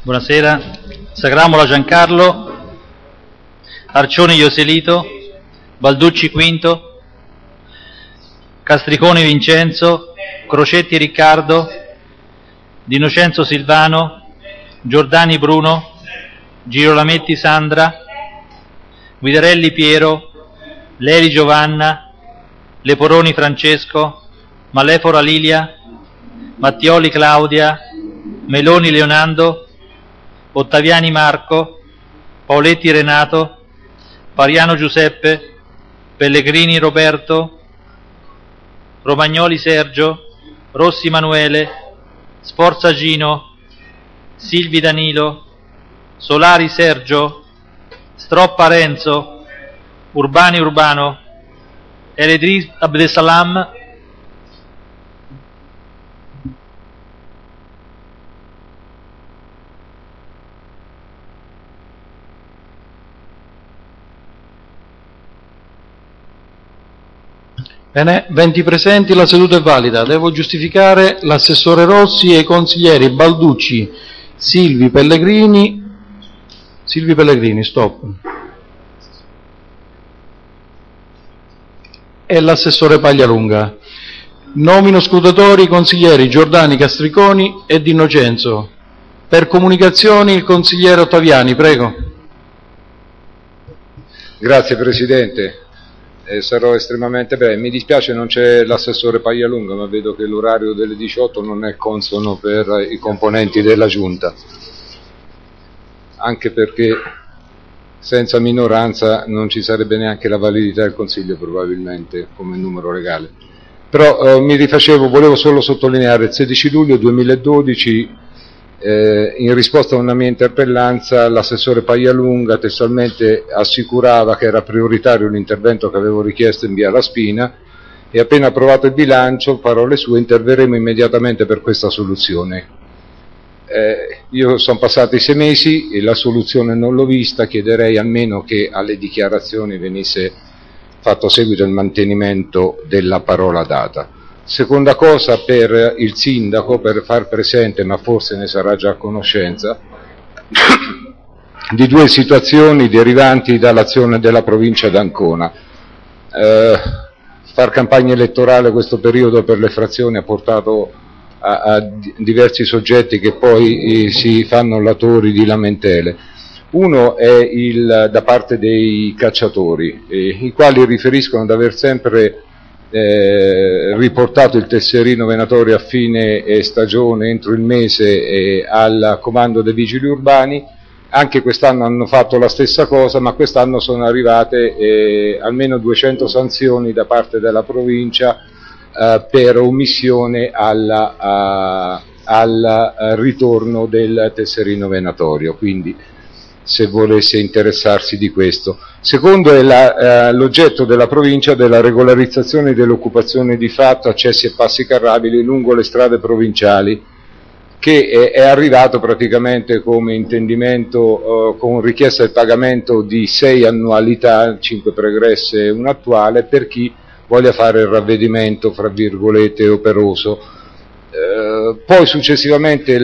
Buonasera. Sagramola Giancarlo, Arcioni Ioselito, Balducci Quinto, Castriconi Vincenzo, Crocetti Riccardo, D'Innocenzo Silvano, Giordani Bruno, Girolametti Sandra, Guidarelli Piero, Leri Giovanna, Leporoni Francesco, Malefora Lilia, Mattioli Claudia, Meloni Leonardo, Ottaviani Marco, Paoletti Renato, Pariano Giuseppe, Pellegrini Roberto, Romagnoli Sergio, Rossi Manuele, Sforza Gino, Silvi Danilo, Solari Sergio, Stroppa Renzo, Urbani Urbano, Eledris Abdesalam, Bene, 20 presenti, la seduta è valida. Devo giustificare l'assessore Rossi e i consiglieri Balducci, Silvi Pellegrini, stop. E l'assessore Paglialunga. Nomino scrutatori i consiglieri Giordani, Castriconi e D'Innocenzo. Per comunicazioni il consigliere Ottaviani, prego. Grazie Presidente. Sarò estremamente breve. Mi dispiace non c'è l'assessore Paglialunga, ma vedo che l'orario delle 18 non è consono per i componenti della Giunta, anche perché senza minoranza non ci sarebbe neanche la validità del Consiglio probabilmente come numero legale. Però volevo solo sottolineare il 16 luglio 2012 in risposta a una mia interpellanza l'assessore Paglialunga testualmente assicurava che era prioritario l'intervento che avevo richiesto in via La Spina e appena approvato il bilancio, parole sue, interverremo immediatamente per questa soluzione. Io sono passati 6 mesi e la soluzione non l'ho vista, chiederei almeno che alle dichiarazioni venisse fatto seguito il mantenimento della parola data. Seconda cosa, per il sindaco, per far presente, ma forse ne sarà già a conoscenza, di 2 situazioni derivanti dall'azione della provincia d'Ancona. Far campagna elettorale questo periodo per le frazioni ha portato a diversi soggetti che poi si fanno latori di lamentele. Uno è da parte dei cacciatori, i quali riferiscono di aver sempre riportato il tesserino venatorio a fine stagione, entro il mese, al comando dei vigili urbani. Anche quest'anno hanno fatto la stessa cosa, ma quest'anno sono arrivate almeno 200 sanzioni da parte della provincia per omissione al ritorno del tesserino venatorio, quindi se volesse interessarsi di questo. Secondo è l'oggetto della provincia della regolarizzazione dell'occupazione di fatto, accessi e passi carrabili lungo le strade provinciali, che è arrivato praticamente come intendimento con richiesta del pagamento di 6 annualità, 5 pregresse e una attuale, per chi voglia fare il ravvedimento, fra virgolette, operoso. Poi successivamente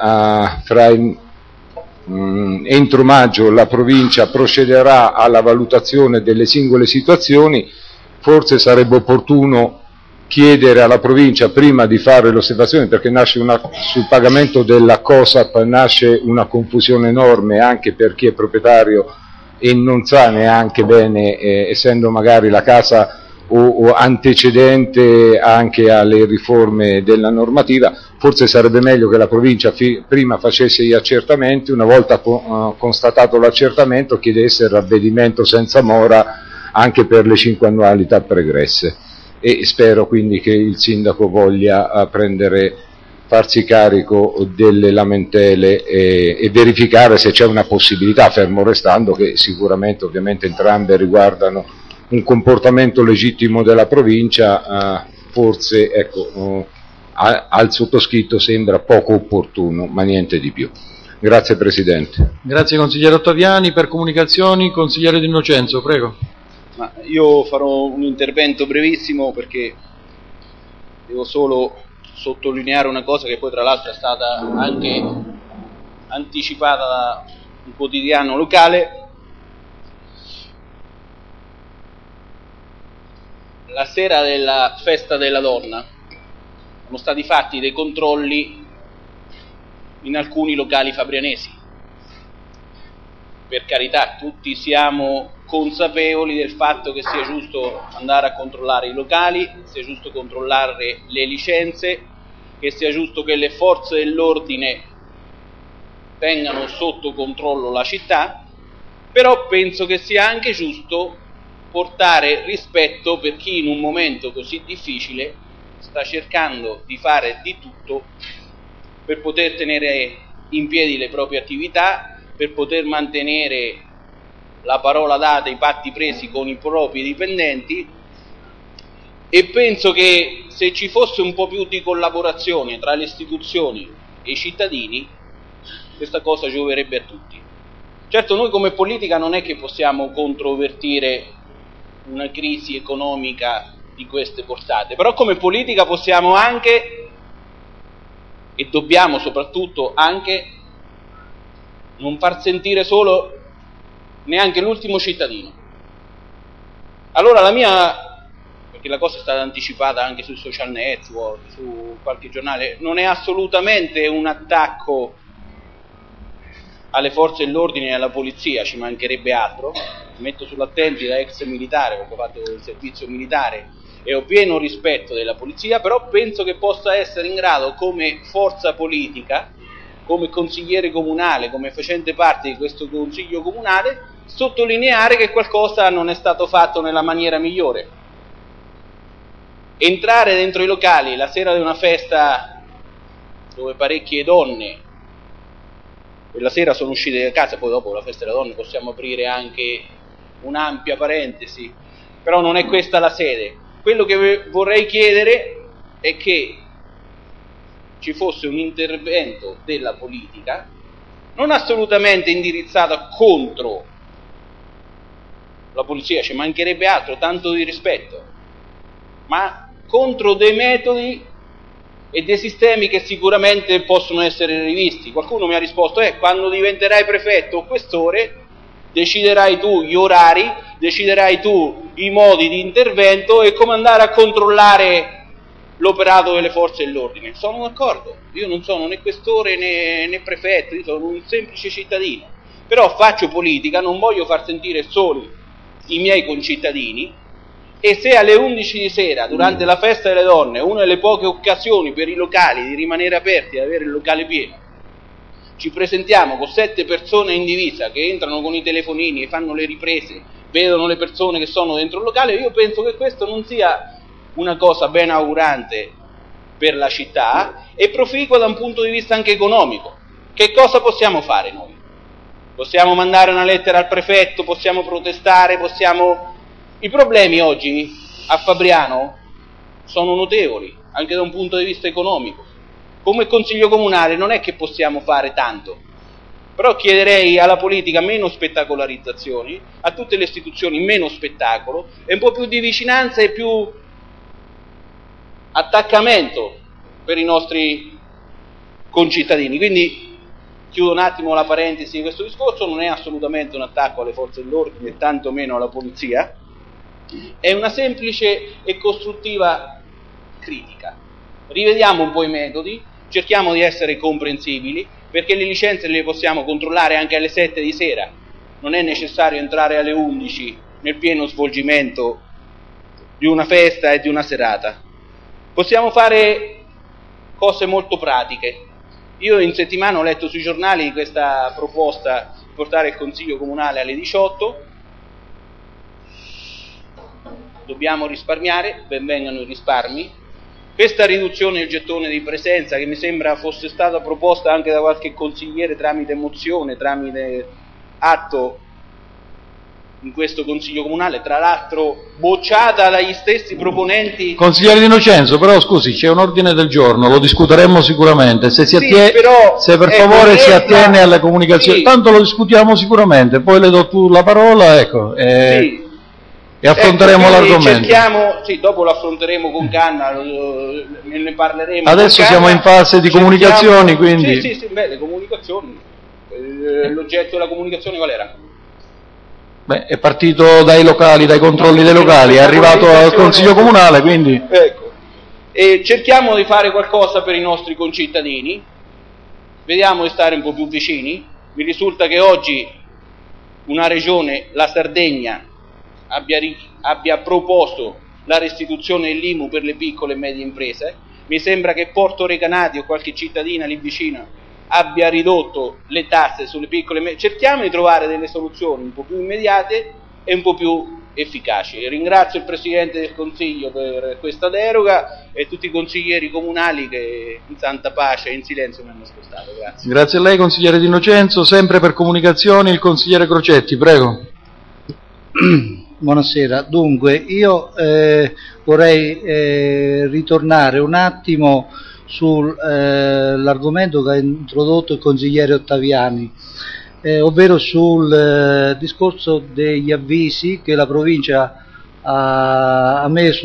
entro maggio la provincia procederà alla valutazione delle singole situazioni. Forse sarebbe opportuno chiedere alla provincia, prima di fare l'osservazione, perché sul pagamento della COSAP nasce una confusione enorme anche per chi è proprietario e non sa neanche bene, essendo magari la casa o antecedente anche alle riforme della normativa. Forse sarebbe meglio che la provincia prima facesse gli accertamenti, una volta constatato l'accertamento chiedesse il ravvedimento senza mora anche per le 5 annualità pregresse, e spero quindi che il sindaco voglia farsi carico delle lamentele e verificare se c'è una possibilità, fermo restando che sicuramente ovviamente entrambe riguardano un comportamento legittimo della provincia. Forse al sottoscritto sembra poco opportuno, ma niente di più. Grazie Presidente. Grazie consigliere Ottaviani. Per comunicazioni consigliere D'Innocenzo, prego. Ma io farò un intervento brevissimo perché devo solo sottolineare una cosa che poi tra l'altro è stata anche anticipata da un quotidiano locale. La sera della festa della donna sono stati fatti dei controlli in alcuni locali fabrianesi. Per carità, tutti siamo consapevoli del fatto che sia giusto andare a controllare i locali, sia giusto controllare le licenze, che sia giusto che le forze dell'ordine tengano sotto controllo la città, però penso che sia anche giusto portare rispetto per chi in un momento così difficile sta cercando di fare di tutto per poter tenere in piedi le proprie attività, per poter mantenere la parola data, i patti presi con i propri dipendenti, e penso che se ci fosse un po' più di collaborazione tra le istituzioni e i cittadini, questa cosa gioverebbe a tutti. Certo, noi come politica non è che possiamo controvertire una crisi economica di queste portate, però come politica possiamo anche, e dobbiamo soprattutto anche, non far sentire solo neanche l'ultimo cittadino. Allora perché la cosa è stata anticipata anche sui social network, su qualche giornale, non è assolutamente un attacco alle forze dell'ordine e alla polizia, ci mancherebbe altro. Mi metto sull'attenti da ex militare, perché ho fatto il servizio militare e ho pieno rispetto della polizia, però penso che possa essere in grado, come forza politica, come consigliere comunale, come facente parte di questo consiglio comunale, sottolineare che qualcosa non è stato fatto nella maniera migliore. Entrare dentro i locali la sera di una festa dove parecchie donne quella sera sono uscite da casa, poi dopo la festa delle donne possiamo aprire anche un'ampia parentesi, però non è questa la sede. Quello che vorrei chiedere è che ci fosse un intervento della politica, non assolutamente indirizzato contro la polizia, ci mancherebbe altro, tanto di rispetto, ma contro dei metodi e dei sistemi che sicuramente possono essere rivisti. Qualcuno mi ha risposto, quando diventerai prefetto o questore deciderai tu gli orari, deciderai tu i modi di intervento e come andare a controllare l'operato delle forze dell'ordine. Sono d'accordo, io non sono né questore né prefetto, io sono un semplice cittadino, però faccio politica, non voglio far sentire soli i miei concittadini, e se alle 11 di sera, durante la festa delle donne, una delle poche occasioni per i locali di rimanere aperti e avere il locale pieno, ci presentiamo con 7 persone in divisa che entrano con i telefonini e fanno le riprese, vedono le persone che sono dentro il locale, io penso che questo non sia una cosa ben augurante per la città e proficua da un punto di vista anche economico. Che cosa possiamo fare noi? Possiamo mandare una lettera al prefetto, possiamo protestare, I problemi oggi a Fabriano sono notevoli, anche da un punto di vista economico. Come Consiglio Comunale non è che possiamo fare tanto, però chiederei alla politica meno spettacolarizzazioni, a tutte le istituzioni meno spettacolo e un po' più di vicinanza e più attaccamento per i nostri concittadini. Quindi chiudo un attimo la parentesi di questo discorso, non è assolutamente un attacco alle forze dell'ordine, tanto meno alla polizia, è una semplice e costruttiva critica. Rivediamo un po' i metodi, cerchiamo di essere comprensibili, perché le licenze le possiamo controllare anche alle 7 di sera, non è necessario entrare alle 11 nel pieno svolgimento di una festa e di una serata. Possiamo fare cose molto pratiche. Io in settimana ho letto sui giornali questa proposta di portare il Consiglio Comunale alle 18, dobbiamo risparmiare, ben vengano i risparmi. Questa riduzione del gettone di presenza, che mi sembra fosse stata proposta anche da qualche consigliere tramite mozione, tramite atto in questo Consiglio Comunale, tra l'altro bocciata dagli stessi proponenti. Consigliere Di Innocenzo, però scusi, c'è un ordine del giorno, lo discuteremo sicuramente, se per favore si attiene alle comunicazioni, tanto lo discutiamo sicuramente, poi le do tu la parola, ecco. E affronteremo l'argomento. Dopo lo affronteremo con calma, ne parleremo. Adesso siamo in fase di comunicazioni, quindi. Sì, le comunicazioni. L'oggetto della comunicazione qual era? Beh, è partito dai locali, dai controlli dei locali, è arrivato al Consiglio Comunale, quindi... Ecco. E cerchiamo di fare qualcosa per i nostri concittadini, vediamo di stare un po' più vicini. Mi risulta che oggi una regione, la Sardegna, abbia proposto la restituzione dell'IMU per le piccole e medie imprese. Mi sembra che Porto Recanati o qualche cittadina lì vicino abbia ridotto le tasse sulle piccole e medie. Cerchiamo di trovare delle soluzioni un po' più immediate e un po' più efficaci. Ringrazio il Presidente del Consiglio per questa deroga e tutti i consiglieri comunali che in santa pace e in silenzio mi hanno ascoltato. Grazie. Grazie a lei, consigliere D'Innocenzo. Sempre per comunicazioni il consigliere Crocetti, prego. Buonasera. Dunque, io vorrei ritornare un attimo sull'argomento che ha introdotto il consigliere Ottaviani, ovvero sul discorso degli avvisi che la provincia ha messo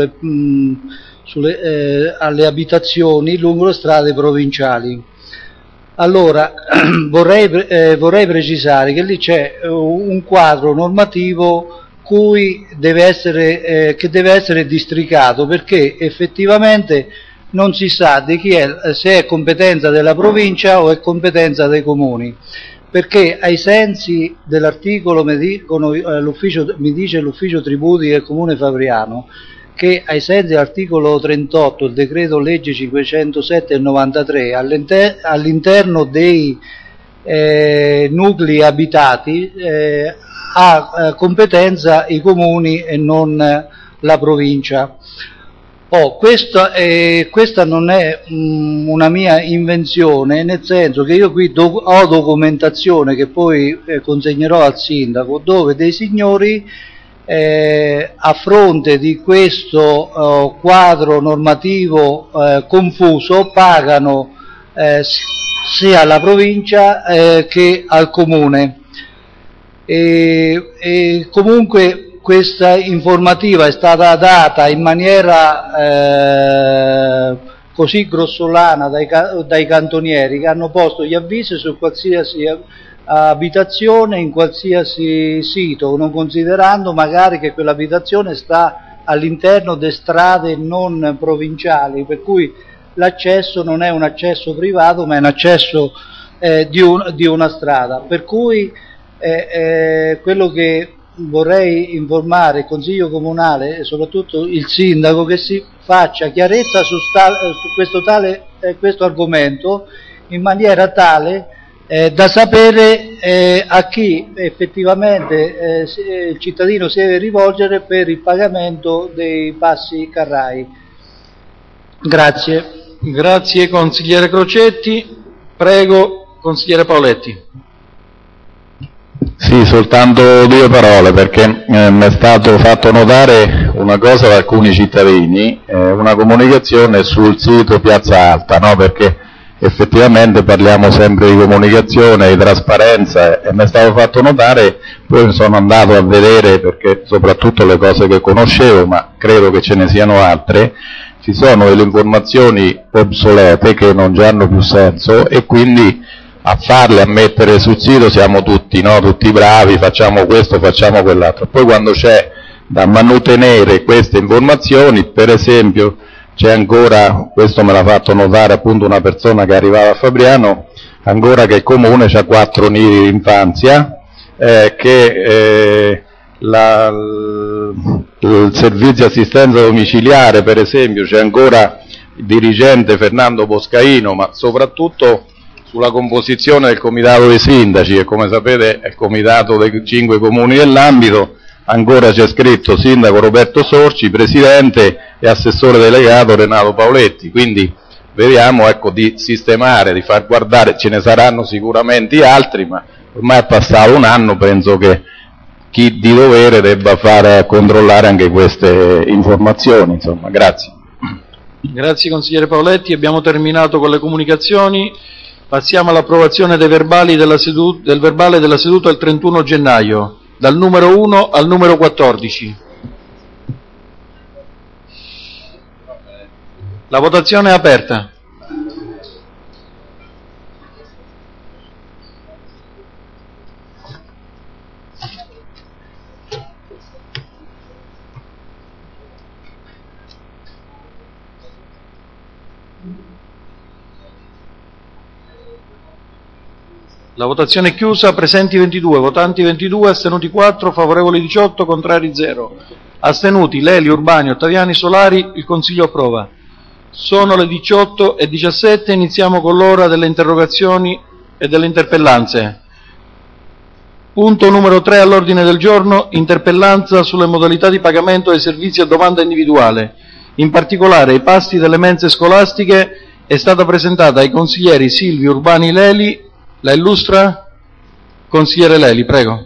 alle abitazioni lungo le strade provinciali. Allora, vorrei precisare che lì c'è un quadro normativo che deve essere districato, perché effettivamente non si sa di chi è, se è competenza della provincia o è competenza dei comuni, perché ai sensi dell'articolo mi dice l'ufficio tributi del Comune Fabriano che ai sensi dell'articolo 38 del decreto legge 507 del 93 all'interno dei nuclei abitati ha competenza i comuni e non la provincia. Questa non è una mia invenzione, nel senso che io qui ho documentazione che poi consegnerò al sindaco, dove dei signori a fronte di questo quadro normativo confuso pagano sia alla provincia che al comune. E comunque questa informativa è stata data in maniera così grossolana dai cantonieri, che hanno posto gli avvisi su qualsiasi abitazione in qualsiasi sito, non considerando magari che quell'abitazione sta all'interno di strade non provinciali, per cui l'accesso non è un accesso privato ma è un accesso di una strada. Per cui quello che vorrei informare il Consiglio Comunale e soprattutto il Sindaco, che si faccia chiarezza su questo argomento, in maniera tale da sapere a chi effettivamente il cittadino si deve rivolgere per il pagamento dei passi carrai. Grazie. Grazie consigliere Crocetti. Prego consigliere Paoletti. Sì, soltanto due parole, perché mi è stato fatto notare una cosa da alcuni cittadini, una comunicazione sul sito Piazza Alta, no? Perché effettivamente parliamo sempre di comunicazione, di trasparenza, e mi è stato fatto notare, poi sono andato a vedere, perché soprattutto le cose che conoscevo, ma credo che ce ne siano altre, ci sono delle informazioni obsolete che non già hanno più senso, e quindi a farle, a mettere sul sito siamo tutti, no? Tutti bravi, facciamo questo, facciamo quell'altro. Poi quando c'è da mantenere queste informazioni, per esempio c'è ancora, questo me l'ha fatto notare appunto una persona che arrivava a Fabriano, ancora che il comune c'ha 4 nidi di infanzia, che il servizio assistenza domiciliare, per esempio, c'è ancora il dirigente Fernando Boscaino, ma soprattutto sulla composizione del comitato dei sindaci, che come sapete è il comitato dei 5 comuni dell'ambito, ancora c'è scritto sindaco Roberto Sorci, presidente, e assessore delegato Renato Paoletti. Quindi vediamo, ecco, di sistemare, di far guardare, ce ne saranno sicuramente altri, ma ormai è passato un anno, penso che chi di dovere debba fare controllare anche queste informazioni, insomma. Grazie. Grazie consigliere Paoletti, abbiamo terminato con le comunicazioni. Passiamo all'approvazione del verbale della seduta del 31 gennaio, dal numero 1 al numero 14. La votazione è aperta. La votazione è chiusa, presenti 22, votanti 22, astenuti 4, favorevoli 18, contrari 0. Astenuti Leli, Urbani, Ottaviani, Solari, il Consiglio approva. Sono le 18:17, iniziamo con l'ora delle interrogazioni e delle interpellanze. Punto numero 3 all'ordine del giorno, interpellanza sulle modalità di pagamento dei servizi a domanda individuale. In particolare, i pasti delle mense scolastiche è stata presentata ai consiglieri Silvi, Urbani, Leli. La illustra? Consigliere Leli, prego.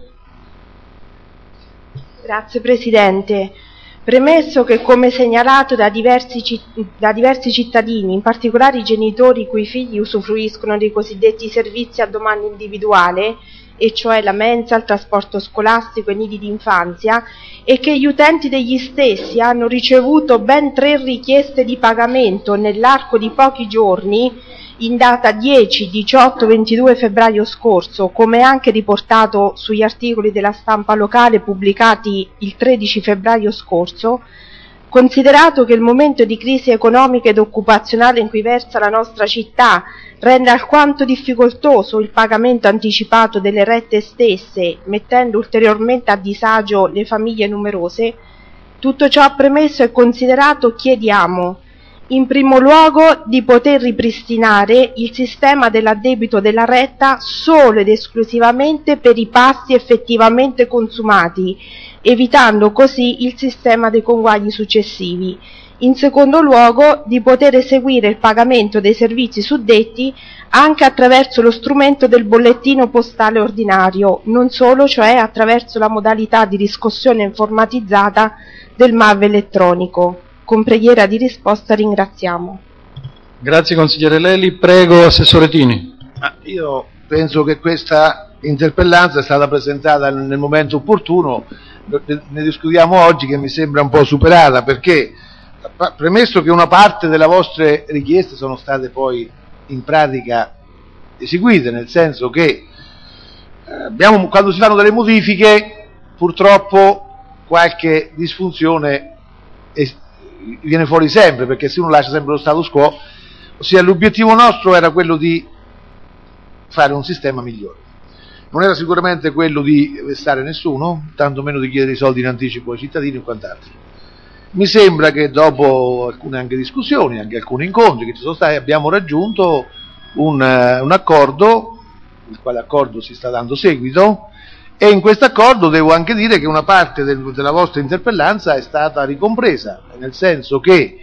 Grazie Presidente. Premesso che, come segnalato da diversi cittadini, in particolare i genitori i cui figli usufruiscono dei cosiddetti servizi a domanda individuale, e cioè la mensa, il trasporto scolastico e i nidi d'infanzia, e che gli utenti degli stessi hanno ricevuto ben 3 richieste di pagamento nell'arco di pochi giorni, in data 10, 18, 22 febbraio scorso, come anche riportato sugli articoli della stampa locale pubblicati il 13 febbraio scorso, considerato che il momento di crisi economica ed occupazionale in cui versa la nostra città rende alquanto difficoltoso il pagamento anticipato delle rette stesse, mettendo ulteriormente a disagio le famiglie numerose, tutto ciò premesso e considerato, chiediamo in primo luogo di poter ripristinare il sistema dell'addebito della retta solo ed esclusivamente per i pasti effettivamente consumati, evitando così il sistema dei conguagli successivi. In secondo luogo, di poter eseguire il pagamento dei servizi suddetti anche attraverso lo strumento del bollettino postale ordinario, non solo cioè attraverso la modalità di riscossione informatizzata del MAV elettronico. Con preghiera di risposta ringraziamo. Grazie consigliere Leli, prego Assessore Tini. Io penso che questa interpellanza è stata presentata nel momento opportuno, ne discutiamo oggi che mi sembra un po' superata, perché premesso che una parte delle vostre richieste sono state poi in pratica eseguite, nel senso che quando si fanno delle modifiche purtroppo qualche disfunzione viene fuori sempre, perché se uno lascia sempre lo status quo, ossia l'obiettivo nostro era quello di fare un sistema migliore, non era sicuramente quello di vessare nessuno, tanto meno di chiedere i soldi in anticipo ai cittadini o quant'altro. Mi sembra che dopo alcune anche discussioni, anche alcuni incontri che ci sono stati, abbiamo raggiunto un accordo, il quale accordo si sta dando seguito, e in questo accordo devo anche dire che una parte della vostra interpellanza è stata ricompresa, nel senso che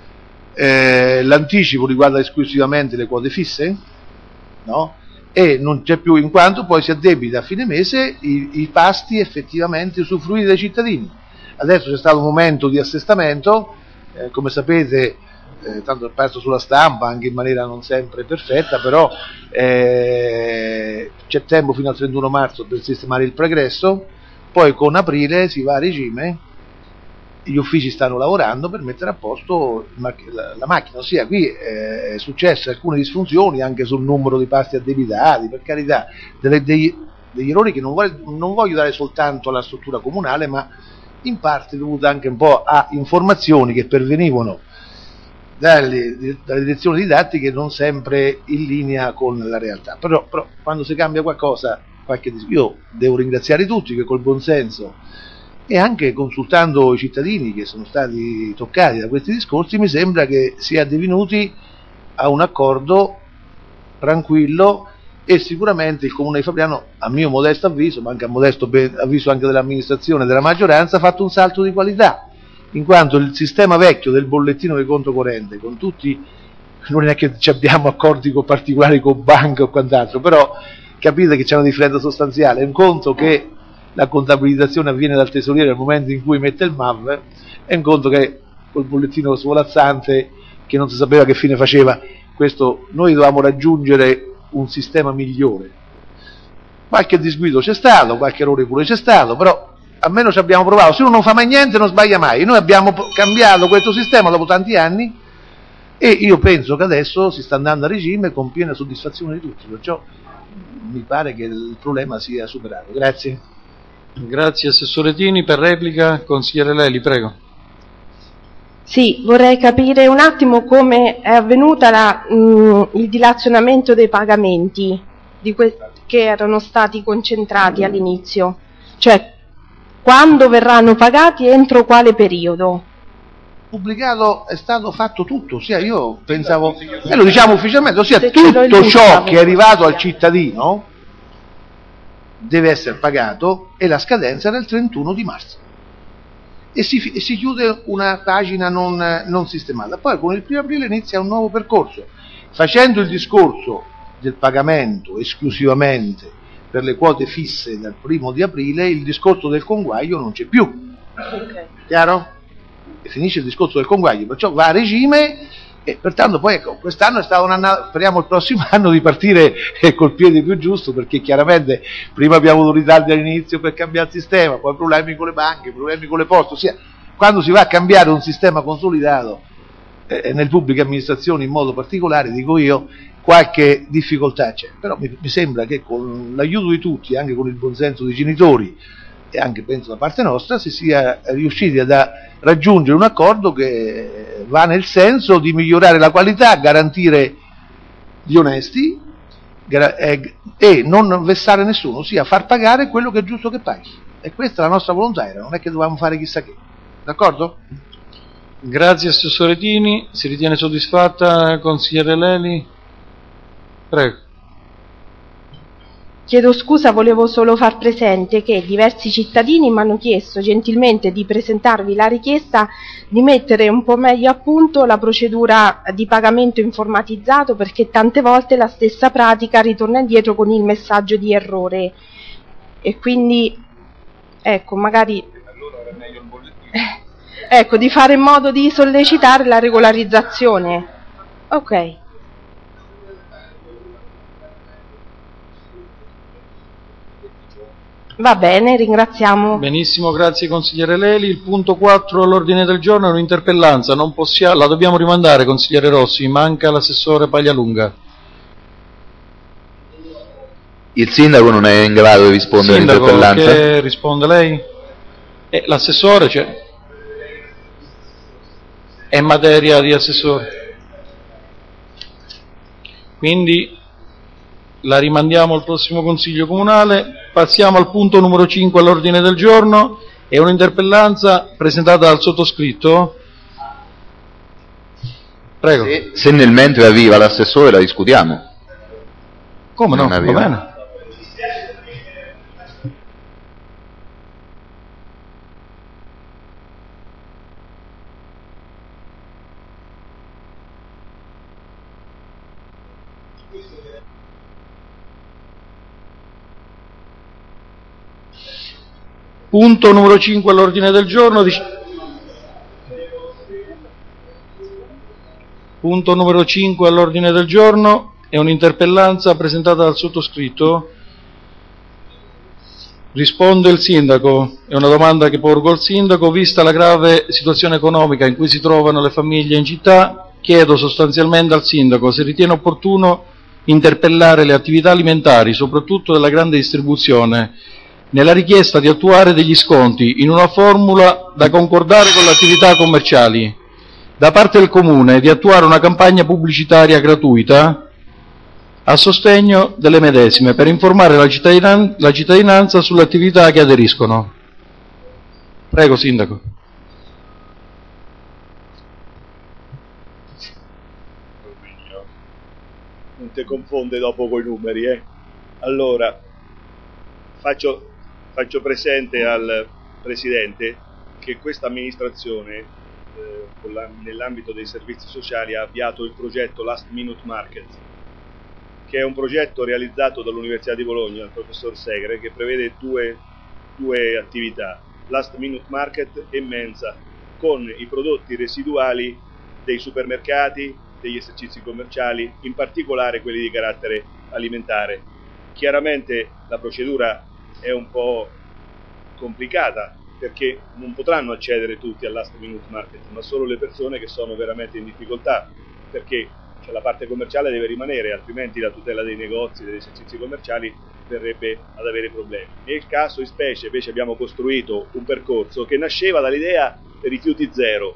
l'anticipo riguarda esclusivamente le quote fisse, no? E non c'è più, in quanto poi si addebita a fine mese i pasti effettivamente usufruiti dai cittadini. Adesso c'è stato un momento di assestamento, come sapete, tanto è apparso sulla stampa anche in maniera non sempre perfetta, però c'è tempo fino al 31 marzo per sistemare il pregresso, poi con aprile si va a regime, gli uffici stanno lavorando per mettere a posto la macchina, ossia qui è successe alcune disfunzioni anche sul numero di pasti addebitati, per carità, degli errori che non voglio dare soltanto alla struttura comunale, ma in parte dovuta anche un po' a informazioni che pervenivano dalle direzioni didattiche non sempre in linea con la realtà, però quando si cambia qualcosa, io devo ringraziare tutti che col buon senso e anche consultando i cittadini che sono stati toccati da questi discorsi, mi sembra che si è addivenuti a un accordo tranquillo, e sicuramente il Comune di Fabriano, a mio modesto avviso, ma anche a modesto avviso anche dell'amministrazione e della maggioranza, ha fatto un salto di qualità, in quanto il sistema vecchio del bollettino di conto corrente, con tutti, non è che abbiamo accordi particolari con banche o quant'altro, però capite che c'è una differenza sostanziale. È un conto che la contabilizzazione avviene dal tesoriere nel momento in cui mette il MAV, è un conto che col bollettino svolazzante che non si sapeva che fine faceva. Questo noi dovevamo raggiungere un sistema migliore. Qualche disguido c'è stato, qualche errore pure c'è stato, però almeno ci abbiamo provato. Se uno non fa mai niente non sbaglia mai. Noi abbiamo cambiato questo sistema dopo tanti anni e io penso che adesso si sta andando a regime con piena soddisfazione di tutti, perciò mi pare che il problema sia superato. Grazie. Grazie Assessore Tini. Per replica consigliere Leli, prego. Sì, vorrei capire un attimo come è avvenuta il dilazionamento dei pagamenti che erano stati concentrati all'inizio, cioè quando verranno pagati e entro quale periodo. Pubblicato è stato fatto tutto, ossia io pensavo, e lo diciamo ufficialmente, ossia tutto ciò che è arrivato al cittadino deve essere pagato e la scadenza era il 31 di marzo. E si chiude una pagina non sistemata. Poi con il 1° aprile inizia un nuovo percorso, facendo il discorso del pagamento esclusivamente per le quote fisse dal 1° di aprile, il discorso del conguaglio non c'è più. Okay. Chiaro? E finisce il discorso del conguaglio, perciò va a regime e pertanto poi ecco, quest'anno è stato speriamo il prossimo anno di partire col piede più giusto, perché chiaramente prima abbiamo avuto ritardi all'inizio per cambiare il sistema, poi problemi con le banche, problemi con le poste, ossia quando si va a cambiare un sistema consolidato nelle pubbliche amministrazioni in modo particolare, dico io, qualche difficoltà c'è, però mi sembra che con l'aiuto di tutti, anche con il buonsenso dei genitori e anche penso da parte nostra, si sia riusciti a raggiungere un accordo che va nel senso di migliorare la qualità, garantire gli onesti e non vessare nessuno, ossia far pagare quello che è giusto che paghi. E questa è la nostra volontà, non è che dovevamo fare chissà che. D'accordo? Grazie Assessore Tini, si ritiene soddisfatta Consigliere Leli? Prego. Chiedo scusa, volevo solo far presente che diversi cittadini mi hanno chiesto gentilmente di presentarvi la richiesta di mettere un po' meglio a punto la procedura di pagamento informatizzato, perché tante volte la stessa pratica ritorna indietro con il messaggio di errore e quindi ecco, magari ecco, di fare in modo di sollecitare la regolarizzazione. Ok. Va bene, ringraziamo. Benissimo, grazie consigliere Leli. Il punto 4 all'ordine del giorno è un'interpellanza, non possiamo, la dobbiamo rimandare consigliere Rossi, manca l'assessore Paglialunga. Il sindaco non è in grado di rispondere all'interpellanza? Che risponde lei? L'assessore c'è. È materia di assessore. Quindi la rimandiamo al prossimo Consiglio Comunale. Passiamo al punto numero 5 all'ordine del giorno, è un'interpellanza presentata dal sottoscritto. Prego. Se nel mentre arriva l'assessore la discutiamo. Come no? Va bene. Punto numero 5 all'ordine del giorno. Punto numero 5 all'ordine del giorno è un'interpellanza presentata dal sottoscritto. Risponde il sindaco, è una domanda che porgo al sindaco. Vista la grave situazione economica in cui si trovano le famiglie in città, chiedo sostanzialmente al sindaco se ritiene opportuno interpellare le attività alimentari, soprattutto della grande distribuzione, nella richiesta di attuare degli sconti in una formula da concordare con le attività commerciali, da parte del Comune di attuare una campagna pubblicitaria gratuita a sostegno delle medesime per informare la cittadinanza sulle attività che aderiscono. Prego, Sindaco. Non ti confonde dopo coi numeri, Allora, faccio presente al Presidente che questa amministrazione nell'ambito dei servizi sociali ha avviato il progetto Last Minute Market, che è un progetto realizzato dall'Università di Bologna, dal professor Segre, che prevede due attività, Last Minute Market e mensa, con i prodotti residuali dei supermercati, degli esercizi commerciali, in particolare quelli di carattere alimentare. Chiaramente la procedura è un po' complicata perché non potranno accedere tutti al Last Minute Market, ma solo le persone che sono veramente in difficoltà, perché la parte commerciale deve rimanere, altrimenti la tutela dei negozi, degli esercizi commerciali verrebbe ad avere problemi. Nel caso in specie invece abbiamo costruito un percorso che nasceva dall'idea dei rifiuti zero,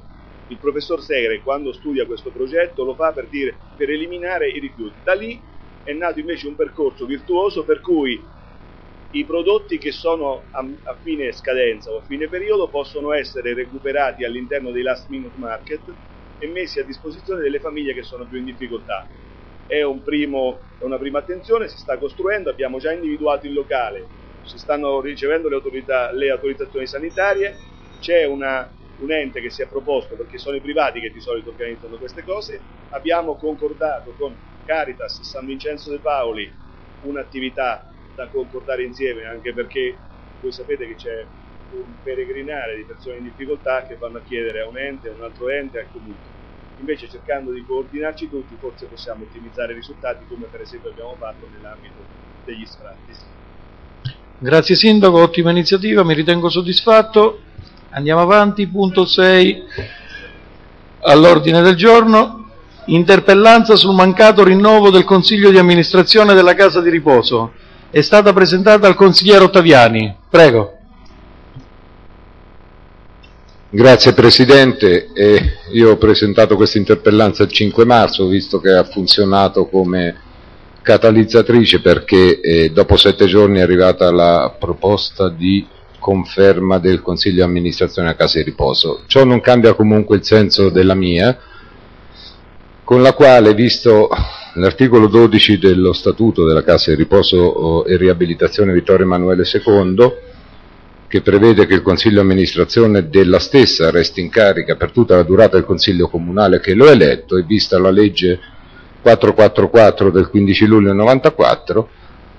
Il professor Segre, quando studia questo progetto, lo fa per eliminare i rifiuti. Da lì è nato invece un percorso virtuoso per cui i prodotti che sono a fine scadenza o a fine periodo possono essere recuperati all'interno dei last minute market e messi a disposizione delle famiglie che sono più in difficoltà. È una prima attenzione, si sta costruendo, abbiamo già individuato il locale, si stanno ricevendo le autorizzazioni sanitarie, c'è un ente che si è proposto, perché sono i privati che di solito organizzano queste cose, abbiamo concordato con Caritas San Vincenzo de Paoli un'attività da concordare insieme, anche perché voi sapete che c'è un peregrinare di persone in difficoltà che vanno a chiedere a un ente, a un altro ente, al comune. Invece, cercando di coordinarci tutti, forse possiamo ottimizzare i risultati, come per esempio abbiamo fatto nell'ambito degli sfratti. Grazie Sindaco, ottima iniziativa, mi ritengo soddisfatto. Andiamo avanti, punto 6 all'ordine del giorno. Interpellanza sul mancato rinnovo del Consiglio di amministrazione della Casa di Riposo. È stata presentata al consigliere Ottaviani. Prego. Grazie Presidente, io ho presentato questa interpellanza il 5 marzo, visto che ha funzionato come catalizzatrice perché dopo 7 giorni è arrivata la proposta di conferma del Consiglio di amministrazione a Casa di Riposo. Ciò non cambia comunque il senso della mia, con la quale, visto l'articolo 12 dello Statuto della Casa di Riposo e Riabilitazione Vittorio Emanuele II, che prevede che il Consiglio di amministrazione della stessa resti in carica per tutta la durata del Consiglio Comunale che lo ha eletto, e vista la legge 444 del 15 luglio 94,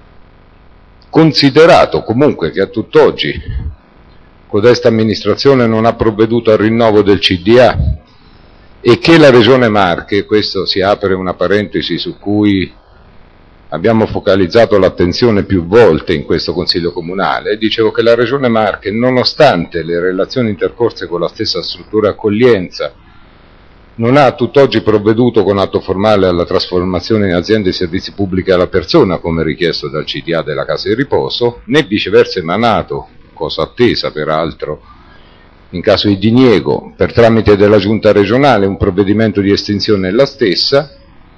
considerato comunque che a tutt'oggi codesta amministrazione non ha provveduto al rinnovo del CDA e che la Regione Marche, questo si apre una parentesi su cui abbiamo focalizzato l'attenzione più volte in questo Consiglio Comunale, dicevo che la Regione Marche, nonostante le relazioni intercorse con la stessa struttura accoglienza, non ha a tutt'oggi provveduto con atto formale alla trasformazione in aziende di servizi pubblici alla persona, come richiesto dal CDA della Casa di Riposo, né viceversa emanato, cosa attesa peraltro, in caso di diniego, per tramite della Giunta regionale, un provvedimento di estinzione della stessa,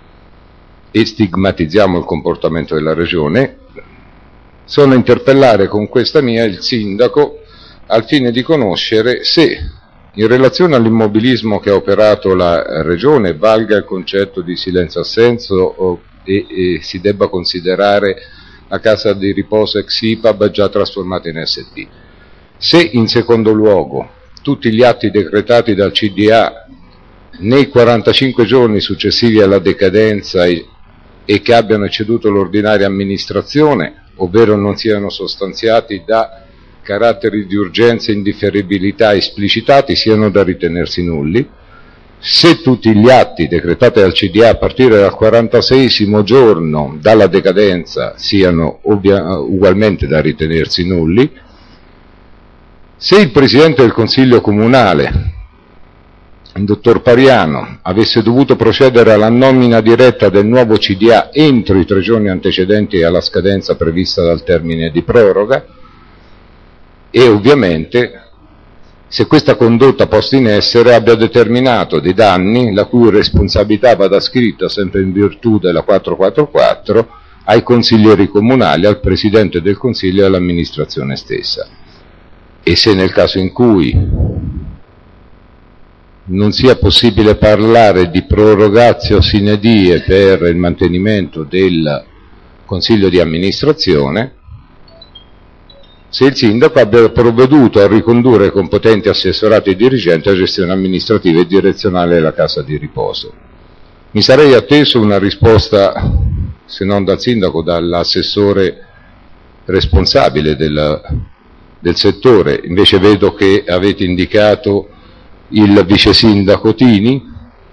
e stigmatizziamo il comportamento della Regione. Sono a interpellare con questa mia il Sindaco al fine di conoscere se, in relazione all'immobilismo che ha operato la Regione, valga il concetto di silenzio-assenso e si debba considerare la Casa di Riposo ex IPAB già trasformata in ST. Se, in secondo luogo, tutti gli atti decretati dal CDA nei 45 giorni successivi alla decadenza e che abbiano ecceduto l'ordinaria amministrazione, ovvero non siano sostanziati da caratteri di urgenza e indifferibilità esplicitati, siano da ritenersi nulli. Se tutti gli atti decretati dal CDA a partire dal 46esimo giorno dalla decadenza siano ugualmente da ritenersi nulli. Se il Presidente del Consiglio Comunale, il dottor Pariano, avesse dovuto procedere alla nomina diretta del nuovo CDA entro i 3 giorni antecedenti alla scadenza prevista dal termine di proroga, e ovviamente se questa condotta posta in essere abbia determinato dei danni la cui responsabilità vada ascritta, sempre in virtù della 444, ai consiglieri comunali, al Presidente del Consiglio e all'amministrazione stessa. E se nel caso in cui non sia possibile parlare di prorogatio sine die per il mantenimento del Consiglio di amministrazione, se il Sindaco abbia provveduto a ricondurre i competenti assessorati e dirigenti a gestione amministrativa e direzionale della Casa di Riposo. Mi sarei atteso una risposta, se non dal Sindaco, dall'assessore responsabile del settore. Invece vedo che avete indicato il vice sindaco Tini.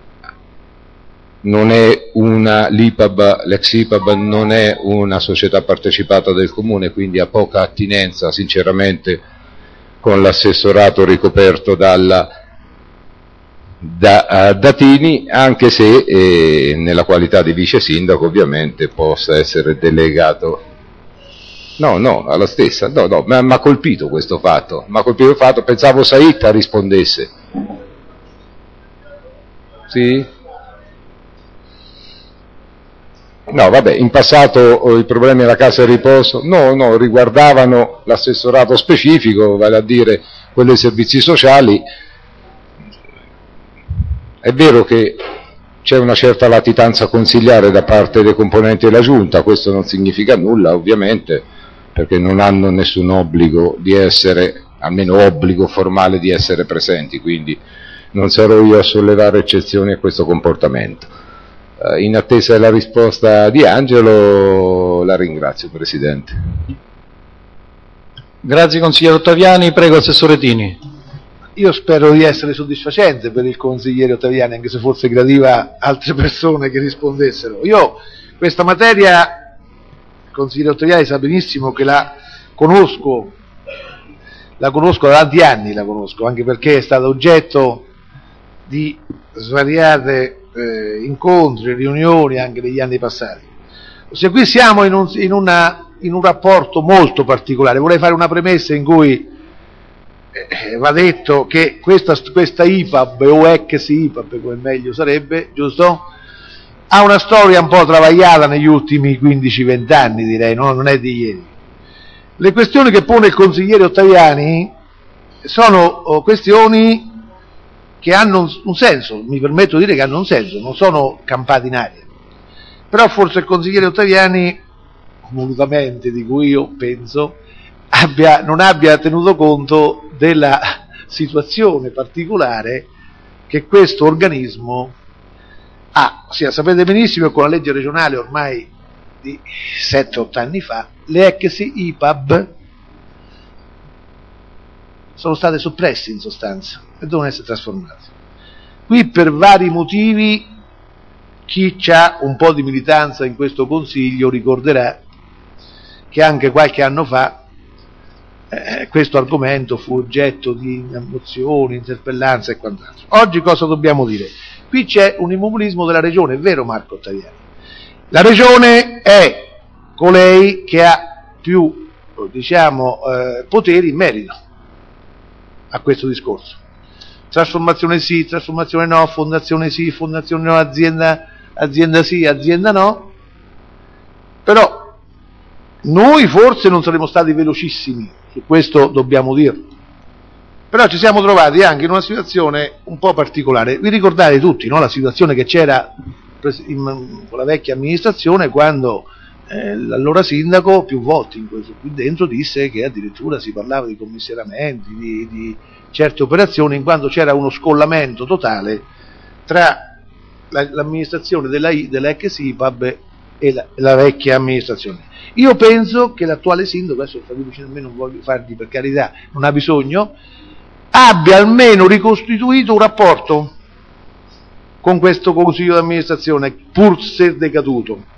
Non è l'ex IPAB non è una società partecipata del comune, quindi ha poca attinenza sinceramente con l'assessorato ricoperto da Tini, anche se nella qualità di vice sindaco ovviamente possa essere delegato. No, alla stessa, no, mi ha colpito questo fatto, pensavo Saitta rispondesse. Sì? No, vabbè, in passato i problemi della casa di riposo no, riguardavano l'assessorato specifico, vale a dire quello dei servizi sociali. È vero che c'è una certa latitanza consigliare da parte dei componenti della Giunta, questo non significa nulla ovviamente, perché non hanno nessun obbligo di essere, almeno obbligo formale di essere presenti, quindi non sarò io a sollevare eccezioni a questo comportamento. In attesa della risposta di Angelo, la ringrazio, Presidente. Grazie consigliere Ottaviani, prego Assessore Tini. Io spero di essere soddisfacente per il consigliere Ottaviani, anche se forse gradiva altre persone che rispondessero. Io questa materia, il consigliere Ottaviani sa benissimo che la conosco da tanti anni, anche perché è stata oggetto di svariate incontri, riunioni anche negli anni passati. Ossia, qui siamo in un rapporto molto particolare. Vorrei fare una premessa in cui va detto che questa IPAB o ex IPAB, come meglio sarebbe, giusto? Ha una storia un po' travagliata negli ultimi 15-20 anni, direi, no? Non è di ieri. Le questioni che pone il consigliere Ottaviani sono questioni che hanno un senso, mi permetto di dire che hanno un senso, non sono campate in aria. Però forse il consigliere Ottaviani, volutamente, di cui io penso, non abbia tenuto conto della situazione particolare che questo organismo ha. Ossia, sapete benissimo che con la legge regionale ormai di 7-8 anni fa le ex IPAB sono state soppresse in sostanza e devono essere trasformate. Qui per vari motivi chi ha un po' di militanza in questo Consiglio ricorderà che anche qualche anno fa questo argomento fu oggetto di mozioni, interpellanze e quant'altro. Oggi cosa dobbiamo dire? Qui c'è un immobilismo della Regione, è vero Marco Ottaviani? La Regione è colei che ha più, poteri in merito a questo discorso. Trasformazione sì, trasformazione no, fondazione sì, fondazione no, azienda sì, azienda no. Però noi forse non saremmo stati velocissimi, su questo dobbiamo dirlo. Però ci siamo trovati anche in una situazione un po' particolare. Vi ricordate tutti, no? La situazione che c'era con la vecchia amministrazione quando l'allora sindaco più volte qui dentro disse che addirittura si parlava di commissariamenti, di certe operazioni, in quanto c'era uno scollamento totale tra l'amministrazione della ex IPAB e la vecchia amministrazione. Io penso che l'attuale sindaco, adesso sta vicino a me, non voglio fargli, per carità, non ha bisogno, abbia almeno ricostituito un rapporto con questo consiglio di amministrazione, pur se decaduto.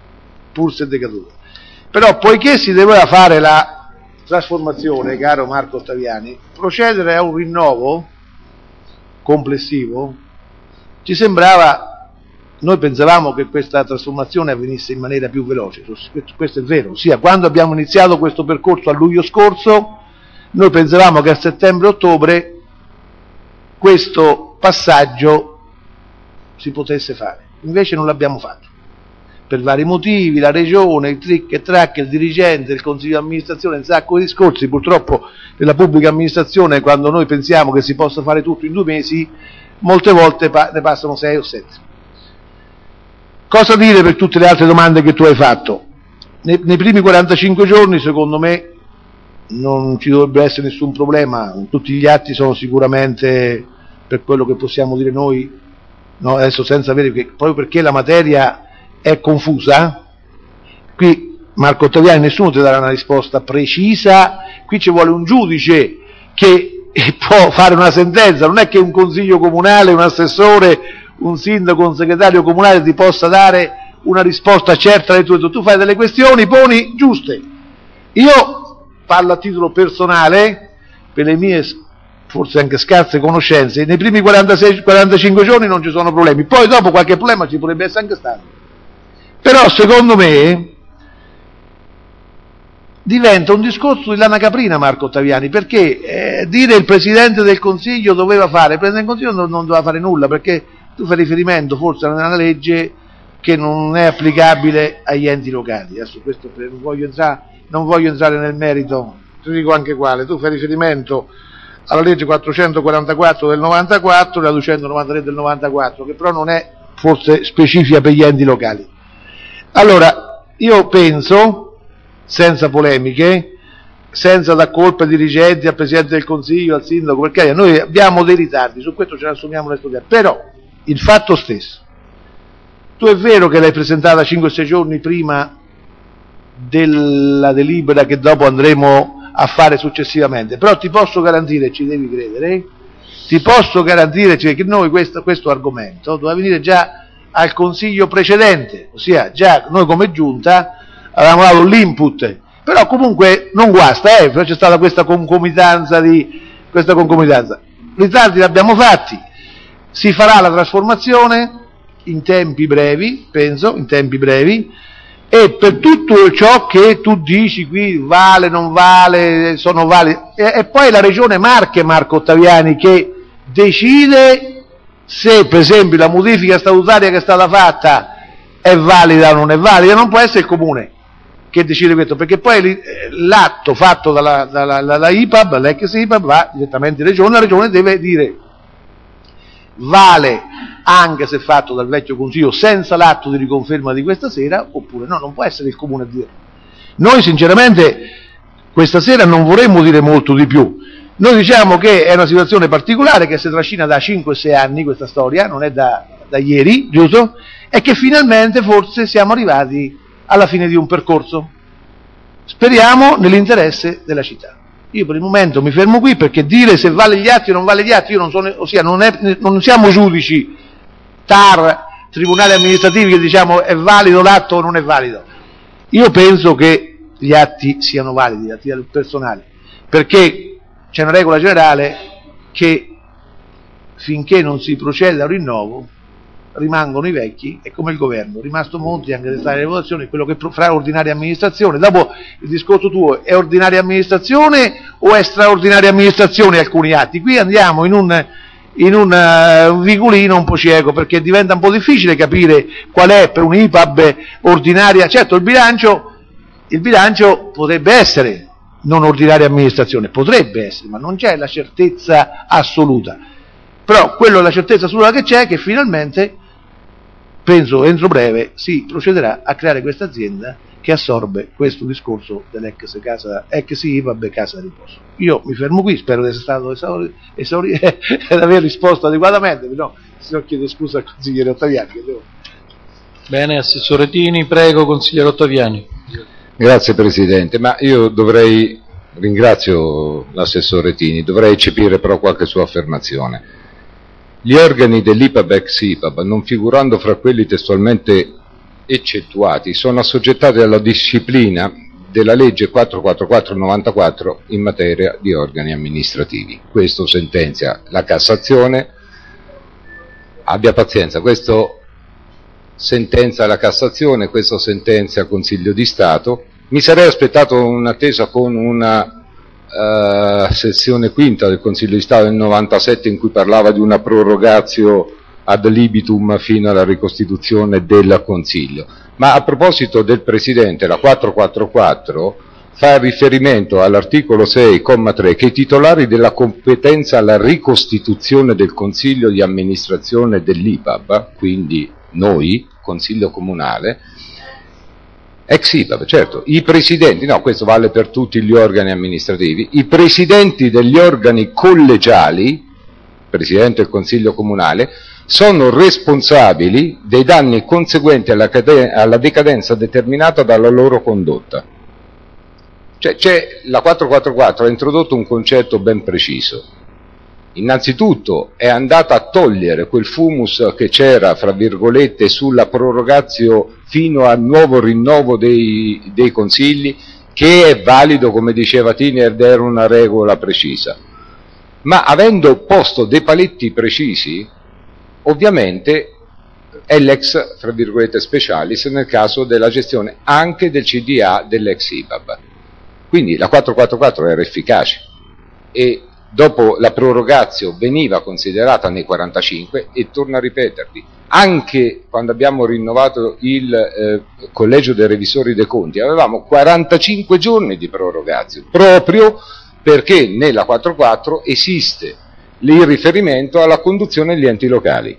Però poiché si doveva fare la trasformazione, caro Marco Ottaviani, procedere a un rinnovo complessivo ci sembrava, noi pensavamo che questa trasformazione avvenisse in maniera più veloce, questo è vero, ossia quando abbiamo iniziato questo percorso a luglio scorso noi pensavamo che a settembre-ottobre questo passaggio si potesse fare, invece non l'abbiamo fatto. Per vari motivi, la regione, il trick e track, il dirigente, il consiglio di amministrazione, un sacco di discorsi. Purtroppo nella pubblica amministrazione, quando noi pensiamo che si possa fare tutto in 2 mesi, molte volte ne passano 6 o 7. Cosa dire per tutte le altre domande che tu hai fatto? Nei primi 45 giorni, secondo me, non ci dovrebbe essere nessun problema. Tutti gli atti sono sicuramente, per quello che possiamo dire noi, no, adesso senza avere, proprio perché la materia è confusa, qui Marco Ottaviani nessuno ti darà una risposta precisa, qui ci vuole un giudice che può fare una sentenza, non è che un consiglio comunale, un assessore, un sindaco, un segretario comunale ti possa dare una risposta certa alle tue, tu fai delle questioni, poni giuste. Io parlo a titolo personale, per le mie forse anche scarse conoscenze, nei primi 45 giorni non ci sono problemi, poi dopo qualche problema ci potrebbe essere anche stato. Però secondo me diventa un discorso di lana caprina Marco Ottaviani, perché dire il Presidente del Consiglio doveva fare, il Presidente del Consiglio non doveva fare nulla, perché tu fai riferimento forse a una legge che non è applicabile agli enti locali. Adesso questo non voglio entrare nel merito, ti dico anche quale. Tu fai riferimento alla legge 444 del 94 e la 293 del 94, che però non è forse specifica per gli enti locali. Allora, io penso, senza polemiche, senza dar colpa ai dirigenti, al Presidente del Consiglio, al Sindaco, perché noi abbiamo dei ritardi, su questo ce ne assumiamo le responsabilità, però il fatto stesso, tu è vero che l'hai presentata 5-6 giorni prima della delibera che dopo andremo a fare successivamente, però ti posso garantire, ci devi credere, ti posso garantire che noi questo argomento doveva venire già al Consiglio precedente, ossia già noi come Giunta avevamo dato l'input, però comunque non guasta, c'è stata questa concomitanza, ritardi li abbiamo fatti, si farà la trasformazione in tempi brevi, penso, e per tutto ciò che tu dici qui, vale, non vale, sono validi, e poi la Regione Marche, Marco Ottaviani, che decide se per esempio la modifica statutaria che è stata fatta è valida o non è valida, non può essere il Comune che decide questo, perché poi l'atto fatto dalla IPAB, l'ex IPAB, va direttamente in Regione, la Regione deve dire vale anche se fatto dal vecchio Consiglio senza l'atto di riconferma di questa sera, oppure no, non può essere il Comune a dire. Noi sinceramente questa sera non vorremmo dire molto di più, noi diciamo che è una situazione particolare che si trascina da 5-6 anni questa storia, non è da ieri, giusto? E che finalmente forse siamo arrivati alla fine di un percorso, speriamo nell'interesse della città. Io per il momento mi fermo qui, perché dire se vale gli atti o non vale gli atti, io non sono, ossia non siamo giudici, TAR, tribunali amministrativi che diciamo è valido l'atto o non è valido. Io penso che gli atti siano validi, gli atti personali, perché c'è una regola generale che finché non si procede a un rinnovo rimangono i vecchi, è come il governo, rimasto Monti anche d'estate le votazioni, quello che fra ordinaria amministrazione. Dopo il discorso tuo, è ordinaria amministrazione o è straordinaria amministrazione alcuni atti? Qui andiamo in un vigulino un po' cieco, perché diventa un po' difficile capire qual è per un IPAB ordinaria. Certo, il bilancio potrebbe essere non ordinaria amministrazione, potrebbe essere, ma non c'è la certezza assoluta. Però quello è la certezza assoluta che c'è, che finalmente, penso entro breve, si procederà a creare questa azienda che assorbe questo discorso dell'ex IPAB e Casa di Riposo. Io mi fermo qui, spero di essere stato esaurito ed aver risposto adeguatamente, no, se no chiedo scusa al consigliere Ottaviani. Bene, Assessore Tini, prego, consigliere Ottaviani. Grazie Presidente, ma io ringrazio l'assessore Tini, dovrei eccepire però qualche sua affermazione. Gli organi dell'IPAB ex IPAB, non figurando fra quelli testualmente eccettuati, sono assoggettati alla disciplina della legge 444/94 in materia di organi amministrativi. Questo sentenzia la Cassazione, abbia pazienza, questo sentenzia la Cassazione, questo sentenzia Consiglio di Stato. Mi sarei aspettato un'attesa con una sezione quinta del Consiglio di Stato del 97 in cui parlava di una prorogatio ad libitum fino alla ricostituzione del Consiglio. Ma a proposito del Presidente, la 444 fa riferimento all'articolo 6,3 che i titolari della competenza alla ricostituzione del Consiglio di amministrazione dell'IPAB, quindi noi, Consiglio Comunale, ex IPAB, certo, i presidenti, no, questo vale per tutti gli organi amministrativi, i presidenti degli organi collegiali, Presidente del Consiglio Comunale, sono responsabili dei danni conseguenti alla decadenza determinata dalla loro condotta. Cioè, la 444 ha introdotto un concetto ben preciso. Innanzitutto è andata a togliere quel fumus che c'era, fra virgolette, sulla prorogatio fino al nuovo rinnovo dei consigli, che è valido, come diceva Tini, ed era una regola precisa. Ma avendo posto dei paletti precisi, ovviamente è l'ex, fra virgolette, specialis nel caso della gestione anche del CDA dell'ex IPAB. Quindi la 444 era efficace e dopo la prorogatio veniva considerata nei 45, e torno a ripetervi, anche quando abbiamo rinnovato il collegio dei revisori dei conti avevamo 45 giorni di prorogatio, proprio perché nella 4.4 esiste il riferimento alla conduzione degli enti locali.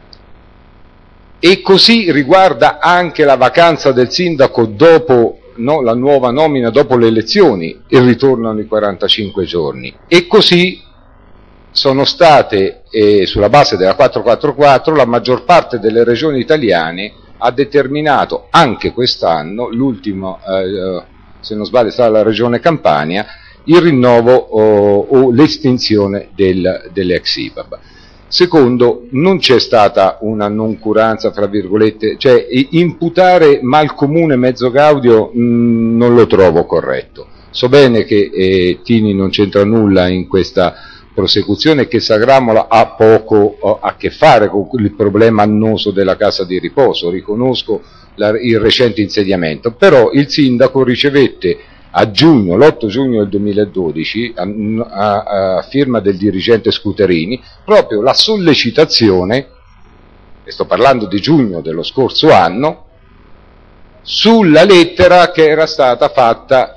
E così riguarda anche la vacanza del sindaco dopo la nuova nomina, dopo le elezioni, e ritornano i 45 giorni. E così sono state, sulla base della 444, la maggior parte delle regioni italiane ha determinato anche quest'anno, l'ultimo, se non sbaglio, sarà la regione Campania, il rinnovo o l'estinzione dell'ex IVAB. Secondo, non c'è stata una noncuranza, fra virgolette, cioè imputare mal comune mezzo gaudio non lo trovo corretto. So bene che Tini non c'entra nulla in questa prosecuzione, che Sagramola ha poco a che fare con il problema annoso della casa di riposo, riconosco il recente insediamento, però il sindaco ricevette a giugno, l'8 giugno del 2012, a firma del dirigente Scuterini, proprio la sollecitazione, e sto parlando di giugno dello scorso anno, sulla lettera che era stata fatta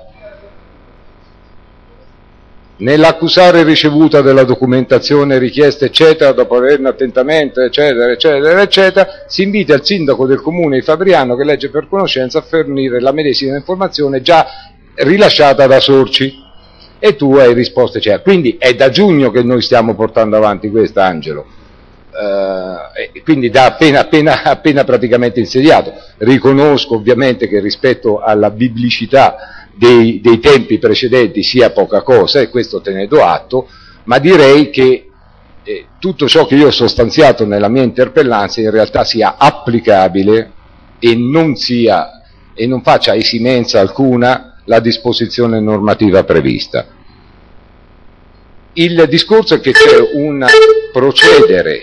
nell'accusare ricevuta della documentazione richiesta, eccetera, dopo averne attentamente, eccetera, eccetera, eccetera, si invita il sindaco del comune di Fabriano, che legge per conoscenza, a fornire la medesima informazione già rilasciata da Sorci, e tu hai risposto, eccetera. Quindi è da giugno che noi stiamo portando avanti questa, Angelo, quindi da appena praticamente insediato. Riconosco ovviamente che rispetto alla biblicità dei tempi precedenti sia poca cosa, e questo te ne do atto, ma direi che tutto ciò che io ho sostanziato nella mia interpellanza in realtà sia applicabile e non faccia esimenza alcuna la disposizione normativa prevista. Il discorso è che c'è un procedere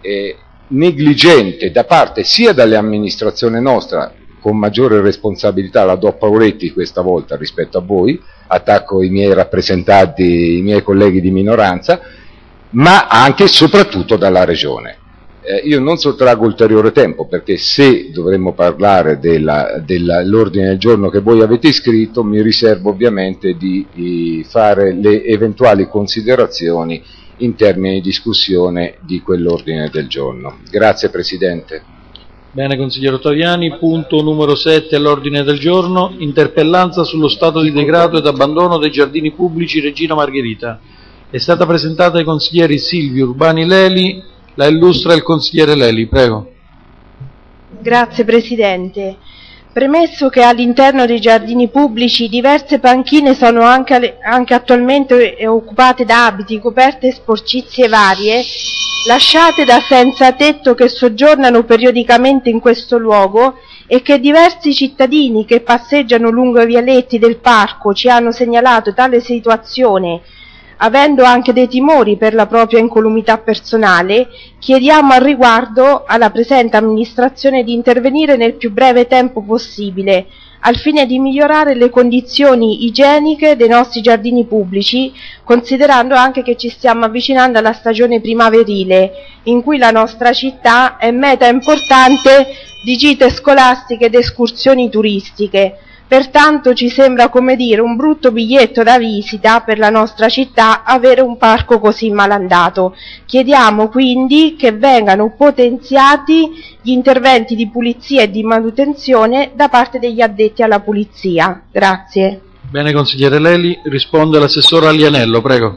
negligente da parte sia dell'amministrazione nostra, con maggiore responsabilità la do Pauretti questa volta rispetto a voi, attacco i miei rappresentanti, i miei colleghi di minoranza, ma anche e soprattutto dalla Regione. Io non sottraggo ulteriore tempo, perché se dovremmo parlare dell'ordine del giorno che voi avete iscritto, mi riservo ovviamente di fare le eventuali considerazioni in termini di discussione di quell'ordine del giorno. Grazie Presidente. Bene, consigliere Ottaviani. Punto numero 7 all'ordine del giorno, interpellanza sullo stato di degrado ed abbandono dei giardini pubblici Regina Margherita. È stata presentata ai consiglieri Silvio, Urbani, Leli. La illustra il consigliere Leli, prego. Grazie Presidente. Premesso che all'interno dei giardini pubblici diverse panchine sono anche attualmente occupate da abiti, coperte e sporcizie varie, lasciate da senza tetto che soggiornano periodicamente in questo luogo, e che diversi cittadini che passeggiano lungo i vialetti del parco ci hanno segnalato tale situazione, avendo anche dei timori per la propria incolumità personale, chiediamo al riguardo alla presente amministrazione di intervenire nel più breve tempo possibile, al fine di migliorare le condizioni igieniche dei nostri giardini pubblici, considerando anche che ci stiamo avvicinando alla stagione primaverile, in cui la nostra città è meta importante di gite scolastiche ed escursioni turistiche. Pertanto ci sembra, come dire, un brutto biglietto da visita per la nostra città avere un parco così malandato. Chiediamo quindi che vengano potenziati gli interventi di pulizia e di manutenzione da parte degli addetti alla pulizia. Grazie. Bene, consigliere Leli. Risponde l'assessore Alianello, prego.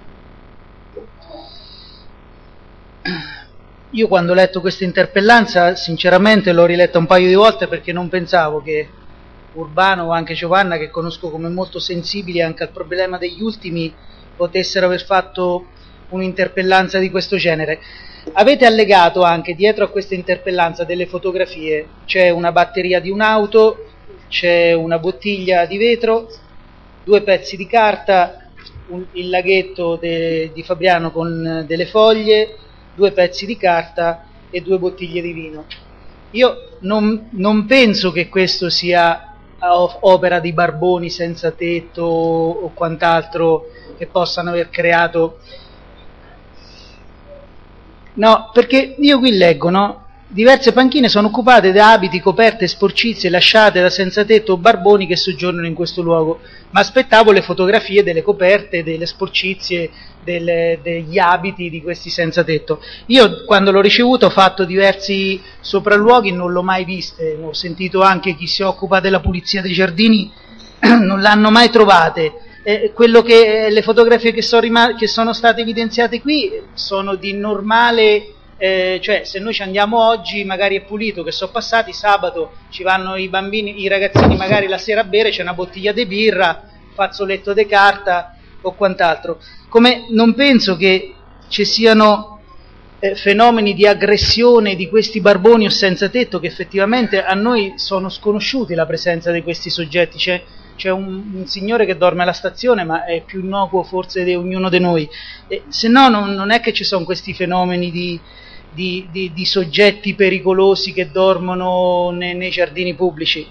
Io quando ho letto questa interpellanza sinceramente l'ho riletta un paio di volte, perché non pensavo che Urbano o anche Giovanna, che conosco come molto sensibili anche al problema degli ultimi, potessero aver fatto un'interpellanza di questo genere. Avete allegato anche dietro a questa interpellanza delle fotografie, c'è una batteria di un'auto, c'è una bottiglia di vetro, 2 pezzi di carta, il laghetto di Fabriano con delle foglie, 2 pezzi di carta e 2 bottiglie di vino. Io non penso che questo sia opera di barboni senza tetto o quant'altro che possano aver creato. No, perché io qui leggo, no? Diverse panchine sono occupate da abiti, coperte e sporcizie lasciate da senza tetto o barboni che soggiornano in questo luogo, ma aspettavo le fotografie delle coperte, delle sporcizie, degli abiti di questi senza tetto. Io quando l'ho ricevuto ho fatto diversi sopralluoghi, non l'ho mai viste, ho sentito anche chi si occupa della pulizia dei giardini, non l'hanno mai trovate. Le fotografie che sono state evidenziate qui sono di normale, cioè se noi ci andiamo oggi magari è pulito, che sono passati, sabato ci vanno i bambini, i ragazzini magari la sera a bere, c'è una bottiglia di birra, fazzoletto di carta o quant'altro. Come non penso che ci siano fenomeni di aggressione di questi barboni o senza tetto, che effettivamente a noi sono sconosciuti la presenza di questi soggetti. C'è un signore che dorme alla stazione, ma è più innocuo forse di ognuno di noi. Se no non è che ci sono questi fenomeni di soggetti pericolosi che dormono nei giardini pubblici.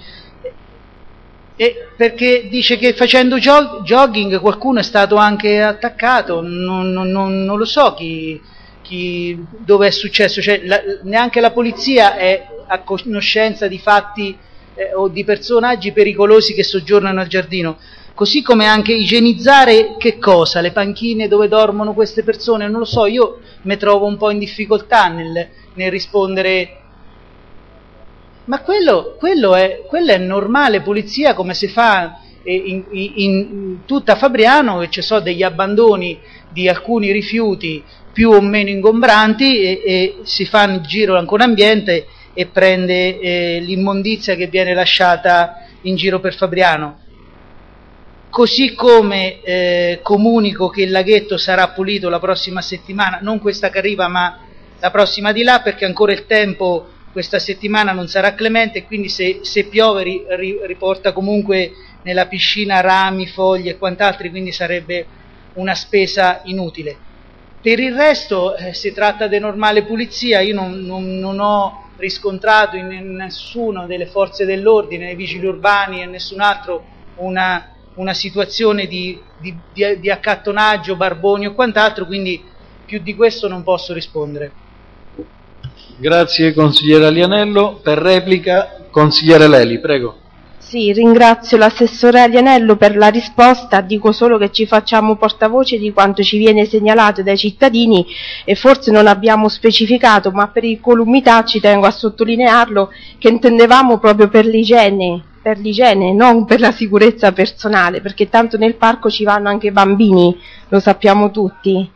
Perché dice che facendo jogging qualcuno è stato anche attaccato, non lo so dove è successo, cioè, neanche la polizia è a conoscenza di fatti o di personaggi pericolosi che soggiornano al giardino. Così come anche igienizzare che cosa? Le panchine dove dormono queste persone? Non lo so, io mi trovo un po' in difficoltà nel rispondere. Ma quello è normale polizia, come si fa in tutta Fabriano, che ci sono degli abbandoni di alcuni rifiuti più o meno ingombranti e si fa il giro ancora ambiente e prende l'immondizia che viene lasciata in giro per Fabriano. Così come comunico che il laghetto sarà pulito la prossima settimana, non questa che arriva ma la prossima di là, perché ancora il tempo questa settimana non sarà clemente e quindi se piove riporta comunque nella piscina rami, foglie e quant'altro, quindi sarebbe una spesa inutile. Per il resto si tratta di normale pulizia. Io non ho riscontrato in nessuno delle forze dell'ordine, nei vigili urbani e nessun altro una situazione di accattonaggio, barboni o quant'altro, quindi più di questo non posso rispondere. Grazie consigliere Alianello. Per replica consigliere Leli, prego. Sì, ringrazio l'assessore Alianello per la risposta, dico solo che ci facciamo portavoce di quanto ci viene segnalato dai cittadini e forse non abbiamo specificato, ma per incolumità ci tengo a sottolinearlo, che intendevamo proprio per l'igiene, non per la sicurezza personale, perché tanto nel parco ci vanno anche bambini, lo sappiamo tutti.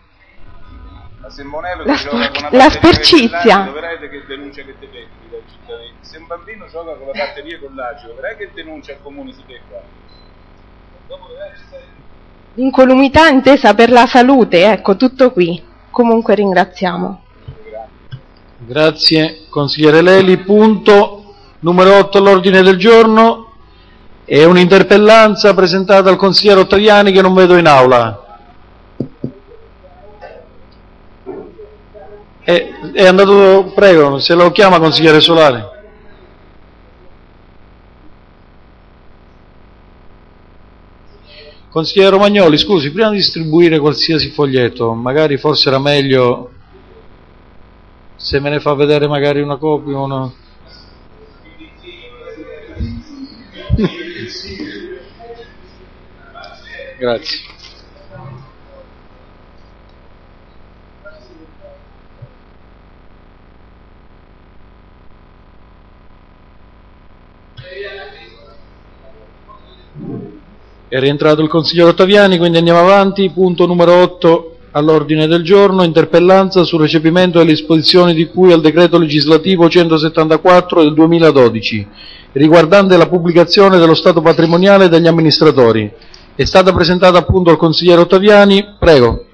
La sporcizia. Vedete che denuncia che te becchi dai cittadini. Se un bambino gioca con la batteria con l'acido, vedrai che denuncia al comune si becca. L'incolumità intesa per la salute, ecco, tutto qui. Comunque ringraziamo. Grazie consigliere Leli. Punto numero 8 all'ordine del giorno è un'interpellanza presentata dal consigliere Ottaviani che non vedo in aula. È andato, prego, se lo chiama consigliere Solari. Consigliere Romagnoli, scusi, prima di distribuire qualsiasi foglietto, magari forse era meglio se me ne fa vedere magari una copia o una... Grazie. È rientrato il consigliere Ottaviani, quindi andiamo avanti. Punto numero 8 all'ordine del giorno, interpellanza sul recepimento delle disposizioni di cui al decreto legislativo 174 del 2012, riguardante la pubblicazione dello stato patrimoniale degli amministratori. È stata presentata appunto al consigliere Ottaviani, prego.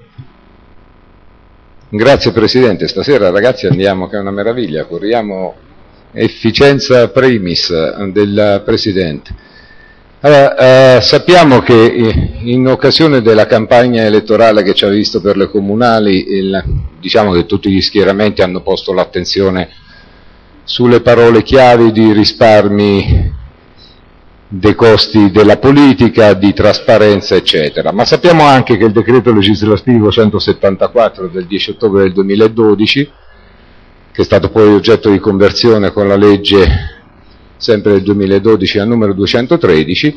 Grazie Presidente, stasera ragazzi andiamo che è una meraviglia, corriamo efficienza primis del Presidente. Allora, sappiamo che in occasione della campagna elettorale che ci ha visto per le comunali, diciamo che tutti gli schieramenti hanno posto l'attenzione sulle parole chiavi di risparmi dei costi della politica, di trasparenza, eccetera. Ma sappiamo anche che il decreto legislativo 174 del 10 ottobre del 2012, che è stato poi oggetto di conversione con la legge sempre del 2012 al numero 213,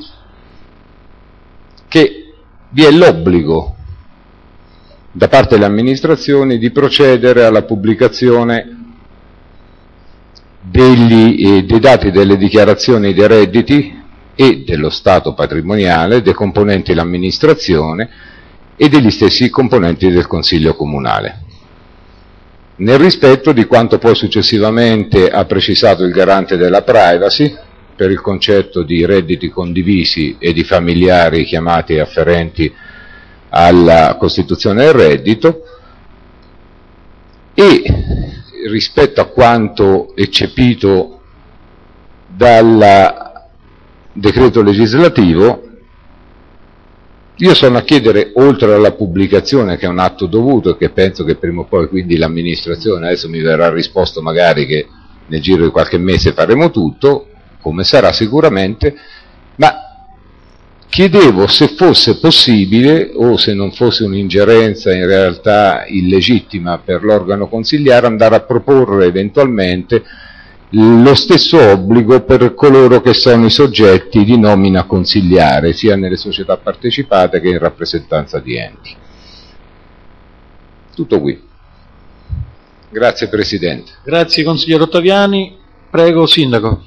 che vi è l'obbligo da parte delle amministrazioni di procedere alla pubblicazione dei dati delle dichiarazioni dei redditi e dello stato patrimoniale dei componenti dell'amministrazione e degli stessi componenti del Consiglio Comunale, nel rispetto di quanto poi successivamente ha precisato il garante della privacy per il concetto di redditi condivisi e di familiari chiamati afferenti alla costituzione del reddito, e rispetto a quanto eccepito dal decreto legislativo, io sono a chiedere, oltre alla pubblicazione, che è un atto dovuto e che penso che prima o poi quindi l'amministrazione, adesso mi verrà risposto magari che nel giro di qualche mese faremo tutto, come sarà sicuramente, ma chiedevo se fosse possibile, o se non fosse un'ingerenza in realtà illegittima per l'organo consiliare, andare a proporre eventualmente lo stesso obbligo per coloro che sono i soggetti di nomina consiliare, sia nelle società partecipate che in rappresentanza di enti. Tutto qui. Grazie Presidente. Grazie consigliere Ottaviani. Prego Sindaco.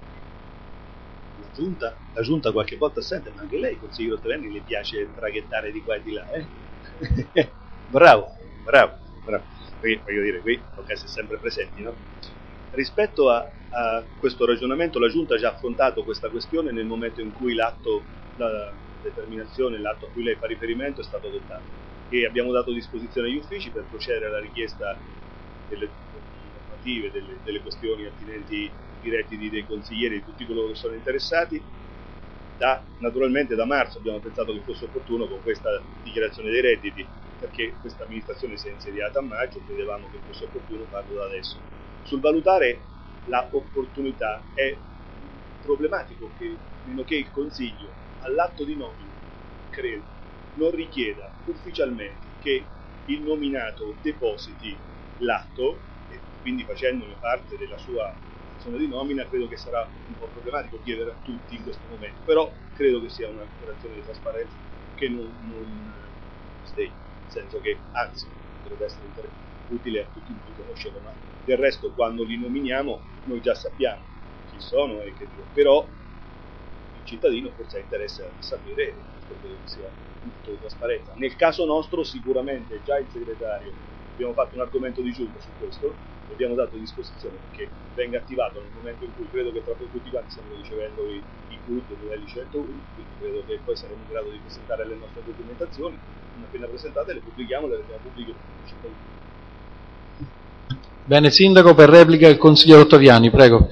La Giunta qualche volta assente, ma anche lei, consigliere Ottaviani, le piace traghettare di qua e di là, eh? Bravo. Qui, voglio dire, qui tocca essere sempre presenti, no? Rispetto a questo ragionamento, la Giunta ha già affrontato questa questione nel momento in cui la determinazione, l'atto a cui lei fa riferimento è stato adottato, e abbiamo dato disposizione agli uffici per procedere alla richiesta delle normative, delle questioni attinenti i redditi dei consiglieri, di tutti coloro che sono interessati. Naturalmente da marzo abbiamo pensato che fosse opportuno con questa dichiarazione dei redditi, perché questa amministrazione si è insediata a maggio, credevamo che fosse opportuno farlo da adesso. Sul valutare la opportunità è problematico che, meno che il Consiglio all'atto di nomina, credo, non richieda ufficialmente che il nominato depositi l'atto, e quindi facendone parte della sua azione di nomina, credo che sarà un po' problematico chiedere a tutti in questo momento, però credo che sia un'operazione di trasparenza che non sdegna, nel senso che anzi dovrebbe essere utile a tutti noi conoscerlo, ma del resto quando li nominiamo noi già sappiamo chi sono e che però il cittadino forse ha interesse a sapere, credo che sia un punto di trasparenza. Nel caso nostro sicuramente già il segretario, abbiamo fatto un argomento di giunta su questo, abbiamo dato disposizione perché venga attivato nel momento in cui credo che proprio tutti quanti stiamo ricevendo i CUD livelli 101, quindi credo che poi saremo in grado di presentare le nostre documentazioni, non appena presentate le pubblichiamo, le rendiamo pubbliche per tutti i cittadini. Bene, Sindaco, per replica il consigliere Ottaviani, prego.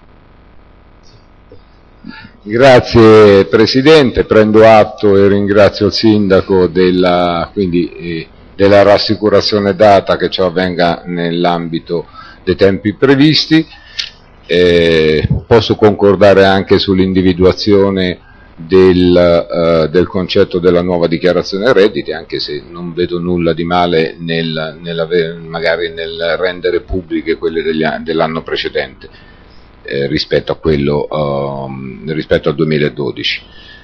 Grazie Presidente, prendo atto e ringrazio il Sindaco della rassicurazione data che ciò avvenga nell'ambito dei tempi previsti. Posso concordare anche sull'individuazione del concetto della nuova dichiarazione dei redditi, anche se non vedo nulla di male magari nel rendere pubbliche quelle dell'anno precedente rispetto a quello rispetto al 2012.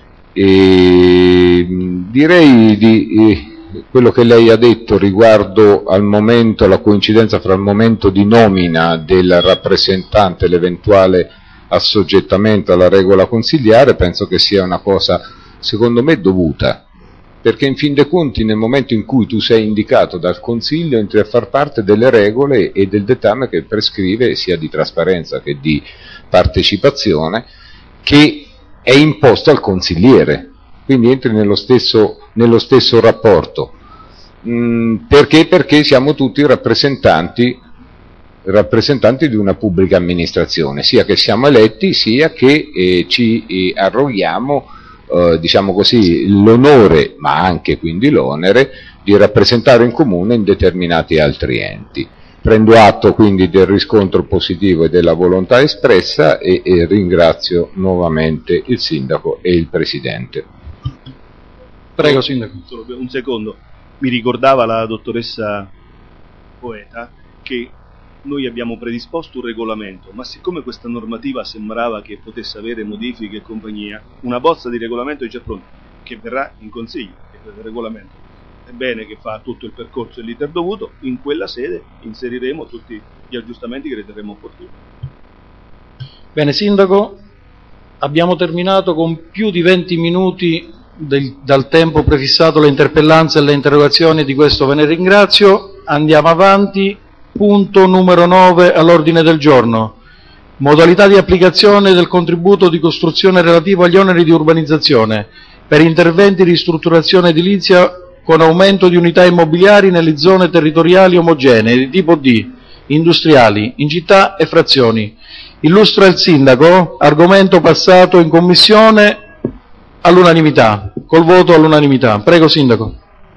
E direi di quello che lei ha detto riguardo al momento, la coincidenza fra il momento di nomina del rappresentante e l'eventuale assoggettamento alla regola consiliare, penso che sia una cosa secondo me dovuta, perché in fin dei conti nel momento in cui tu sei indicato dal Consiglio entri a far parte delle regole e del dettame che prescrive sia di trasparenza che di partecipazione, che è imposto al consigliere, quindi entri nello stesso rapporto. Perché? Perché siamo tutti rappresentanti di una pubblica amministrazione, sia che siamo eletti, sia che ci arroghiamo, diciamo così, l'onore, ma anche quindi l'onere, di rappresentare in comune in determinati altri enti. Prendo atto quindi del riscontro positivo e della volontà espressa e ringrazio nuovamente il Sindaco e il Presidente. Prego, Sindaco. Solo un secondo. Mi ricordava la dottoressa Poeta che noi abbiamo predisposto un regolamento, ma siccome questa normativa sembrava che potesse avere modifiche e compagnia, una bozza di regolamento è già pronta, che verrà in consiglio, che il regolamento è bene che fa tutto il percorso e l'iter dovuto, in quella sede inseriremo tutti gli aggiustamenti che riterremo opportuni. Bene, Sindaco, abbiamo terminato con più di 20 minuti dal tempo prefissato alle interpellanze e alle interrogazioni, di questo ve ne ringrazio. Andiamo avanti. Punto numero 9 all'ordine del giorno. Modalità di applicazione del contributo di costruzione relativo agli oneri di urbanizzazione per interventi di ristrutturazione edilizia con aumento di unità immobiliari nelle zone territoriali omogenee di tipo D, industriali, in città e frazioni. Illustra il Sindaco, argomento passato in commissione all'unanimità, col voto all'unanimità. Prego, Sindaco.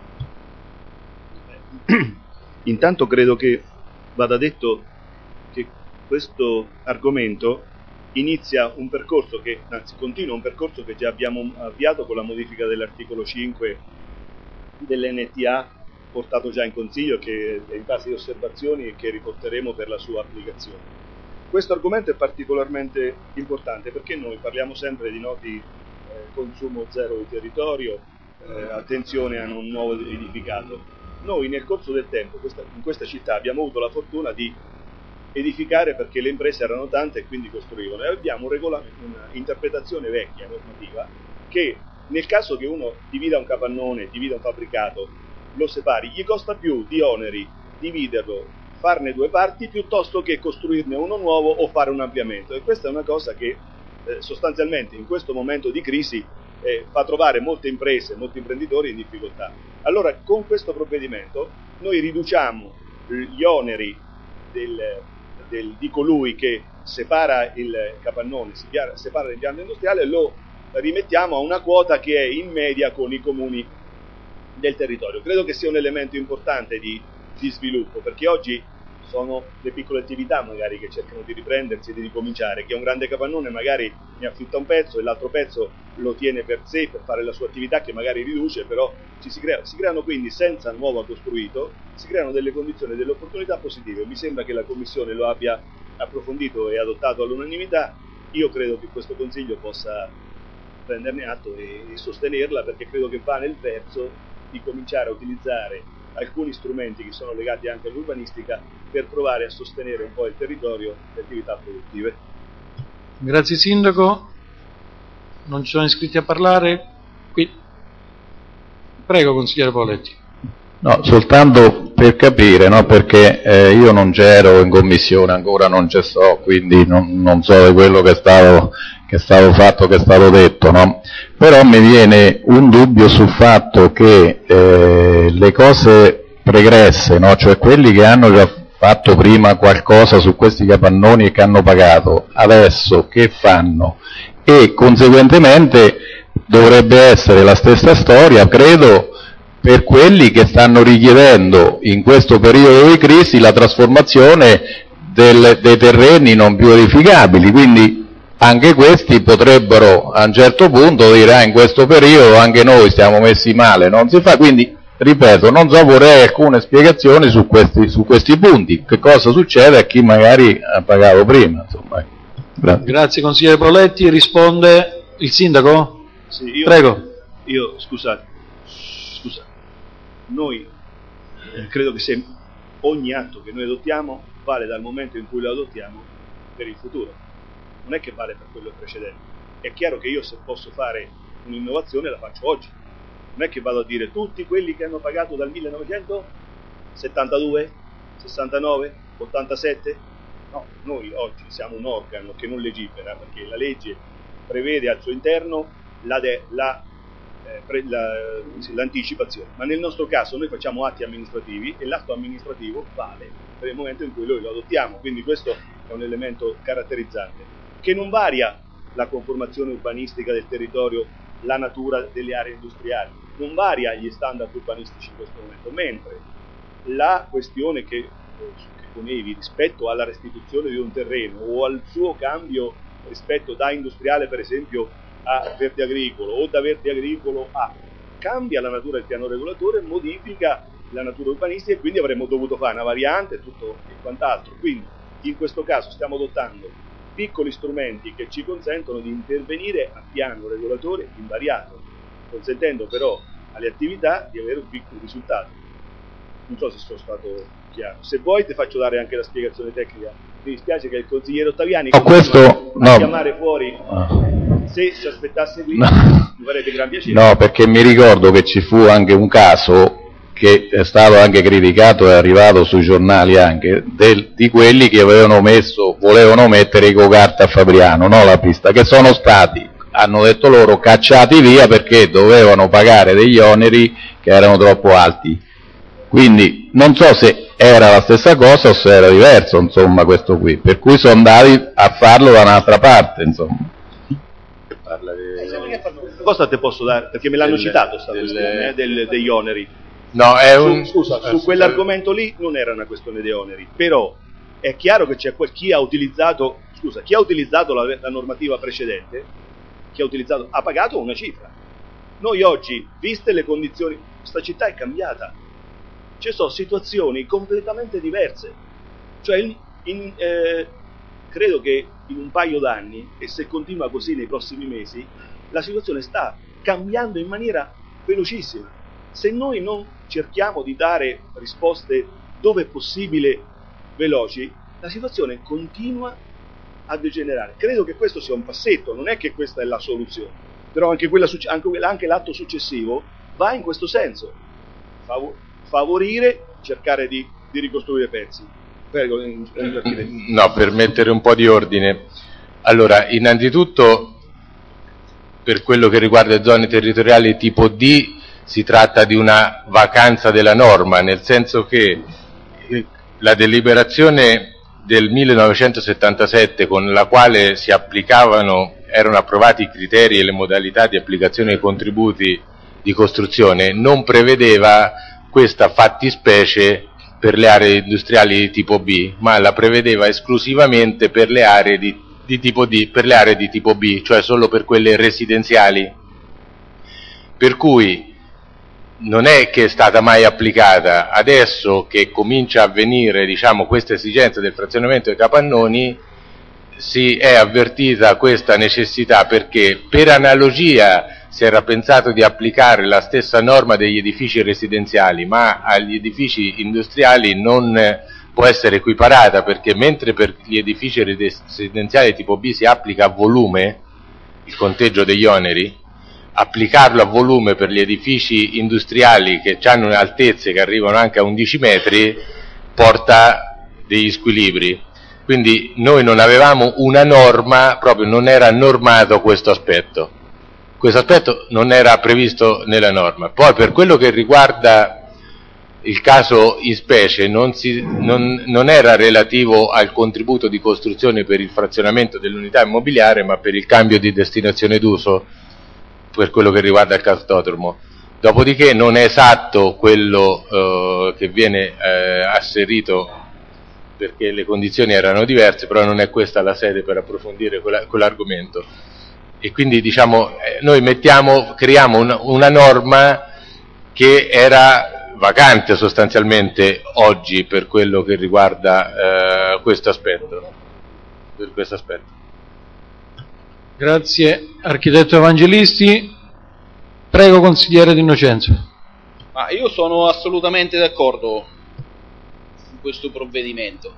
Intanto credo che vada detto che questo argomento inizia un percorso continua un percorso che già abbiamo avviato con la modifica dell'articolo 5 dell'NTA, portato già in consiglio, che è in fase di osservazioni e che riporteremo per la sua applicazione. Questo argomento è particolarmente importante perché noi parliamo sempre di noti consumo zero di territorio, attenzione a un nuovo edificato. Noi nel corso del tempo in questa città abbiamo avuto la fortuna di edificare perché le imprese erano tante e quindi costruivano, e abbiamo un'interpretazione vecchia, normativa, che nel caso che uno divida un capannone, divida un fabbricato, lo separi, gli costa più di oneri dividerlo, farne due parti, piuttosto che costruirne uno nuovo o fare un ampliamento. E questa è una cosa che sostanzialmente in questo momento di crisi fa trovare molte imprese, molti imprenditori in difficoltà. Allora con questo provvedimento noi riduciamo gli oneri di colui che separa il capannone, separa l'impianto industriale, e lo rimettiamo a una quota che è in media con i comuni del territorio. Credo che sia un elemento importante di sviluppo, perché oggi sono le piccole attività magari che cercano di riprendersi e di ricominciare. Chi ha un grande capannone magari ne affitta un pezzo e l'altro pezzo lo tiene per sé, per fare la sua attività, che magari riduce, però si creano quindi, senza nuovo costruito, si creano delle condizioni, delle opportunità positive. Mi sembra che la Commissione lo abbia approfondito e adottato all'unanimità. Io credo che questo Consiglio possa prenderne atto e sostenerla, perché credo che va nel verso di cominciare a utilizzare alcuni strumenti che sono legati anche all'urbanistica per provare a sostenere un po' il territorio e le attività produttive. Grazie Sindaco. Non ci sono iscritti a parlare? Qui. Prego, consigliere Poletti. No, soltanto per capire, no, perché io non c'ero in commissione, ancora non ci sto, quindi non so di quello che è stato fatto, che è stato detto, no? Però mi viene un dubbio sul fatto che le cose pregresse, no, cioè quelli che hanno già fatto prima qualcosa su questi capannoni e che hanno pagato, adesso che fanno? E conseguentemente dovrebbe essere la stessa storia, credo, per quelli che stanno richiedendo in questo periodo di crisi la trasformazione dei terreni non più edificabili, quindi anche questi potrebbero a un certo punto dire in questo periodo anche noi stiamo messi male, non si fa, quindi ripeto, non so, vorrei alcune spiegazioni su questi punti, che cosa succede a chi magari ha pagato prima, insomma. Grazie consigliere Poletti. Risponde il Sindaco? Sì, Prego. Scusate, noi credo che se ogni atto che noi adottiamo vale dal momento in cui lo adottiamo per il futuro, non è che vale per quello precedente. È chiaro che io, se posso fare un'innovazione, la faccio oggi, non è che vado a dire tutti quelli che hanno pagato dal 1972, 69, 87, no, noi oggi siamo un organo che non legifera, perché la legge prevede al suo interno l'anticipazione, ma nel nostro caso noi facciamo atti amministrativi e l'atto amministrativo vale per il momento in cui noi lo adottiamo, quindi questo è un elemento caratterizzante, che non varia la conformazione urbanistica del territorio, la natura delle aree industriali, non varia gli standard urbanistici in questo momento, mentre la questione che ponevi rispetto alla restituzione di un terreno o al suo cambio rispetto da industriale per esempio a verde agricolo o da verde agricolo a, cambia la natura del piano regolatore, modifica la natura urbanistica e quindi avremmo dovuto fare una variante e tutto e quant'altro. Quindi in questo caso stiamo adottando piccoli strumenti che ci consentono di intervenire a piano regolatore invariato, consentendo però alle attività di avere un piccolo risultato. Non so se sono stato chiaro. Se vuoi ti faccio dare anche la spiegazione tecnica. Mi dispiace che il consigliere Ottaviani a chiamare fuori. Se ci aspettasse qui mi farebbe gran piacere. No, perché mi ricordo che ci fu anche un caso che è stato anche criticato e è arrivato sui giornali anche, di quelli che volevano mettere i go-kart a Fabriano, no, la pista, che sono stati, hanno detto loro, cacciati via perché dovevano pagare degli oneri che erano troppo alti. Quindi non so se era la stessa cosa o se era diverso, insomma, questo qui, per cui sono andati a farlo da un'altra parte, insomma. Cosa te posso dare? Perché me l'hanno citato degli oneri. No, su quell'argomento lì non era una questione di oneri, però è chiaro che c'è chi ha utilizzato la normativa precedente, ha pagato una cifra. Noi oggi, viste le condizioni, questa città è cambiata, ci sono situazioni completamente diverse, cioè credo che in un paio d'anni, e se continua così nei prossimi mesi, la situazione sta cambiando in maniera velocissima. Se noi non cerchiamo di dare risposte dove è possibile veloci, la situazione continua a degenerare. Credo che questo sia un passetto, non è che questa è la soluzione, però anche l'atto successivo va in questo senso, favorire, cercare di ricostruire pezzi. Prego. No, per mettere un po' di ordine. Allora, innanzitutto, per quello che riguarda le zone territoriali tipo D, si tratta di una vacanza della norma, nel senso che la deliberazione del 1977 con la quale erano approvati i criteri e le modalità di applicazione dei contributi di costruzione non prevedeva questa fattispecie per le aree industriali di tipo B, ma la prevedeva esclusivamente per le aree di tipo D, per le aree di tipo B, cioè solo per quelle residenziali. Per cui non è che è stata mai applicata. Adesso che comincia a avvenire, questa esigenza del frazionamento dei capannoni, si è avvertita questa necessità perché per analogia si era pensato di applicare la stessa norma degli edifici residenziali, ma agli edifici industriali non può essere equiparata, perché mentre per gli edifici residenziali tipo B si applica a volume il conteggio degli oneri, applicarlo a volume per gli edifici industriali che hanno altezze che arrivano anche a 11 metri porta degli squilibri. Quindi noi non avevamo una norma, proprio non era normato questo aspetto non era previsto nella norma. Poi per quello che riguarda il caso in specie non era relativo al contributo di costruzione per il frazionamento dell'unità immobiliare, ma per il cambio di destinazione d'uso, per quello che riguarda il cartodromo. Dopodiché non è esatto quello che viene asserito, perché le condizioni erano diverse, però non è questa la sede per approfondire quell'argomento. E quindi noi creiamo una norma che era vacante sostanzialmente oggi per quello che riguarda questo aspetto. Grazie. Architetto Evangelisti, prego consigliere D'Innocenzo. Ma io sono assolutamente d'accordo su questo provvedimento,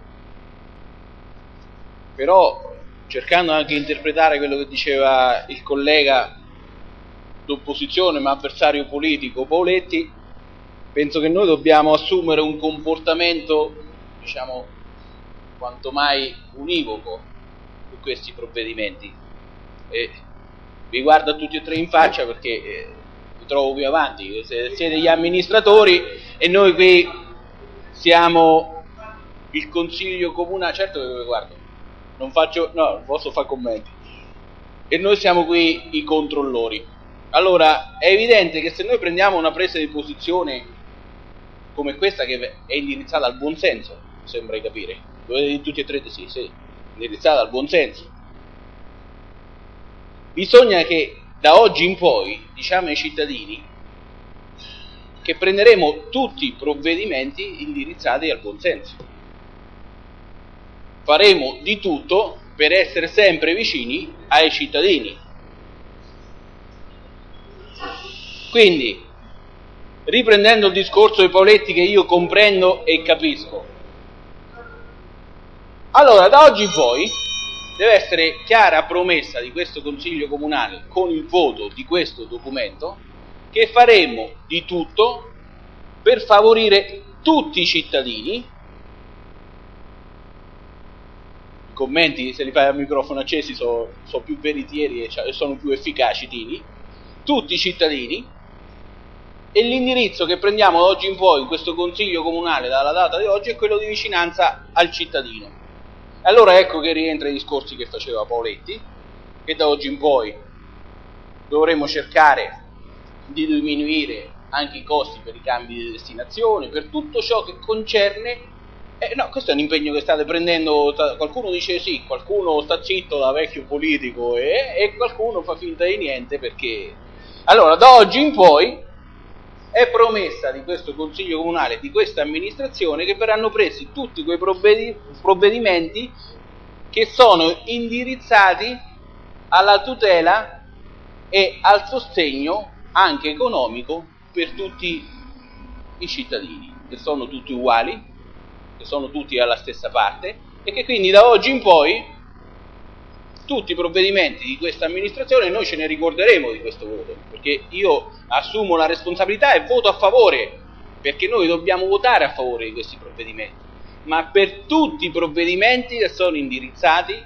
però cercando anche di interpretare quello che diceva il collega d'opposizione ma avversario politico Pauletti, penso che noi dobbiamo assumere un comportamento quanto mai univoco su questi provvedimenti. E vi guardo a tutti e tre in faccia perché vi trovo qui avanti, siete gli amministratori e noi qui siamo il consiglio comunale. Certo che vi guardo, non posso fare commenti, e noi siamo qui i controllori. Allora è evidente che se noi prendiamo una presa di posizione come questa, che è indirizzata al buonsenso, sembra di capire. Dovete dire tutti e tre di sì, indirizzata al buonsenso. Bisogna che da oggi in poi diciamo ai cittadini che prenderemo tutti i provvedimenti indirizzati al buonsenso. Faremo di tutto per essere sempre vicini ai cittadini. Quindi, riprendendo il discorso di Pavoletti che io comprendo e capisco, allora da oggi in poi deve essere chiara promessa di questo Consiglio Comunale con il voto di questo documento che faremo di tutto per favorire tutti i cittadini. I commenti, se li fai al microfono accesi, sono più veritieri e sono più efficaci, Tini. Tutti i cittadini. E l'indirizzo che prendiamo da oggi in poi in questo Consiglio Comunale dalla data di oggi è quello di vicinanza al cittadino. Allora ecco che rientra i discorsi che faceva Pavoletti, che da oggi in poi dovremo cercare di diminuire anche i costi per i cambi di destinazione, per tutto ciò che concerne. No, questo è un impegno che state prendendo. Qualcuno dice sì, qualcuno sta zitto da vecchio politico e qualcuno fa finta di niente, perché allora da oggi in poi è promessa di questo Consiglio Comunale, di questa amministrazione, che verranno presi tutti quei provvedimenti che sono indirizzati alla tutela e al sostegno anche economico per tutti i cittadini, che sono tutti uguali, che sono tutti alla stessa parte, e che quindi da oggi in poi tutti i provvedimenti di questa amministrazione noi ce ne ricorderemo di questo voto, perché io assumo la responsabilità e voto a favore, perché noi dobbiamo votare a favore di questi provvedimenti, ma per tutti i provvedimenti che sono indirizzati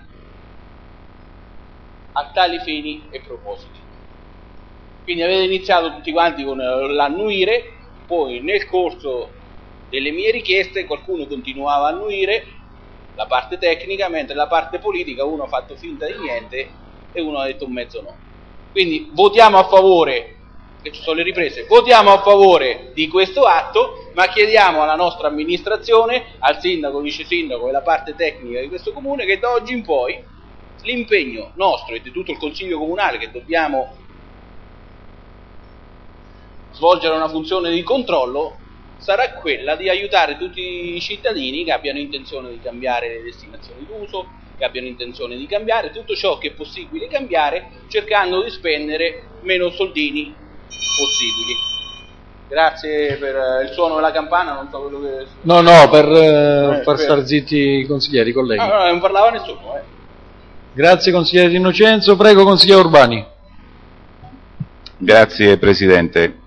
a tali fini e propositi. Quindi avete iniziato tutti quanti con l'annuire, poi nel corso delle mie richieste qualcuno continuava a annuire la parte tecnica, mentre la parte politica uno ha fatto finta di niente e uno ha detto un mezzo no. Quindi votiamo a favore, che ci sono le riprese, votiamo a favore di questo atto, ma chiediamo alla nostra amministrazione, al sindaco, vice sindaco e alla parte tecnica di questo comune, che da oggi in poi l'impegno nostro e di tutto il Consiglio Comunale, che dobbiamo svolgere una funzione di controllo, sarà quella di aiutare tutti i cittadini che abbiano intenzione di cambiare le destinazioni d'uso, che abbiano intenzione di cambiare tutto ciò che è possibile cambiare, cercando di spendere meno soldini possibili. Grazie per il suono della campana, non so quello che... No, per far star zitti i consiglieri, colleghi. No, non parlava nessuno. Grazie consigliere D'Innocenzo, prego consigliere Urbani. Grazie Presidente.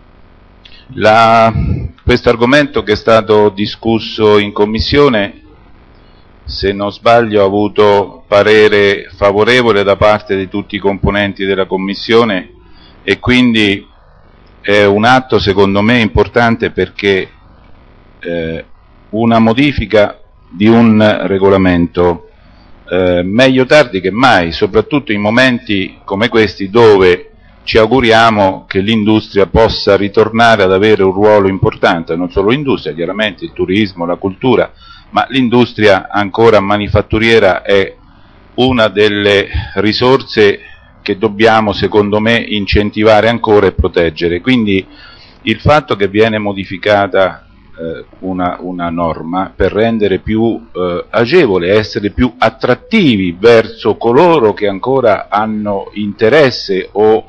Questo argomento che è stato discusso in Commissione, se non sbaglio, ha avuto parere favorevole da parte di tutti i componenti della Commissione, e quindi è un atto secondo me importante, perché una modifica di un regolamento meglio tardi che mai, soprattutto in momenti come questi dove ci auguriamo che l'industria possa ritornare ad avere un ruolo importante, non solo l'industria, chiaramente il turismo, la cultura, ma l'industria ancora manifatturiera è una delle risorse che dobbiamo, secondo me, incentivare ancora e proteggere. Quindi il fatto che viene modificata una norma per rendere più agevole, essere più attrattivi verso coloro che ancora hanno interesse o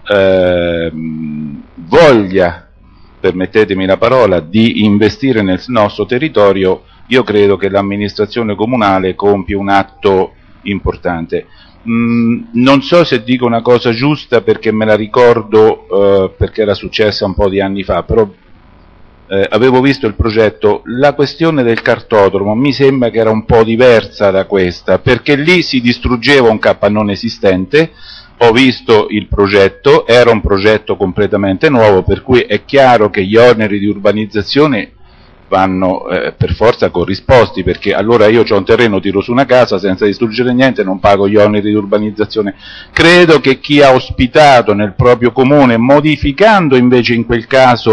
voglia, permettetemi la parola, di investire nel nostro territorio, io credo che l'amministrazione comunale compie un atto importante. Non so se dico una cosa giusta, perché me la ricordo perché era successa un po' di anni fa, però avevo visto il progetto. La questione del cartodromo mi sembra che era un po' diversa da questa, perché lì si distruggeva un capannone esistente. Ho visto il progetto, era un progetto completamente nuovo, per cui è chiaro che gli oneri di urbanizzazione vanno per forza corrisposti, perché allora io ho un terreno, tiro su una casa senza distruggere niente, non pago gli oneri di urbanizzazione. Credo che chi ha ospitato nel proprio comune, modificando invece in quel caso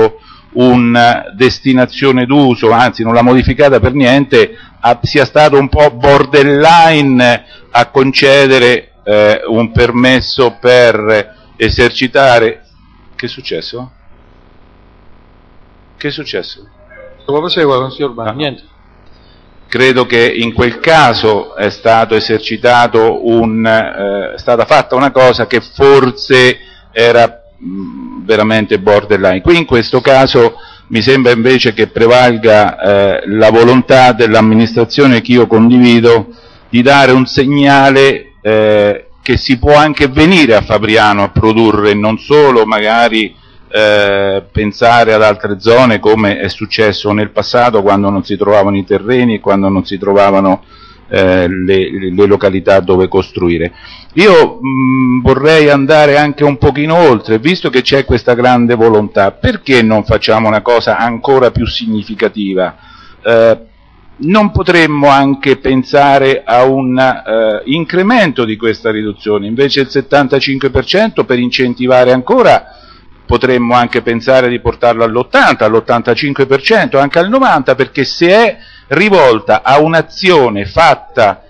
una destinazione d'uso, anzi non l'ha modificata per niente, sia stato un po' borderline a concedere un permesso per esercitare. Che è successo? Che è successo? Niente. Credo che in quel caso è stato esercitato è stata fatta una cosa che forse era veramente borderline. Qui in questo caso mi sembra invece che prevalga la volontà dell'amministrazione, che io condivido, di dare un segnale che si può anche venire a Fabriano a produrre, non solo magari pensare ad altre zone come è successo nel passato, quando non si trovavano i terreni e quando non si trovavano le località dove costruire. Io vorrei andare anche un pochino oltre, visto che c'è questa grande volontà, perché non facciamo una cosa ancora più significativa? Non potremmo anche pensare a un incremento di questa riduzione, invece del 75% per incentivare ancora, potremmo anche pensare di portarlo all'80, all'85%, anche al 90%, perché se è rivolta a un'azione fatta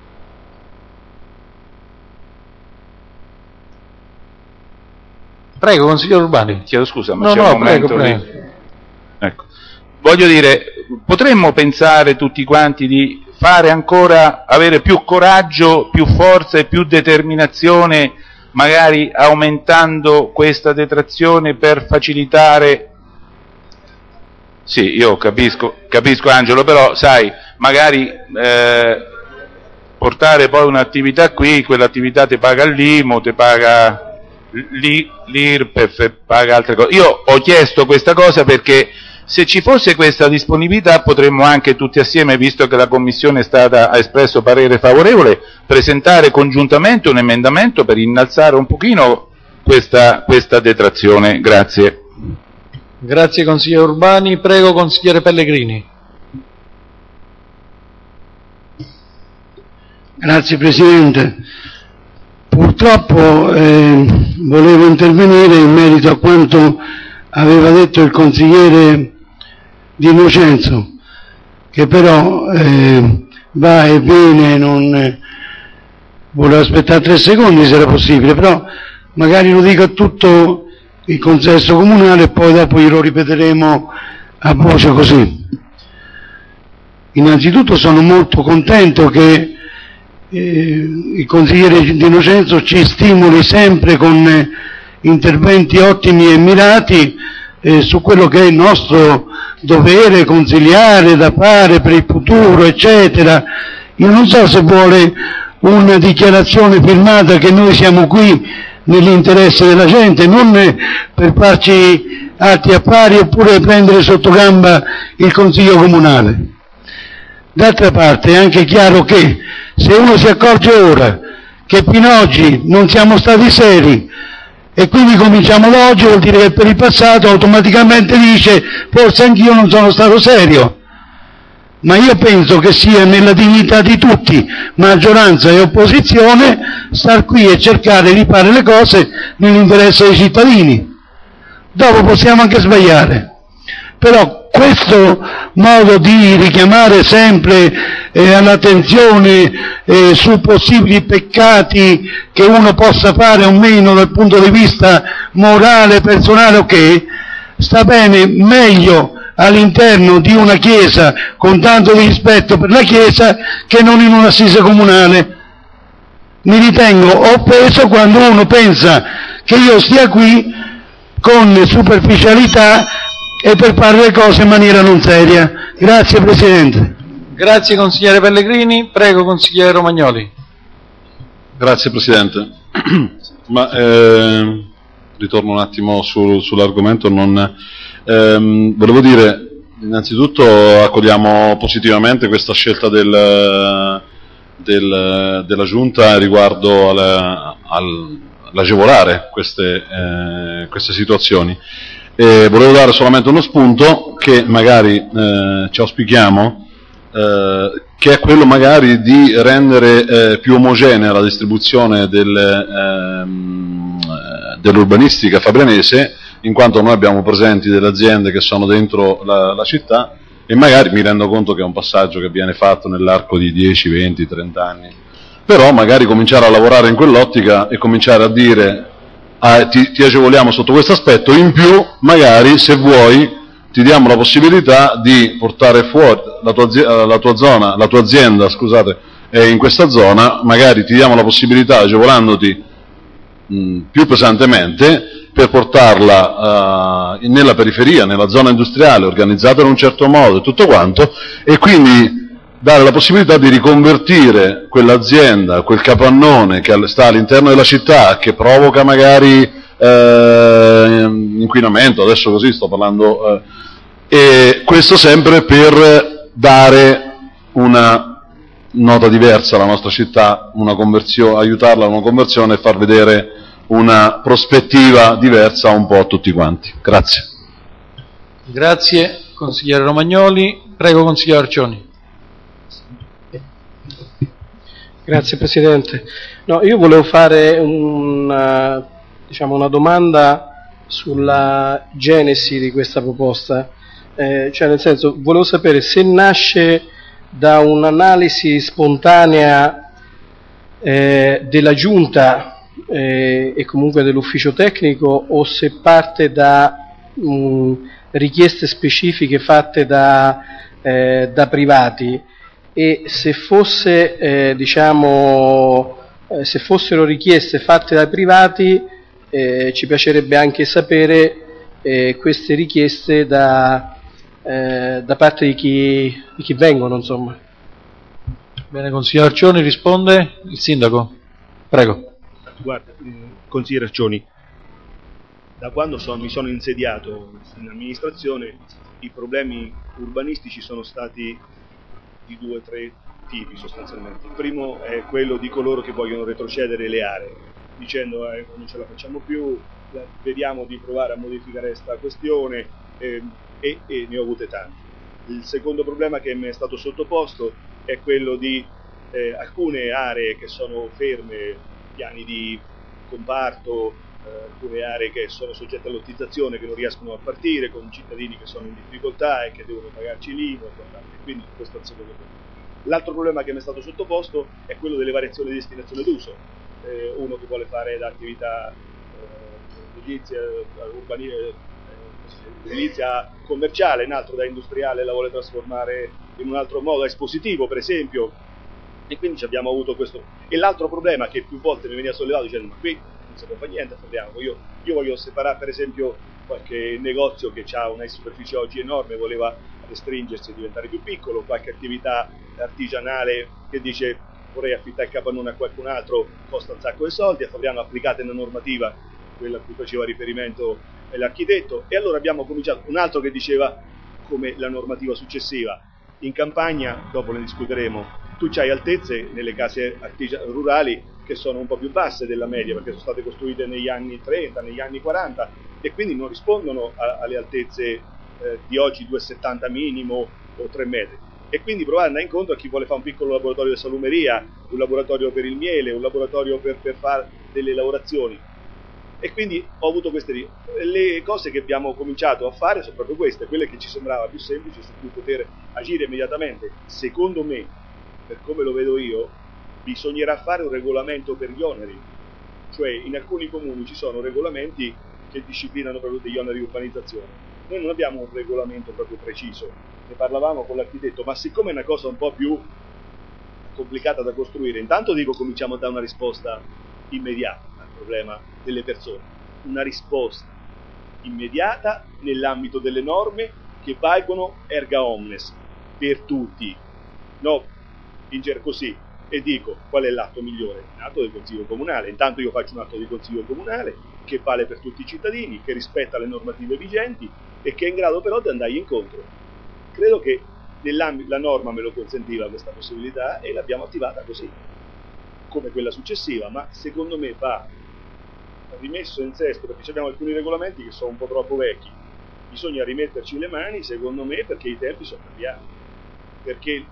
Prego, consigliere Urbani. Chiedo scusa, ma c'è un momento prego. Ecco. Voglio dire, potremmo pensare tutti quanti di fare ancora, avere più coraggio, più forza e più determinazione, magari aumentando questa detrazione per facilitare. Sì, io capisco Angelo, però sai, magari portare poi un'attività qui, quell'attività ti paga l'IMU, ti paga l'IRPEF, paga altre cose. Io ho chiesto questa cosa perché se ci fosse questa disponibilità potremmo anche tutti assieme, visto che la Commissione ha espresso parere favorevole, presentare congiuntamente un emendamento per innalzare un pochino questa detrazione. Grazie. Grazie consigliere Urbani, prego consigliere Pellegrini. Grazie Presidente. Purtroppo volevo intervenire in merito a quanto aveva detto il consigliere Di Innocenzo, che però va e viene, non volevo aspettare 3 secondi se era possibile, però magari lo dico a tutto il consesso comunale e poi dopo glielo ripeteremo a voce così. Innanzitutto sono molto contento che il consigliere Di Innocenzo ci stimoli sempre con interventi ottimi e mirati su quello che è il nostro dovere consigliare da fare per il futuro, eccetera. Io non so se vuole una dichiarazione firmata che noi siamo qui nell'interesse della gente, non per farci altri affari oppure prendere sotto gamba il Consiglio Comunale. D'altra parte è anche chiaro che se uno si accorge ora che fino ad oggi non siamo stati seri e quindi cominciamo da oggi, vuol dire che per il passato automaticamente dice forse anch'io non sono stato serio. Ma io penso che sia nella dignità di tutti, maggioranza e opposizione, star qui e cercare di fare le cose nell'interesse dei cittadini. Dopo possiamo anche sbagliare. Però questo modo di richiamare sempre all'attenzione su possibili peccati che uno possa fare o meno dal punto di vista morale, personale, ok, sta bene meglio all'interno di una chiesa con tanto di rispetto per la chiesa che non in un'assise comunale. Mi ritengo offeso quando uno pensa che io stia qui con superficialità e per fare le cose in maniera non seria. Grazie Presidente. Grazie consigliere Pellegrini, prego consigliere Romagnoli. Grazie Presidente. Ma ritorno un attimo sull'argomento. Volevo dire, innanzitutto accogliamo positivamente questa scelta della Giunta riguardo all'agevolare queste situazioni. Volevo dare solamente uno spunto che magari ci auspichiamo, che è quello magari di rendere più omogenea la distribuzione dell'urbanistica fabrianese in quanto noi abbiamo presenti delle aziende che sono dentro la città, e magari mi rendo conto che è un passaggio che viene fatto nell'arco di 10, 20, 30 anni, però magari cominciare a lavorare in quell'ottica e cominciare a dire ti agevoliamo sotto questo aspetto, in più magari se vuoi ti diamo la possibilità di portare fuori la tua azienda, scusate, in questa zona, magari ti diamo la possibilità, agevolandoti più pesantemente, per portarla nella periferia, nella zona industriale, organizzata in un certo modo e tutto quanto, e quindi dare la possibilità di riconvertire quell'azienda, quel capannone che sta all'interno della città, che provoca magari inquinamento, adesso così sto parlando, e questo sempre per dare una nota diversa alla nostra città, aiutarla a una conversione e far vedere una prospettiva diversa un po' a tutti quanti. Grazie. Grazie, consigliere Romagnoli. Prego, consigliere Arcioni. Grazie Presidente. No, io volevo fare una domanda sulla genesi di questa proposta, cioè nel senso, volevo sapere se nasce da un'analisi spontanea della Giunta e comunque dell'ufficio tecnico, o se parte da richieste specifiche fatte da privati, e se fosse se fossero richieste fatte dai privati, ci piacerebbe anche sapere queste richieste da parte di chi vengono, insomma. Bene, consigliere Arcioni, risponde il sindaco. Prego. Guarda, consigliere Arcioni, da quando mi sono insediato in amministrazione, i problemi urbanistici sono stati di 2 o 3 tipi sostanzialmente. Il primo è quello di coloro che vogliono retrocedere le aree, dicendo non ce la facciamo più, vediamo di provare a modificare questa questione, e ne ho avute tante. Il secondo problema che mi è stato sottoposto è quello di alcune aree che sono ferme, piani di comparto, alcune aree che sono soggette a lottizzazione, che non riescono a partire, con cittadini che sono in difficoltà e che devono pagarci l'IMU, quindi questo è il secondo problema. L'altro problema che mi è stato sottoposto è quello delle variazioni di destinazione d'uso. Uno che vuole fare da attività edilizia, edilizia commerciale, un altro da industriale la vuole trasformare in un altro modo, espositivo per esempio, e quindi abbiamo avuto questo. E l'altro problema che più volte mi veniva sollevato dicendo ma qui non si può fare niente, io voglio separare per esempio qualche negozio che ha una superficie oggi enorme, voleva restringersi e diventare più piccolo, qualche attività artigianale che dice vorrei affittare il capannone a qualcun altro, costa un sacco di soldi, abbiamo applicato una normativa, quella a cui faceva riferimento l'architetto, e allora abbiamo cominciato un altro che diceva come la normativa successiva. In campagna, dopo ne discuteremo, tu c'hai altezze nelle case rurali che sono un po' più basse della media, perché sono state costruite negli anni 30, negli anni 40, e quindi non rispondono alle altezze di oggi, 2,70 minimo o 3 metri. E quindi provare ad andare incontro a chi vuole fare un piccolo laboratorio di salumeria, un laboratorio per il miele, un laboratorio per fare delle lavorazioni. E quindi ho avuto queste lì. Le cose che abbiamo cominciato a fare sono proprio queste, quelle che ci sembrava più semplici, su cui poter agire immediatamente. Secondo me, per come lo vedo io, bisognerà fare un regolamento per gli oneri. Cioè in alcuni comuni ci sono regolamenti che disciplinano proprio degli oneri di urbanizzazione. Noi non abbiamo un regolamento proprio preciso, ne parlavamo con l'architetto, ma siccome è una cosa un po' più complicata da costruire, intanto dico cominciamo a dare una risposta immediata al problema delle persone, una risposta immediata nell'ambito delle norme che valgono erga omnes per tutti, no così, e dico qual è l'atto migliore? L'atto del Consiglio Comunale. Intanto io faccio un atto di Consiglio Comunale che vale per tutti i cittadini, che rispetta le normative vigenti e che è in grado però di andargli incontro. Credo che la norma me lo consentiva questa possibilità e l'abbiamo attivata così, come quella successiva, ma secondo me va rimesso in sesto, perché abbiamo alcuni regolamenti che sono un po' troppo vecchi, bisogna rimetterci le mani secondo me, perché i tempi sono cambiati, perché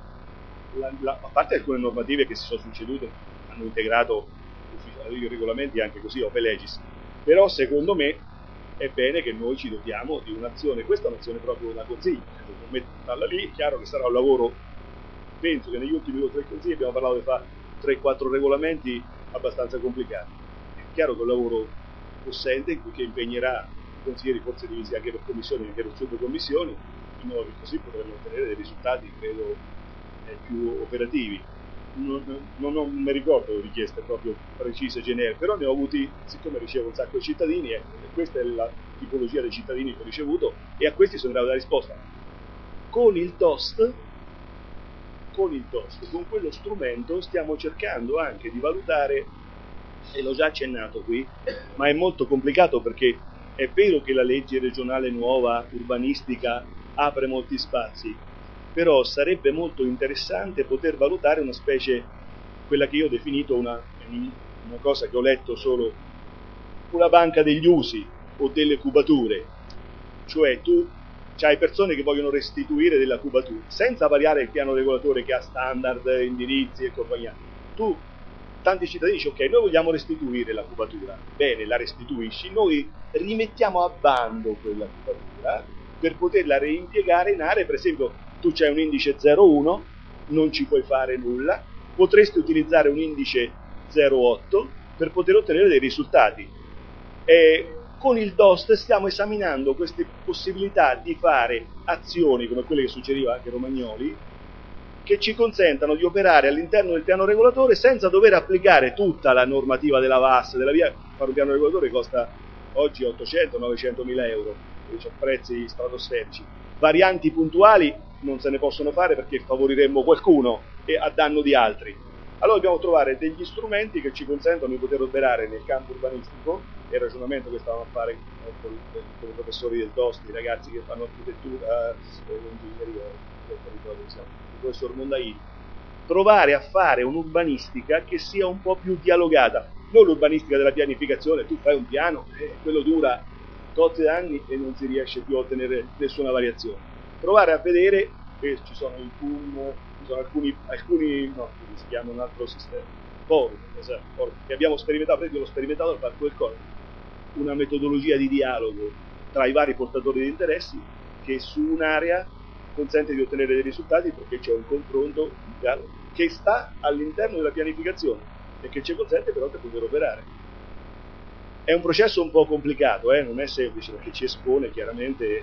a parte alcune normative che si sono succedute hanno integrato i regolamenti anche così ope legis, però secondo me è bene che noi ci dotiamo di un'azione, questa è un'azione proprio da consiglio, non metterla lì, è chiaro che sarà un lavoro, penso che negli ultimi 2 o 3 consigli abbiamo parlato di fare 3-4 regolamenti abbastanza complicati, è chiaro che è un lavoro possente che impegnerà i consiglieri forse divisi anche per commissioni, anche per sottocommissioni, in modo che così potremo ottenere dei risultati credo più operativi. Non mi ricordo richieste proprio precise, generiche, però ne ho avuti, siccome ricevo un sacco di cittadini, e questa è la tipologia dei cittadini che ho ricevuto, e a questi sono dato la risposta. Con il TOST, con quello strumento, stiamo cercando anche di valutare, e l'ho già accennato qui, ma è molto complicato perché è vero che la legge regionale nuova, urbanistica, apre molti spazi, però sarebbe molto interessante poter valutare una specie, quella che io ho definito una cosa che ho letto solo, una banca degli usi o delle cubature, cioè tu hai persone che vogliono restituire della cubatura, senza variare il piano regolatore che ha standard, indirizzi e compagnia. Tanti cittadini dicono ok, noi vogliamo restituire la cubatura, bene, la restituisci, noi rimettiamo a bando quella cubatura per poterla reimpiegare in aree, per esempio tu c'hai un indice 0,1, non ci puoi fare nulla, potresti utilizzare un indice 0,8 per poter ottenere dei risultati. Con il DOST stiamo esaminando queste possibilità di fare azioni come quelle che suggeriva anche Romagnoli, che ci consentano di operare all'interno del piano regolatore senza dover applicare tutta la normativa della VAS, della via. Fare un piano regolatore costa oggi 800-900 mila euro, cioè prezzi stratosferici. Varianti puntuali non se ne possono fare perché favoriremmo qualcuno e a danno di altri. Allora dobbiamo trovare degli strumenti che ci consentono di poter operare nel campo urbanistico, è il ragionamento che stavamo a fare con i professori del TOST, i ragazzi che fanno architettura, ingegneria, il professor Mondaini, provare a fare un'urbanistica che sia un po' più dialogata, non l'urbanistica della pianificazione, tu fai un piano e quello dura tot anni e non si riesce più a ottenere nessuna variazione. Provare a vedere che ci sono i PUM, ci sono alcuni no, si chiama un altro sistema, forum, che abbiamo sperimentato, io l'ho sperimentato al Parco del Corno, una metodologia di dialogo tra i vari portatori di interessi che su un'area consente di ottenere dei risultati perché c'è un confronto che sta all'interno della pianificazione e che ci consente però di poter operare. È un processo un po' complicato, non è semplice perché ci espone chiaramente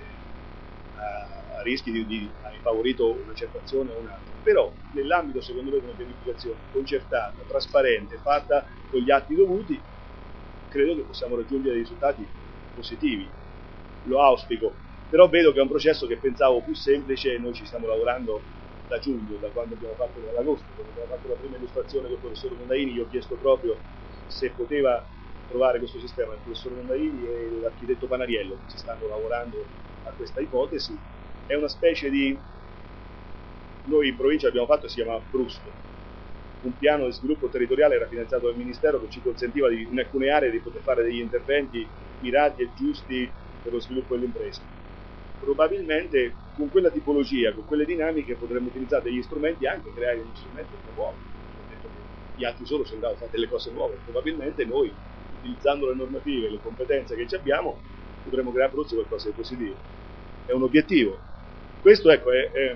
a rischi di favorito una certa azione o un'altra, però nell'ambito secondo me di una pianificazione concertata, trasparente, fatta con gli atti dovuti, credo che possiamo raggiungere dei risultati positivi, lo auspico, però vedo che è un processo che pensavo più semplice e noi ci stiamo lavorando da giugno, da quando abbiamo fatto dall'agosto, quando abbiamo fatto la prima illustrazione con il professor Mondaini, gli ho chiesto proprio se poteva trovare questo sistema, il professor Mondaini e l'architetto Panariello che ci stanno lavorando a questa ipotesi. È una specie di, noi in provincia abbiamo fatto, si chiama PRUST, un piano di sviluppo territoriale era finanziato dal Ministero che ci consentiva in alcune aree di poter fare degli interventi mirati e giusti per lo sviluppo delle imprese. Probabilmente con quella tipologia, con quelle dinamiche potremmo utilizzare degli strumenti e anche creare degli strumenti nuovi. Gli altri solo sono in grado di fare delle cose nuove, probabilmente noi utilizzando le normative e le competenze che abbiamo potremmo creare forse qualcosa di positivo. È un obiettivo. Questo ecco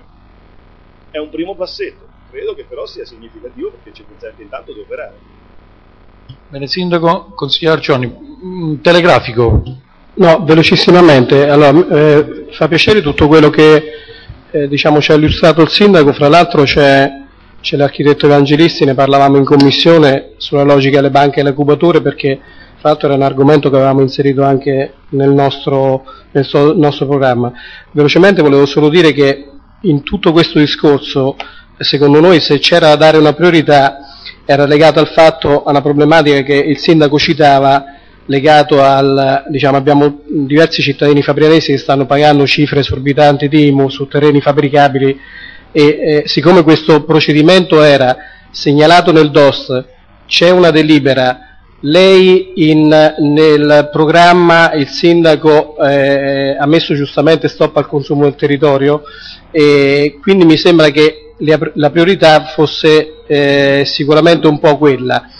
è un primo passetto, credo che però sia significativo perché ci consente intanto di operare. Bene, Sindaco, consigliere Arcioni, telegrafico. No, velocissimamente, allora, fa piacere tutto quello che diciamo ci ha illustrato il Sindaco, fra l'altro c'è l'architetto Evangelisti, ne parlavamo in commissione sulla logica delle banche e le cubature perché fra l'altro era un argomento che avevamo inserito anche nel nostro programma. Velocemente volevo solo dire che in tutto questo discorso, secondo noi, se c'era da dare una priorità era legato al fatto, alla problematica che il Sindaco citava, legato al, diciamo, abbiamo diversi cittadini fabrianesi che stanno pagando cifre esorbitanti di IMU su terreni fabbricabili e siccome questo procedimento era segnalato nel DOST, c'è una delibera, lei nel programma, il Sindaco ha messo giustamente stop al consumo del territorio e quindi mi sembra che la priorità fosse sicuramente un po' quella.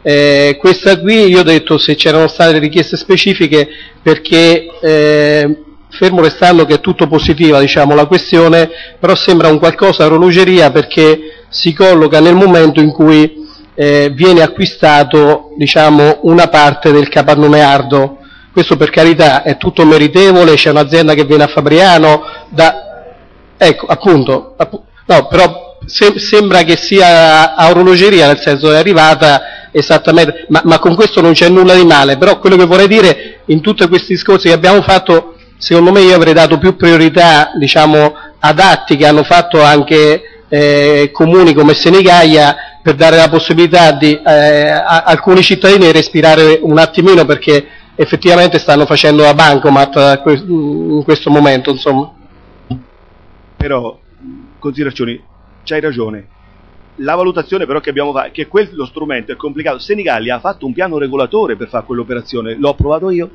Questa qui io ho detto se c'erano state richieste specifiche perché fermo restando che è tutto positiva, diciamo, la questione, però sembra un qualcosa a orologeria perché si colloca nel momento in cui viene acquistato, diciamo, una parte del capannone Ardo. Questo per carità è tutto meritevole, c'è un'azienda che viene a Fabriano, ecco, appunto, no, però sembra che sia a orologeria, nel senso è arrivata esattamente, ma con questo non c'è nulla di male, però quello che vorrei dire, in tutti questi discorsi che abbiamo fatto, secondo me io avrei dato più priorità, diciamo, ad atti che hanno fatto anche comuni come Senigallia, per dare la possibilità a alcuni cittadini di respirare un attimino, perché effettivamente stanno facendo la bancomat in questo momento, insomma. Però, considerazioni, c'hai ragione. La valutazione però che abbiamo fatto, che quello strumento è complicato. Senigallia ha fatto un piano regolatore per fare quell'operazione, l'ho approvato io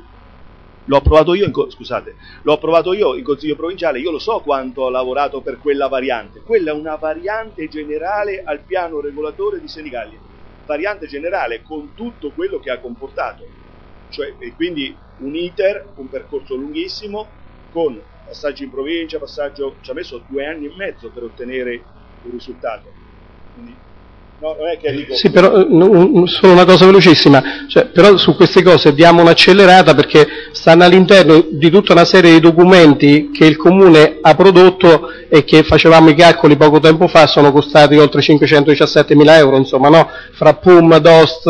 in Consiglio provinciale, io lo so quanto ho lavorato per quella variante. Quella è una variante generale al piano regolatore di Senigallia, variante generale con tutto quello che ha comportato, cioè, e quindi un iter, un percorso lunghissimo, con passaggio in provincia, ci ha messo 2 anni e mezzo per ottenere un risultato. Quindi, no, non è che dico... Sì, però solo una cosa velocissima, cioè, però su queste cose diamo un'accelerata perché stanno all'interno di tutta una serie di documenti che il Comune ha prodotto e che facevamo i calcoli poco tempo fa, sono costati oltre 517.000 euro, insomma, no? Fra PUM, DOST,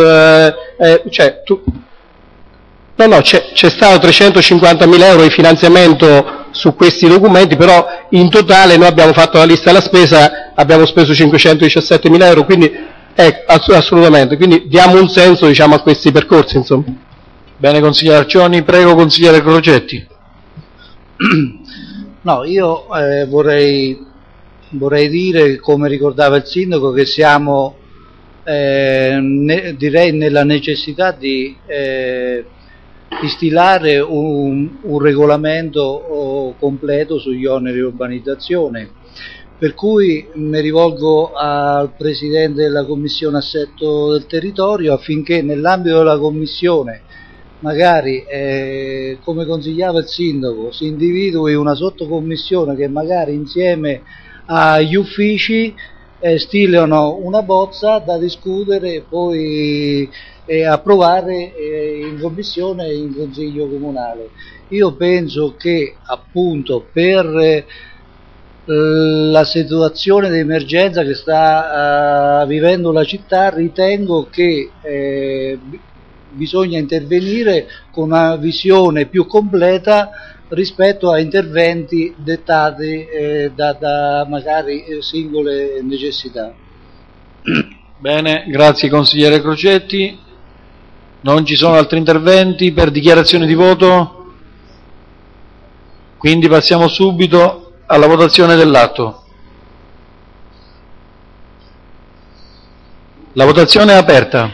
c'è stato 350.000 euro di finanziamento su questi documenti, però in totale noi abbiamo fatto la lista della spesa, abbiamo speso 517.000 euro, quindi assolutamente, quindi diamo un senso, diciamo, a questi percorsi, insomma. Bene, consigliere Arcioni, prego consigliere Crocetti. No, io vorrei dire, come ricordava il sindaco, che siamo direi nella necessità di stilare un regolamento completo sugli oneri di urbanizzazione, per cui mi rivolgo al Presidente della Commissione Assetto del Territorio affinché nell'ambito della Commissione, magari come consigliava il Sindaco, si individui una sottocommissione che magari insieme agli uffici stilano una bozza da discutere e poi approvare in commissione e in consiglio comunale. Io penso che appunto per la situazione di emergenza che sta vivendo la città, ritengo che bisogna intervenire con una visione più completa rispetto a interventi dettati da magari singole necessità. Bene, grazie consigliere Crocetti. Non ci sono altri interventi per dichiarazione di voto? Quindi passiamo subito alla votazione dell'atto. La votazione è aperta.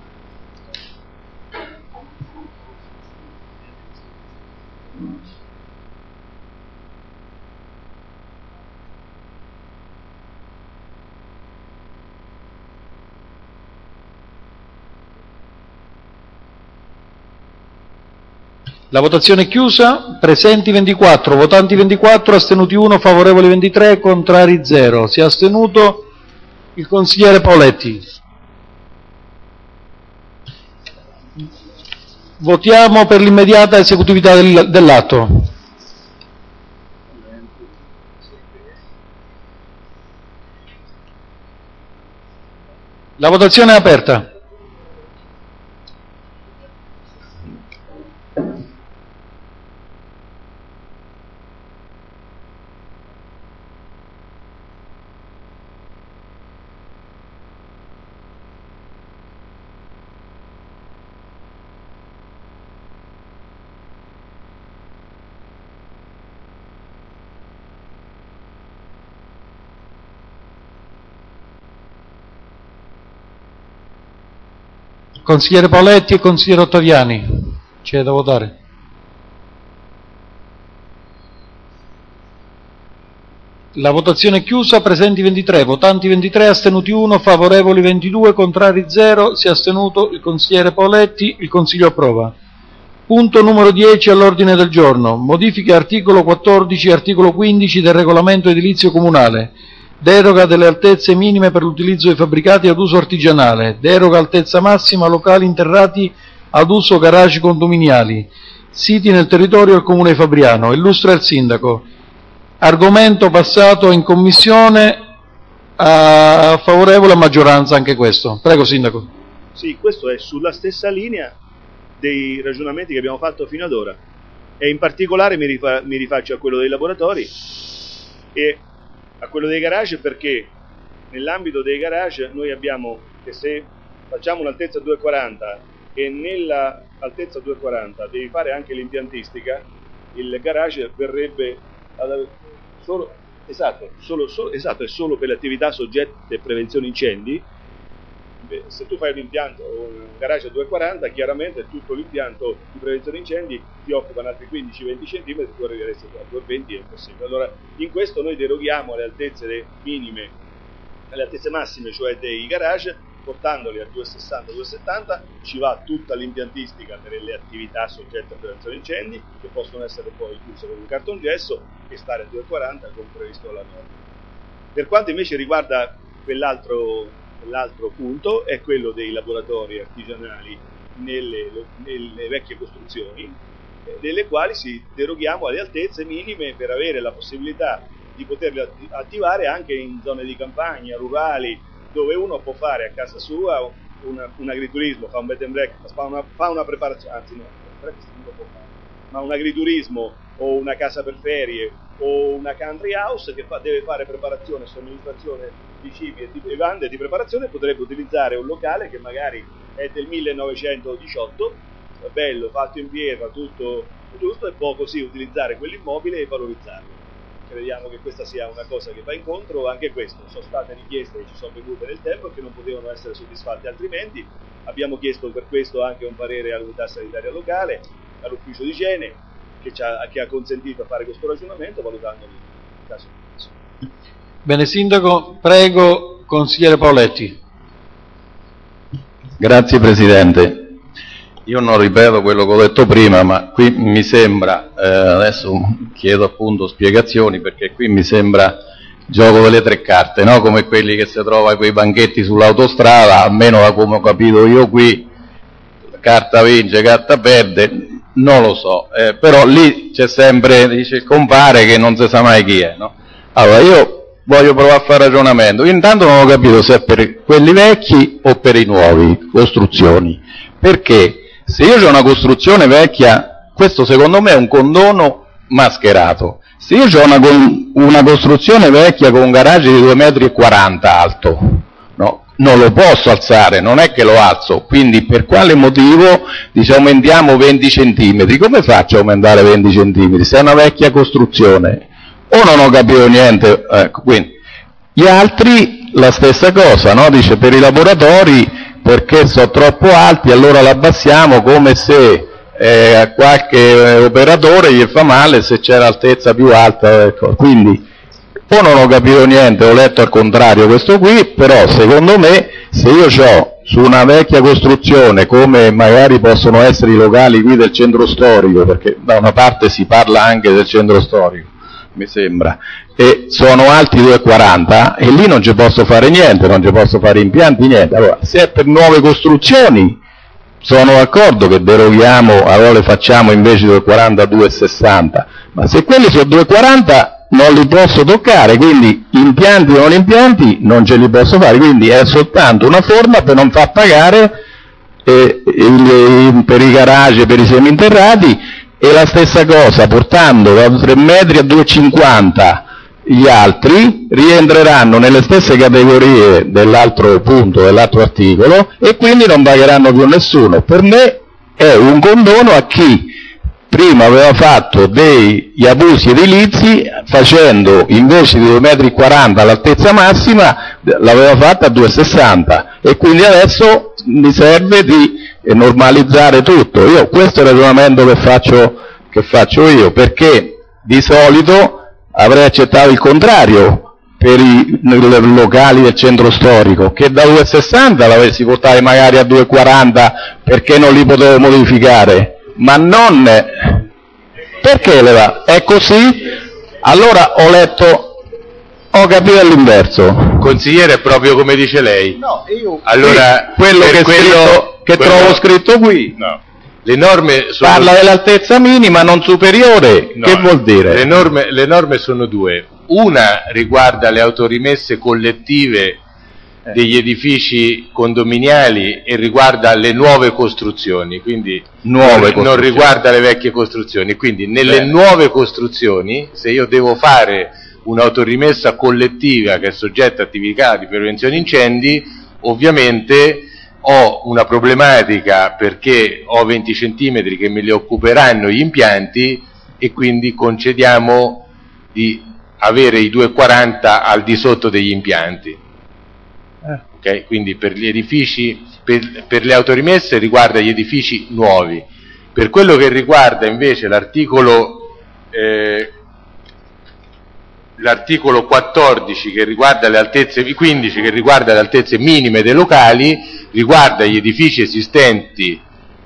La votazione è chiusa, presenti 24, votanti 24, astenuti 1, favorevoli 23, contrari 0. Si è astenuto il consigliere Paoletti. Votiamo per l'immediata esecutività dell'atto. La votazione è aperta. Consigliere Paoletti e consigliere Ottaviani, c'è da votare. La votazione è chiusa, presenti 23, votanti 23, astenuti 1, favorevoli 22, contrari 0, si è astenuto il consigliere Poletti, il Consiglio approva. Punto numero 10 all'ordine del giorno, modifiche articolo 14 e articolo 15 del regolamento edilizio comunale, deroga delle altezze minime per l'utilizzo dei fabbricati ad uso artigianale, deroga altezza massima locali interrati ad uso garage condominiali, siti nel territorio del Comune di Fabriano. Illustra il Sindaco. Argomento passato in commissione, favorevole a maggioranza anche questo. Prego Sindaco. Sì, questo è sulla stessa linea dei ragionamenti che abbiamo fatto fino ad ora e in particolare mi rifaccio a quello dei laboratori e a quello dei garage, perché nell'ambito dei garage noi abbiamo che se facciamo un'altezza 240 e nella altezza 240 devi fare anche l'impiantistica, il garage verrebbe solo è solo per le attività soggette a prevenzione incendi. Se tu fai un impianto, un garage a 240, chiaramente tutto l'impianto di prevenzione incendi ti occupano altri 15-20 cm, tu arriveresti a 220, è impossibile. Allora, in questo noi deroghiamo alle altezze minime, alle altezze massime, cioè dei garage, portandoli a 260-270, ci va tutta l'impiantistica per le attività soggette a prevenzione incendi, che possono essere poi chiuse con un cartongesso e stare a 240 come previsto dalla norma. Per quanto invece riguarda l'altro punto è quello dei laboratori artigianali nelle vecchie costruzioni, delle quali si deroghiamo alle altezze minime per avere la possibilità di poterli attivare anche in zone di campagna, rurali, dove uno può fare a casa sua un agriturismo, fa un bed and breakfast, fa una preparazione, anzi no, non lo può fare, ma un agriturismo o una casa per ferie o una country house che deve fare preparazione e somministrazione di cibi e di bevande di preparazione, potrebbe utilizzare un locale che magari è del 1918, bello, fatto in pietra, tutto giusto, e può così utilizzare quell'immobile e valorizzarlo. Crediamo che questa sia una cosa che va incontro, anche questo, sono state richieste che ci sono venute nel tempo e che non potevano essere soddisfatte altrimenti. Abbiamo chiesto per questo anche un parere all'unità sanitaria locale, all'ufficio di igiene, che ha consentito fare questo ragionamento valutandoli in caso di caso. Bene Sindaco, prego consigliere Poletti. Grazie Presidente. Io non ripeto quello che ho detto prima, ma qui mi sembra, adesso chiedo appunto spiegazioni, perché qui mi sembra gioco delle tre carte, no? Come quelli che si trova quei banchetti sull'autostrada, almeno da come ho capito io qui, carta vince, carta perde, non lo so, però lì c'è sempre, dice il compare che non si sa mai chi è, no? Allora io voglio provare a fare ragionamento. Io intanto non ho capito se è per quelli vecchi o per i nuovi, costruzioni, perché se io ho una costruzione vecchia, questo secondo me è un condono mascherato. Se io ho una costruzione vecchia con un garage di 2,40 metri alto, no, non lo posso alzare, non è che lo alzo, quindi per quale motivo dice aumentiamo 20 centimetri? Come faccio a aumentare 20 centimetri? Se è una vecchia costruzione, o non ho capito niente, ecco, quindi. Gli altri la stessa cosa, no? Dice per i laboratori perché sono troppo alti, allora la abbassiamo, come se a qualche operatore gli fa male se c'è l'altezza più alta, ecco. Quindi o non ho capito niente, ho letto al contrario questo qui, però secondo me se io ho su una vecchia costruzione, come magari possono essere i locali qui del centro storico, perché da una parte si parla anche del centro storico, mi sembra, e sono alti 2,40 e lì non ci posso fare niente, non ci posso fare impianti, niente. Allora, se è per nuove costruzioni, sono d'accordo che deroghiamo, allora le facciamo invece 2,40 a 2,60, ma se quelli sono 2,40 non li posso toccare, quindi impianti o non impianti non ce li posso fare, quindi è soltanto una forma per non far pagare per i garage, per i seminterrati, e la stessa cosa portando da 3 metri a 2,50 gli altri rientreranno nelle stesse categorie dell'altro punto, dell'altro articolo, e quindi non pagheranno più nessuno. Per me è un condono a chi prima aveva fatto degli abusi edilizi, facendo invece di 2,40 metri l'altezza massima, l'aveva fatta a 2,60, e quindi adesso mi serve di normalizzare tutto. Io questo è il ragionamento che faccio io, perché di solito avrei accettato il contrario per i locali del centro storico, che da 2,60 l'avessi portati magari a 2,40 perché non li potevo modificare, ma non perché le va? È così? Allora ho capito all'inverso. Consigliere, è proprio come dice lei. No, allora, quello che trovo scritto qui. No. Le norme sono... Parla dell'altezza minima non superiore, no, che vuol dire? Le norme sono due. Una riguarda le autorimesse collettive degli edifici condominiali e riguarda le nuove costruzioni, quindi non riguarda le vecchie costruzioni. Quindi nelle nuove costruzioni, se io devo fare un'autorimessa collettiva che è soggetta a attività di prevenzione incendi, ovviamente ho una problematica perché ho 20 centimetri che me li occuperanno gli impianti e quindi concediamo di avere i 2,40 al di sotto degli impianti. Okay? Quindi per gli edifici, per le autorimesse riguarda gli edifici nuovi. Per quello che riguarda invece l'articolo 14 che riguarda le altezze, 15 che riguarda le altezze minime dei locali, riguarda gli edifici esistenti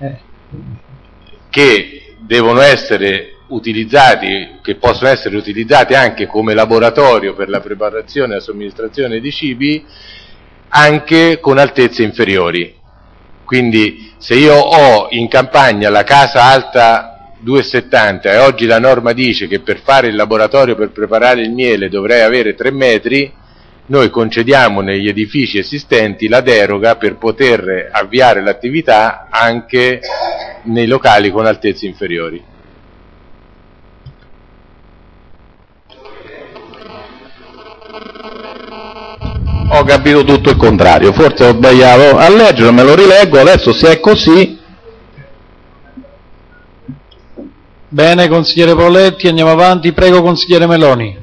che devono essere utilizzati, che possono essere utilizzati anche come laboratorio per la preparazione e la somministrazione di cibi, anche con altezze inferiori. Quindi se io ho in campagna la casa alta 2,70 e oggi la norma dice che per fare il laboratorio per preparare il miele dovrei avere 3 metri, noi concediamo negli edifici esistenti la deroga per poter avviare l'attività anche nei locali con altezze inferiori. Ho capito tutto il contrario, forse ho sbagliato a leggere, me lo rileggo, adesso se è così. Bene, consigliere Poletti, andiamo avanti, prego consigliere Meloni.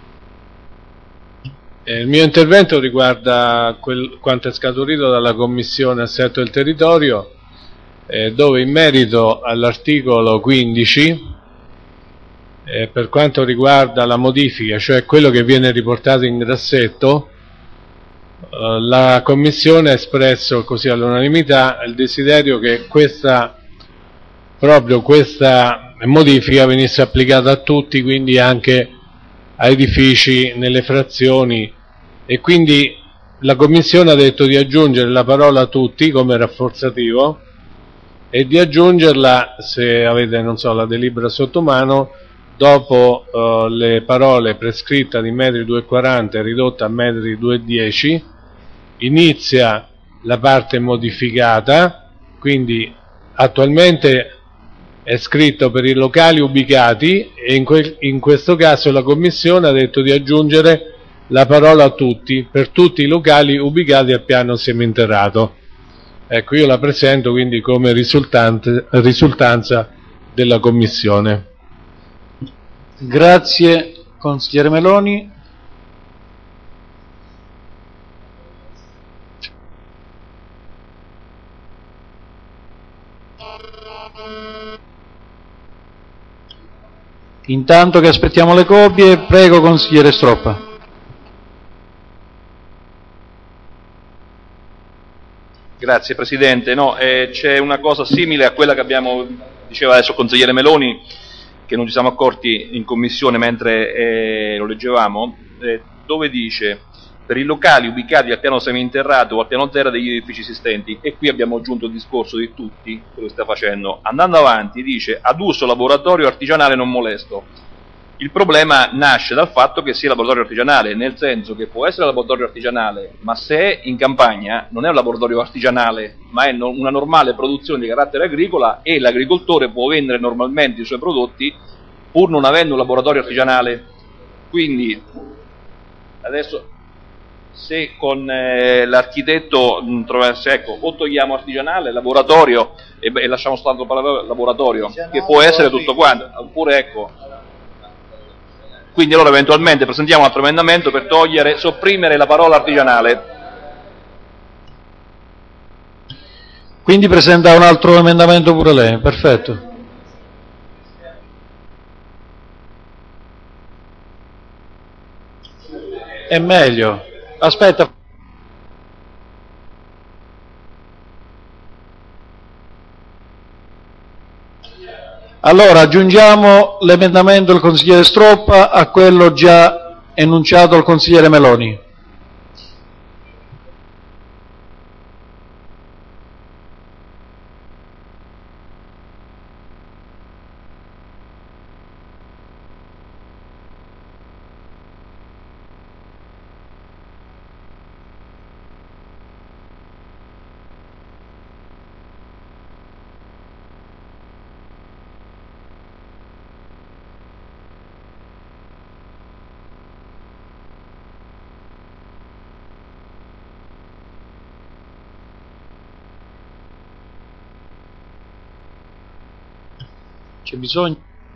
Il mio intervento riguarda quanto è scaturito dalla Commissione Assetto del Territorio, dove in merito all'articolo 15, per quanto riguarda la modifica, cioè quello che viene riportato in grassetto, la Commissione ha espresso così all'unanimità il desiderio che proprio questa modifica venisse applicata a tutti, quindi anche a edifici nelle frazioni, e quindi la Commissione ha detto di aggiungere la parola tutti come rafforzativo e di aggiungerla, se avete, non so, la delibera sotto mano, dopo le parole prescritta di metri 2,40 ridotta a metri 2,10, inizia la parte modificata, quindi attualmente è scritto per i locali ubicati e in questo caso la Commissione ha detto di aggiungere la parola tutti, per tutti i locali ubicati a piano seminterrato. Ecco, io la presento quindi come risultanza della Commissione. Grazie consigliere Meloni. Intanto che aspettiamo le copie, prego consigliere Stroppa. Grazie Presidente. No, c'è una cosa simile a quella che diceva adesso il consigliere Meloni, che non ci siamo accorti in Commissione mentre lo leggevamo, dove dice per i locali ubicati al piano seminterrato o al piano terra degli edifici esistenti, e qui abbiamo aggiunto il discorso di tutti, quello che sta facendo. Andando avanti dice ad uso laboratorio artigianale non molesto. Il problema nasce dal fatto che sia laboratorio artigianale, nel senso che può essere laboratorio artigianale, ma se è in campagna non è un laboratorio artigianale, ma è una normale produzione di carattere agricola, e l'agricoltore può vendere normalmente i suoi prodotti pur non avendo un laboratorio artigianale. Quindi adesso, se con l'architetto ecco, o togliamo artigianale, laboratorio e lasciamo soltanto laboratorio, che può essere tutto quanto, oppure ecco. Quindi allora eventualmente presentiamo un altro emendamento per sopprimere la parola artigianale. Quindi presenta un altro emendamento pure lei, perfetto. È meglio. Aspetta. Allora, aggiungiamo l'emendamento del consigliere Stroppa a quello già enunciato dal consigliere Meloni. C'è bisogno?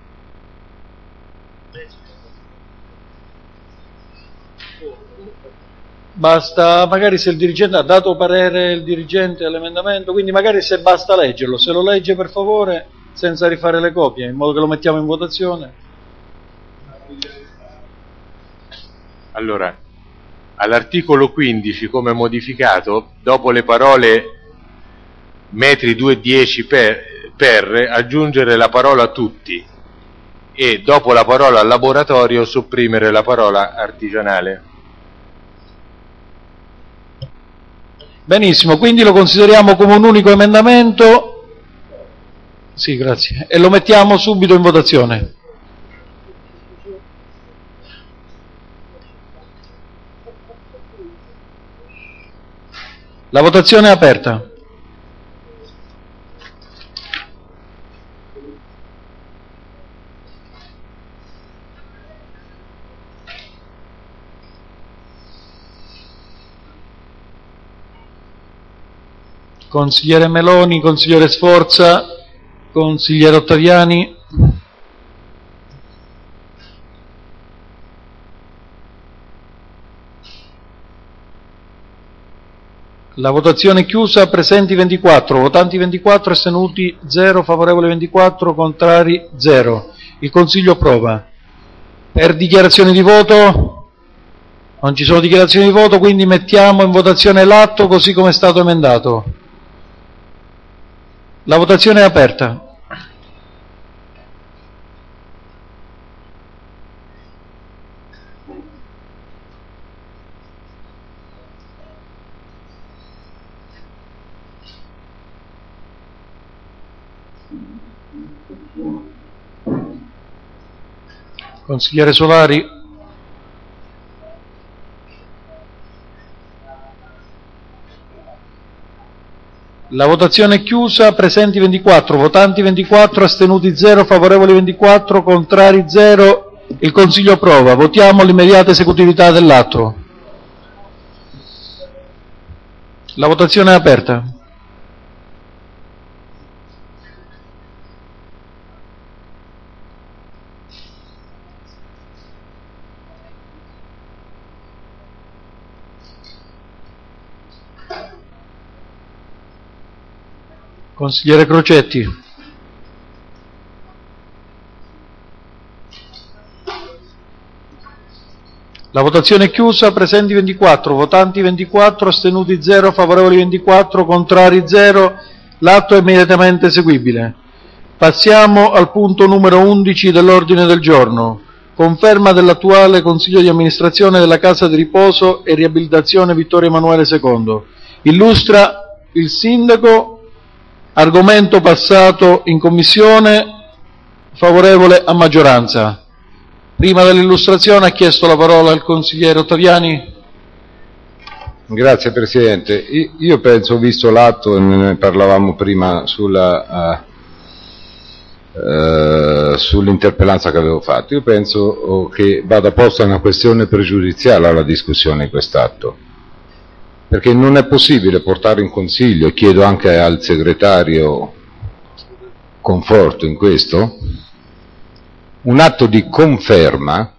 Basta, magari se il dirigente ha dato parere il dirigente all'emendamento, quindi magari se basta leggerlo, se lo legge per favore senza rifare le copie, in modo che lo mettiamo in votazione. Allora, all'articolo 15 come modificato, dopo le parole metri 2,10 per aggiungere la parola tutti e dopo la parola laboratorio sopprimere la parola artigianale. Benissimo, quindi lo consideriamo come un unico emendamento. Sì, grazie. E lo mettiamo subito in votazione. La votazione è aperta. Consigliere Meloni, consigliere Sforza, consigliere Ottaviani. La votazione è chiusa, presenti 24, votanti 24, astenuti 0, favorevoli 24, contrari 0. Il Consiglio approva. Per dichiarazioni di voto? Non ci sono dichiarazioni di voto, quindi mettiamo in votazione l'atto così come è stato emendato. La votazione è aperta. Consigliere Solari. La votazione è chiusa, presenti 24, votanti 24, astenuti 0, favorevoli 24, contrari 0. Il Consiglio approva. Votiamo l'immediata esecutività dell'atto. La votazione è aperta. Consigliere Crocetti. La votazione è chiusa, presenti 24, votanti 24, astenuti 0, favorevoli 24, contrari 0. L'atto è immediatamente eseguibile. Passiamo al punto numero 11 dell'ordine del giorno. Conferma dell'attuale Consiglio di amministrazione della Casa di Riposo e Riabilitazione Vittorio Emanuele II. Illustra il Sindaco. Argomento passato in commissione, favorevole a maggioranza. Prima dell'illustrazione ha chiesto la parola il consigliere Ottaviani. Grazie Presidente. Io penso, visto l'atto, e ne parlavamo prima sull'interpellanza che avevo fatto, io penso che vada posta una questione pregiudiziale alla discussione di quest'atto. Perché non è possibile portare in Consiglio, e chiedo anche al segretario conforto in questo, un atto di conferma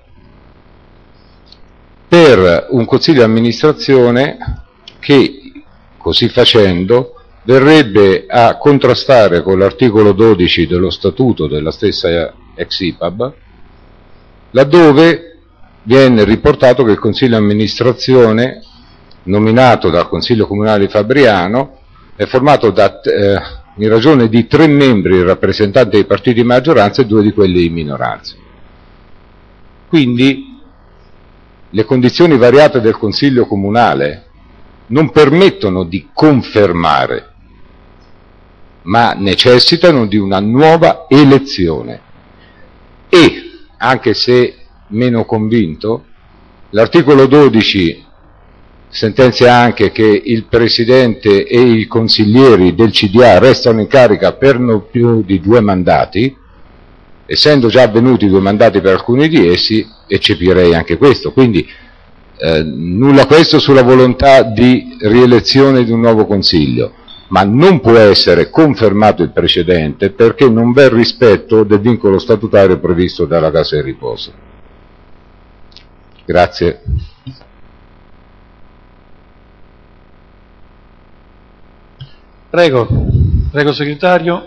per un Consiglio di amministrazione che, così facendo, verrebbe a contrastare con l'articolo 12 dello Statuto della stessa ex IPAB, laddove viene riportato che il Consiglio di amministrazione nominato dal Consiglio Comunale di Fabriano è formato in ragione di 3 membri rappresentanti dei partiti di maggioranza e 2 di quelli di minoranza. Quindi le condizioni variate del Consiglio Comunale non permettono di confermare, ma necessitano di una nuova elezione. E, anche se meno convinto, l'articolo 12 sentenzia anche che il Presidente e i consiglieri del CDA restano in carica per non più di 2 mandati, essendo già avvenuti 2 mandati per alcuni di essi, eccepirei anche questo. Quindi nulla questo sulla volontà di rielezione di un nuovo Consiglio, ma non può essere confermato il precedente perché non v'è rispetto del vincolo statutario previsto dalla Casa di Riposo. Grazie. Prego segretario.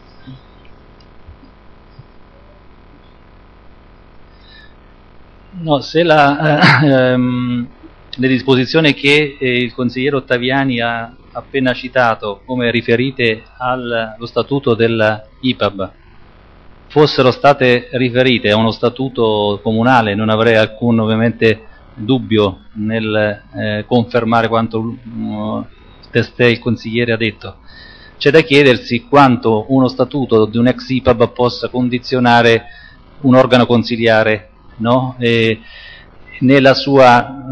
No, se le disposizioni che il consigliere Ottaviani ha appena citato come riferite allo statuto dell'IPAB fossero state riferite a uno statuto comunale, non avrei alcun ovviamente dubbio nel confermare quanto testé il consigliere ha detto. C'è da chiedersi quanto uno statuto di un ex IPAB possa condizionare un organo consiliare, no? Nella sua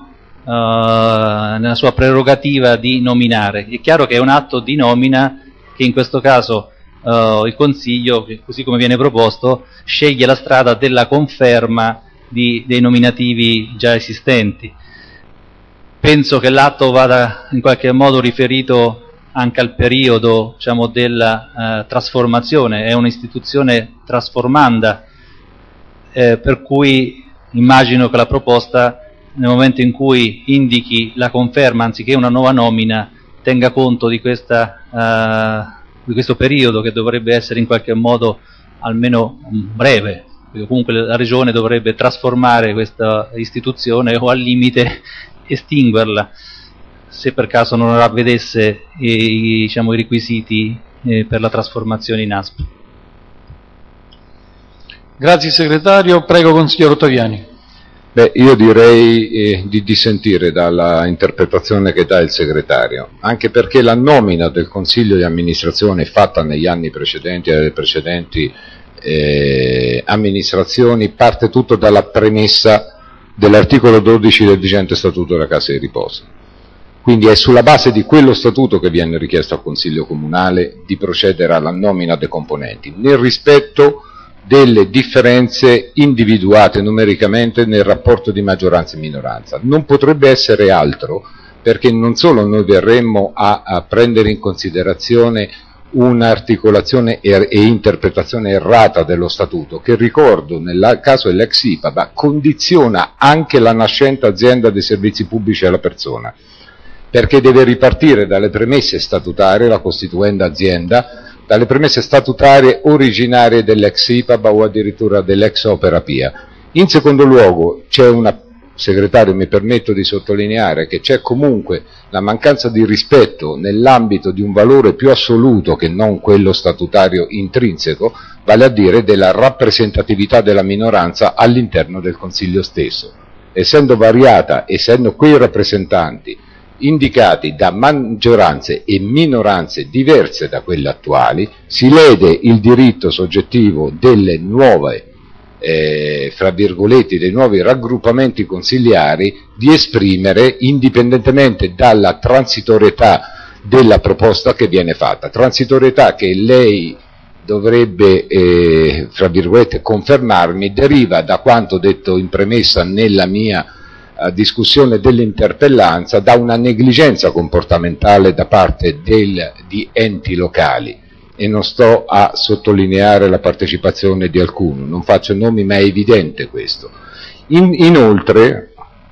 prerogativa di nominare. È chiaro che è un atto di nomina che in questo caso il Consiglio, così come viene proposto, sceglie la strada della conferma dei nominativi già esistenti. Penso che l'atto vada in qualche modo riferito anche al periodo, diciamo, della trasformazione, è un'istituzione trasformanda, per cui immagino che la proposta, nel momento in cui indichi la conferma anziché una nuova nomina, tenga conto di questo periodo che dovrebbe essere in qualche modo almeno breve. Comunque la Regione dovrebbe trasformare questa istituzione o al limite estinguerla, se per caso non ravvedesse i requisiti per la trasformazione in ASP. Grazie segretario, prego consigliere Ottaviani. Io direi di dissentire dalla interpretazione che dà il segretario, anche perché la nomina del Consiglio di amministrazione fatta negli anni precedenti e delle precedenti amministrazioni parte tutto dalla premessa dell'articolo 12 del vigente Statuto della Casa di Riposo. Quindi è sulla base di quello statuto che viene richiesto al Consiglio Comunale di procedere alla nomina dei componenti, nel rispetto delle differenze individuate numericamente nel rapporto di maggioranza e minoranza. Non potrebbe essere altro, perché non solo noi verremmo a prendere in considerazione un'articolazione e interpretazione errata dello statuto, che ricordo nel caso dell'ex IPAB condiziona anche la nascente azienda dei servizi pubblici alla persona, perché deve ripartire dalle premesse statutarie, la costituenda azienda, dalle premesse statutarie originarie dell'ex IPAB o addirittura dell'ex Opera Pia. In secondo luogo c'è una, segretario, mi permetto di sottolineare che c'è comunque la mancanza di rispetto nell'ambito di un valore più assoluto che non quello statutario intrinseco, vale a dire della rappresentatività della minoranza all'interno del Consiglio stesso. Essendo variata, essendo quei rappresentanti indicati da maggioranze e minoranze diverse da quelle attuali, si lede il diritto soggettivo delle nuove, fra virgolette, dei nuovi raggruppamenti consiliari di esprimere, indipendentemente dalla transitorietà della proposta che viene fatta, transitorietà che lei dovrebbe, fra virgolette, confermarmi, deriva da quanto detto in premessa nella mia discussione dell'interpellanza, da una negligenza comportamentale da parte di enti locali, e non sto a sottolineare la partecipazione di alcuno, non faccio nomi, ma è evidente questo. Inoltre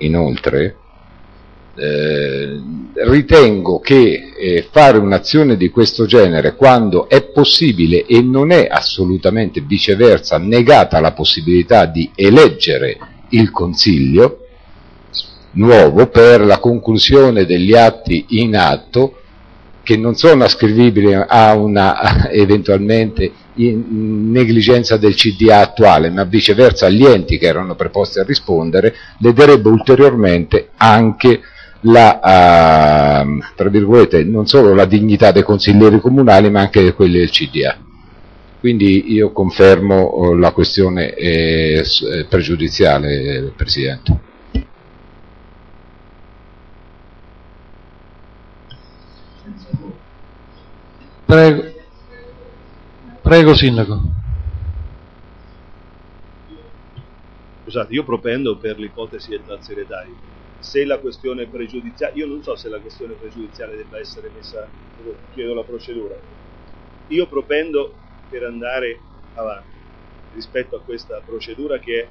ritengo che fare un'azione di questo genere, quando è possibile e non è assolutamente viceversa negata la possibilità di eleggere il Consiglio nuovo per la conclusione degli atti in atto, che non sono ascrivibili a una eventualmente negligenza del CDA attuale, ma viceversa agli enti che erano preposti a rispondere, lederebbe ulteriormente anche tra virgolette, non solo la dignità dei consiglieri comunali, ma anche di quelli del CDA. Quindi io confermo la questione pregiudiziale, Presidente. Prego, Sindaco. Scusate, io propendo per l'ipotesi del Nazionetario. Se la questione pregiudiziale, io non so se la questione pregiudiziale debba essere messa, chiedo la procedura. Io propendo per andare avanti rispetto a questa procedura che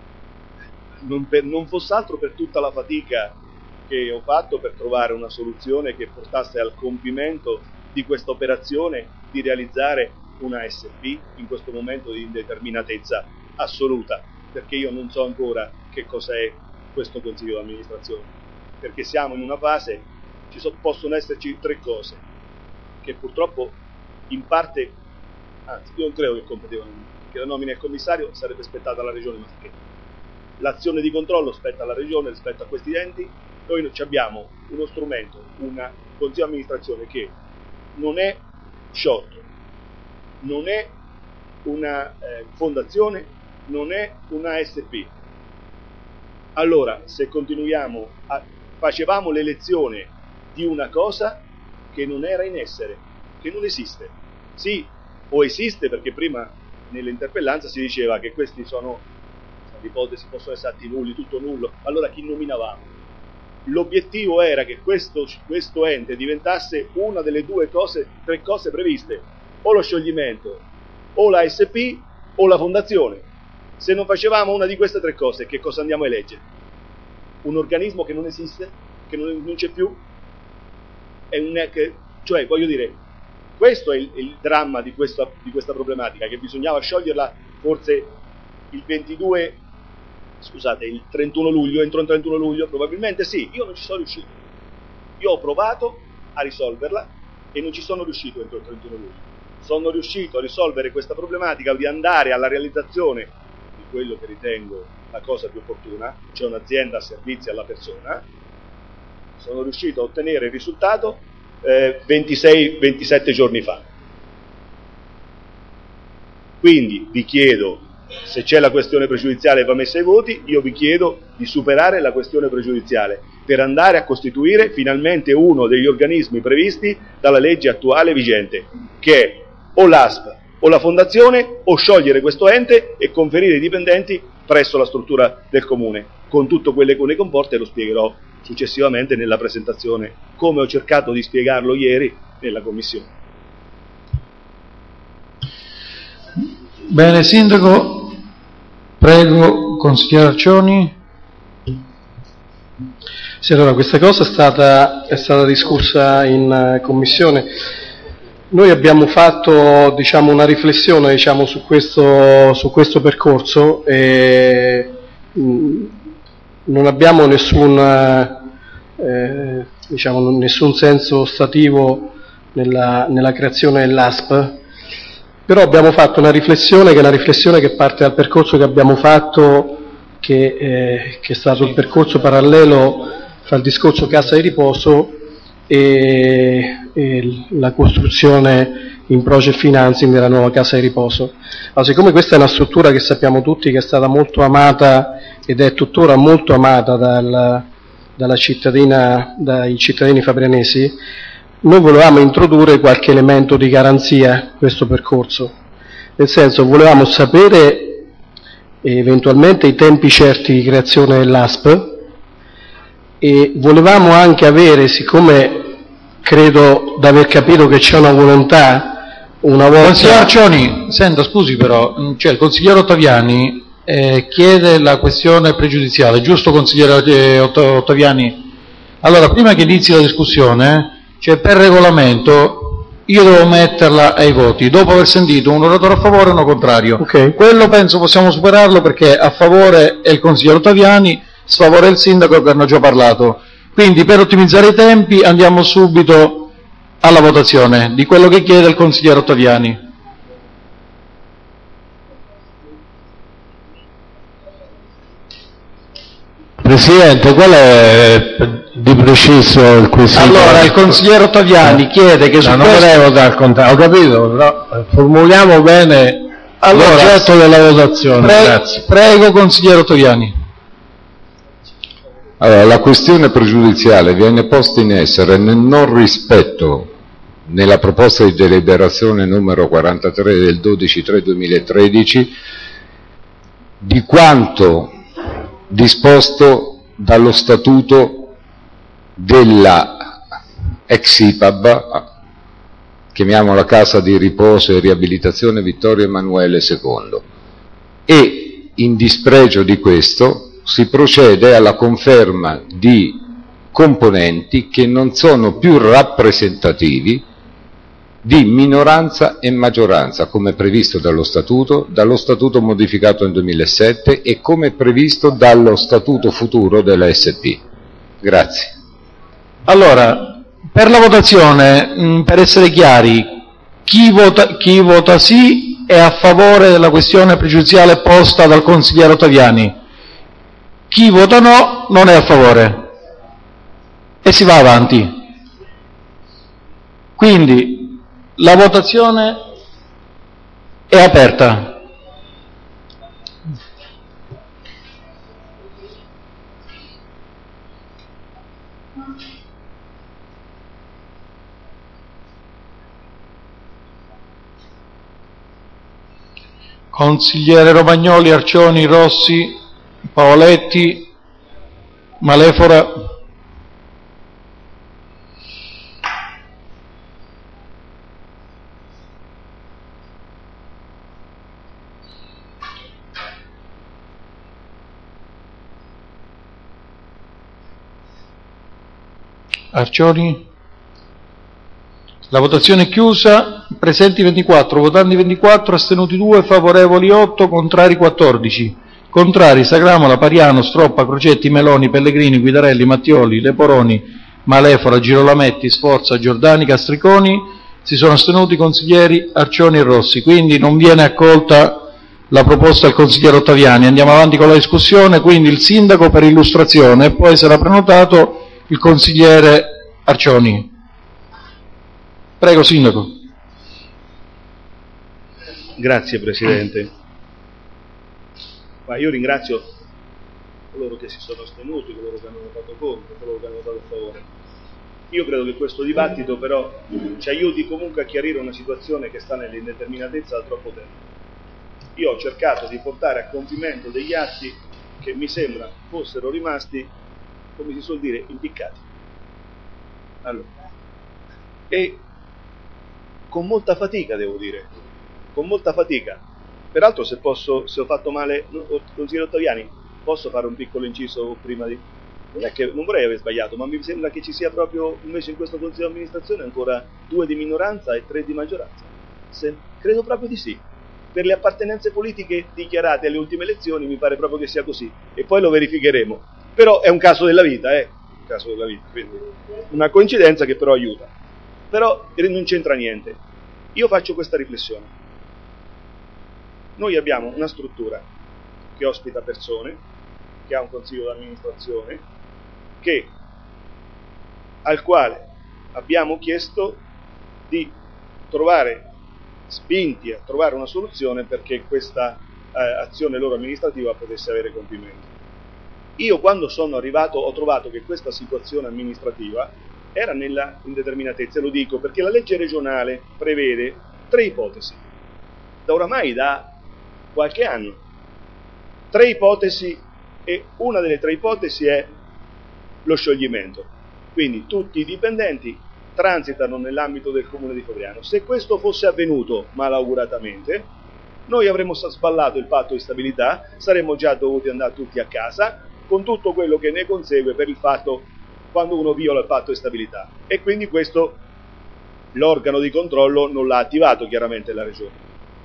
non fosse altro per tutta la fatica che ho fatto per trovare una soluzione che portasse al compimento di questa operazione di realizzare una SP in questo momento di indeterminatezza assoluta, perché io non so ancora che cos'è questo Consiglio di amministrazione, perché siamo in una fase, possono esserci 3 cose che purtroppo in parte, anzi io non credo che competevano, che la nomina del commissario sarebbe spettata alla Regione, ma che l'azione di controllo spetta alla Regione rispetto a questi enti. Noi abbiamo uno strumento, un Consiglio di amministrazione che non è sciolto, non è una fondazione, non è una SP. Allora, se continuiamo facevamo l'elezione di una cosa che non era in essere, che non esiste. Sì, o esiste perché prima nell'interpellanza si diceva che questi sono, l'ipotesi possono essere atti nulli, tutto nullo, allora chi nominavamo? L'obiettivo era che questo ente diventasse una delle 3 cose previste, o lo scioglimento, o la SP, o la fondazione. Se non facevamo una di queste 3 cose, che cosa andiamo a eleggere? Un organismo che non esiste, che non c'è più? Cioè, voglio dire, questo è il dramma di questa problematica, che bisognava scioglierla forse il 31 luglio, entro il 31 luglio, probabilmente sì. Io non ci sono riuscito. Io ho provato a risolverla e non ci sono riuscito entro il 31 luglio. Sono riuscito a risolvere questa problematica di andare alla realizzazione di quello che ritengo la cosa più opportuna, cioè un'azienda a servizi alla persona. Sono riuscito a ottenere il risultato 26-27 giorni fa. Quindi vi chiedo, se c'è la questione pregiudiziale va messa ai voti, io vi chiedo di superare la questione pregiudiziale per andare a costituire finalmente uno degli organismi previsti dalla legge attuale vigente, che è o l'ASP o la fondazione, o sciogliere questo ente e conferire i dipendenti presso la struttura del comune, con tutto quello che ne comporta, e lo spiegherò successivamente nella presentazione, come ho cercato di spiegarlo ieri nella commissione. Bene, Sindaco, prego, consigliere Arcioni. Sì, allora questa cosa è stata discussa in commissione. Noi abbiamo fatto una riflessione su questo percorso e non abbiamo nessun senso ostativo nella creazione dell'ASP, però abbiamo fatto una riflessione che è una riflessione che parte dal percorso che abbiamo fatto, che è stato il percorso parallelo fra il discorso Cassa di Riposo e la costruzione in Project Financing della nuova Casa di Riposo. Allora, siccome questa è una struttura che sappiamo tutti che è stata molto amata ed è tuttora molto amata dai cittadini fabrianesi, noi volevamo introdurre qualche elemento di garanzia in questo percorso, nel senso volevamo sapere eventualmente i tempi certi di creazione dell'ASP e volevamo anche avere, siccome credo di aver capito che c'è una volontà, una volta... Consigliere Arcioni, senta, scusi però, il consigliere Ottaviani chiede la questione pregiudiziale, giusto consigliere Ottaviani? Allora, prima che inizi la discussione, per regolamento io devo metterla ai voti, dopo aver sentito un oratore a favore e uno contrario. Okay. Quello penso possiamo superarlo perché a favore è il consigliere Ottaviani, sfavore è il sindaco che hanno già parlato. Quindi per ottimizzare i tempi andiamo subito alla votazione di quello che chiede il consigliere Ottaviani. Presidente, qual è di preciso il quesito? Allora, il consigliere Ottaviani chiede che su non questo... vorrei votare al contrario, ho capito, però formuliamo bene l'oggetto della votazione. Grazie. Prego, consigliere Ottaviani. Allora, la questione pregiudiziale viene posta in essere nel non rispetto, nella proposta di deliberazione numero 43 del 12/3/2013, di quanto disposto dallo statuto della ex IPAB, chiamiamola Casa di Riposo e Riabilitazione Vittorio Emanuele II, e in dispregio di questo si procede alla conferma di componenti che non sono più rappresentativi di minoranza e maggioranza, come previsto dallo statuto modificato nel 2007 e come previsto dallo statuto futuro della SP. Grazie. Allora, per la votazione, per essere chiari, chi vota sì è a favore della questione pregiudiziale posta dal consigliere Ottaviani. Chi vota no non è a favore. E si va avanti. Quindi la votazione è aperta. Consigliere Romagnoli, Arcioni, Rossi, Paoletti, Malefora. Arcioni. La votazione è chiusa, presenti 24, votanti 24, astenuti 2, favorevoli 8, contrari 14. Contrari Sagramola, Pariano, Stroppa, Crocetti, Meloni, Pellegrini, Guidarelli, Mattioli, Leporoni, Malefora, Girolametti, Sforza, Giordani, Castriconi. Si sono astenuti i consiglieri Arcioni e Rossi, quindi non viene accolta la proposta del consigliere Ottaviani. Andiamo avanti con la discussione, quindi il sindaco per illustrazione e poi sarà prenotato il consigliere Arcioni. Prego, sindaco. Grazie, Presidente. Ma io ringrazio coloro che si sono astenuti, coloro che hanno votato contro, coloro che hanno votato a favore. Io credo che questo dibattito però ci aiuti comunque a chiarire una situazione che sta nell'indeterminatezza da troppo tempo. Io ho cercato di portare a compimento degli atti che mi sembra fossero rimasti, come si suol dire, impiccati. Allora, e con molta fatica, devo dire, con molta fatica. Peraltro, se ho fatto male, consigliere Ottaviani, posso fare un piccolo inciso prima di... Non è che non vorrei aver sbagliato, ma mi sembra che ci sia proprio invece in questo consiglio di amministrazione ancora 2 di minoranza e 3 di maggioranza. Credo proprio di sì. Per le appartenenze politiche dichiarate alle ultime elezioni mi pare proprio che sia così, e poi lo verificheremo. Però è un caso della vita, un caso della vita, quindi una coincidenza che però aiuta. Però non c'entra niente. Io faccio questa riflessione. Noi abbiamo una struttura che ospita persone, che ha un consiglio d'amministrazione, al quale abbiamo chiesto di trovare, spinti a trovare una soluzione perché questa azione loro amministrativa potesse avere compimento. Io quando sono arrivato ho trovato che questa situazione amministrativa era nella indeterminatezza, e lo dico perché la legge regionale prevede 3 ipotesi, da qualche anno, 3 ipotesi, e una delle 3 ipotesi è lo scioglimento, quindi tutti i dipendenti transitano nell'ambito del comune di Fabriano. Se questo fosse avvenuto malauguratamente, noi avremmo sballato il patto di stabilità, saremmo già dovuti andare tutti a casa, con tutto quello che ne consegue per il fatto quando uno viola il patto di stabilità, e quindi questo l'organo di controllo non l'ha attivato chiaramente la Regione.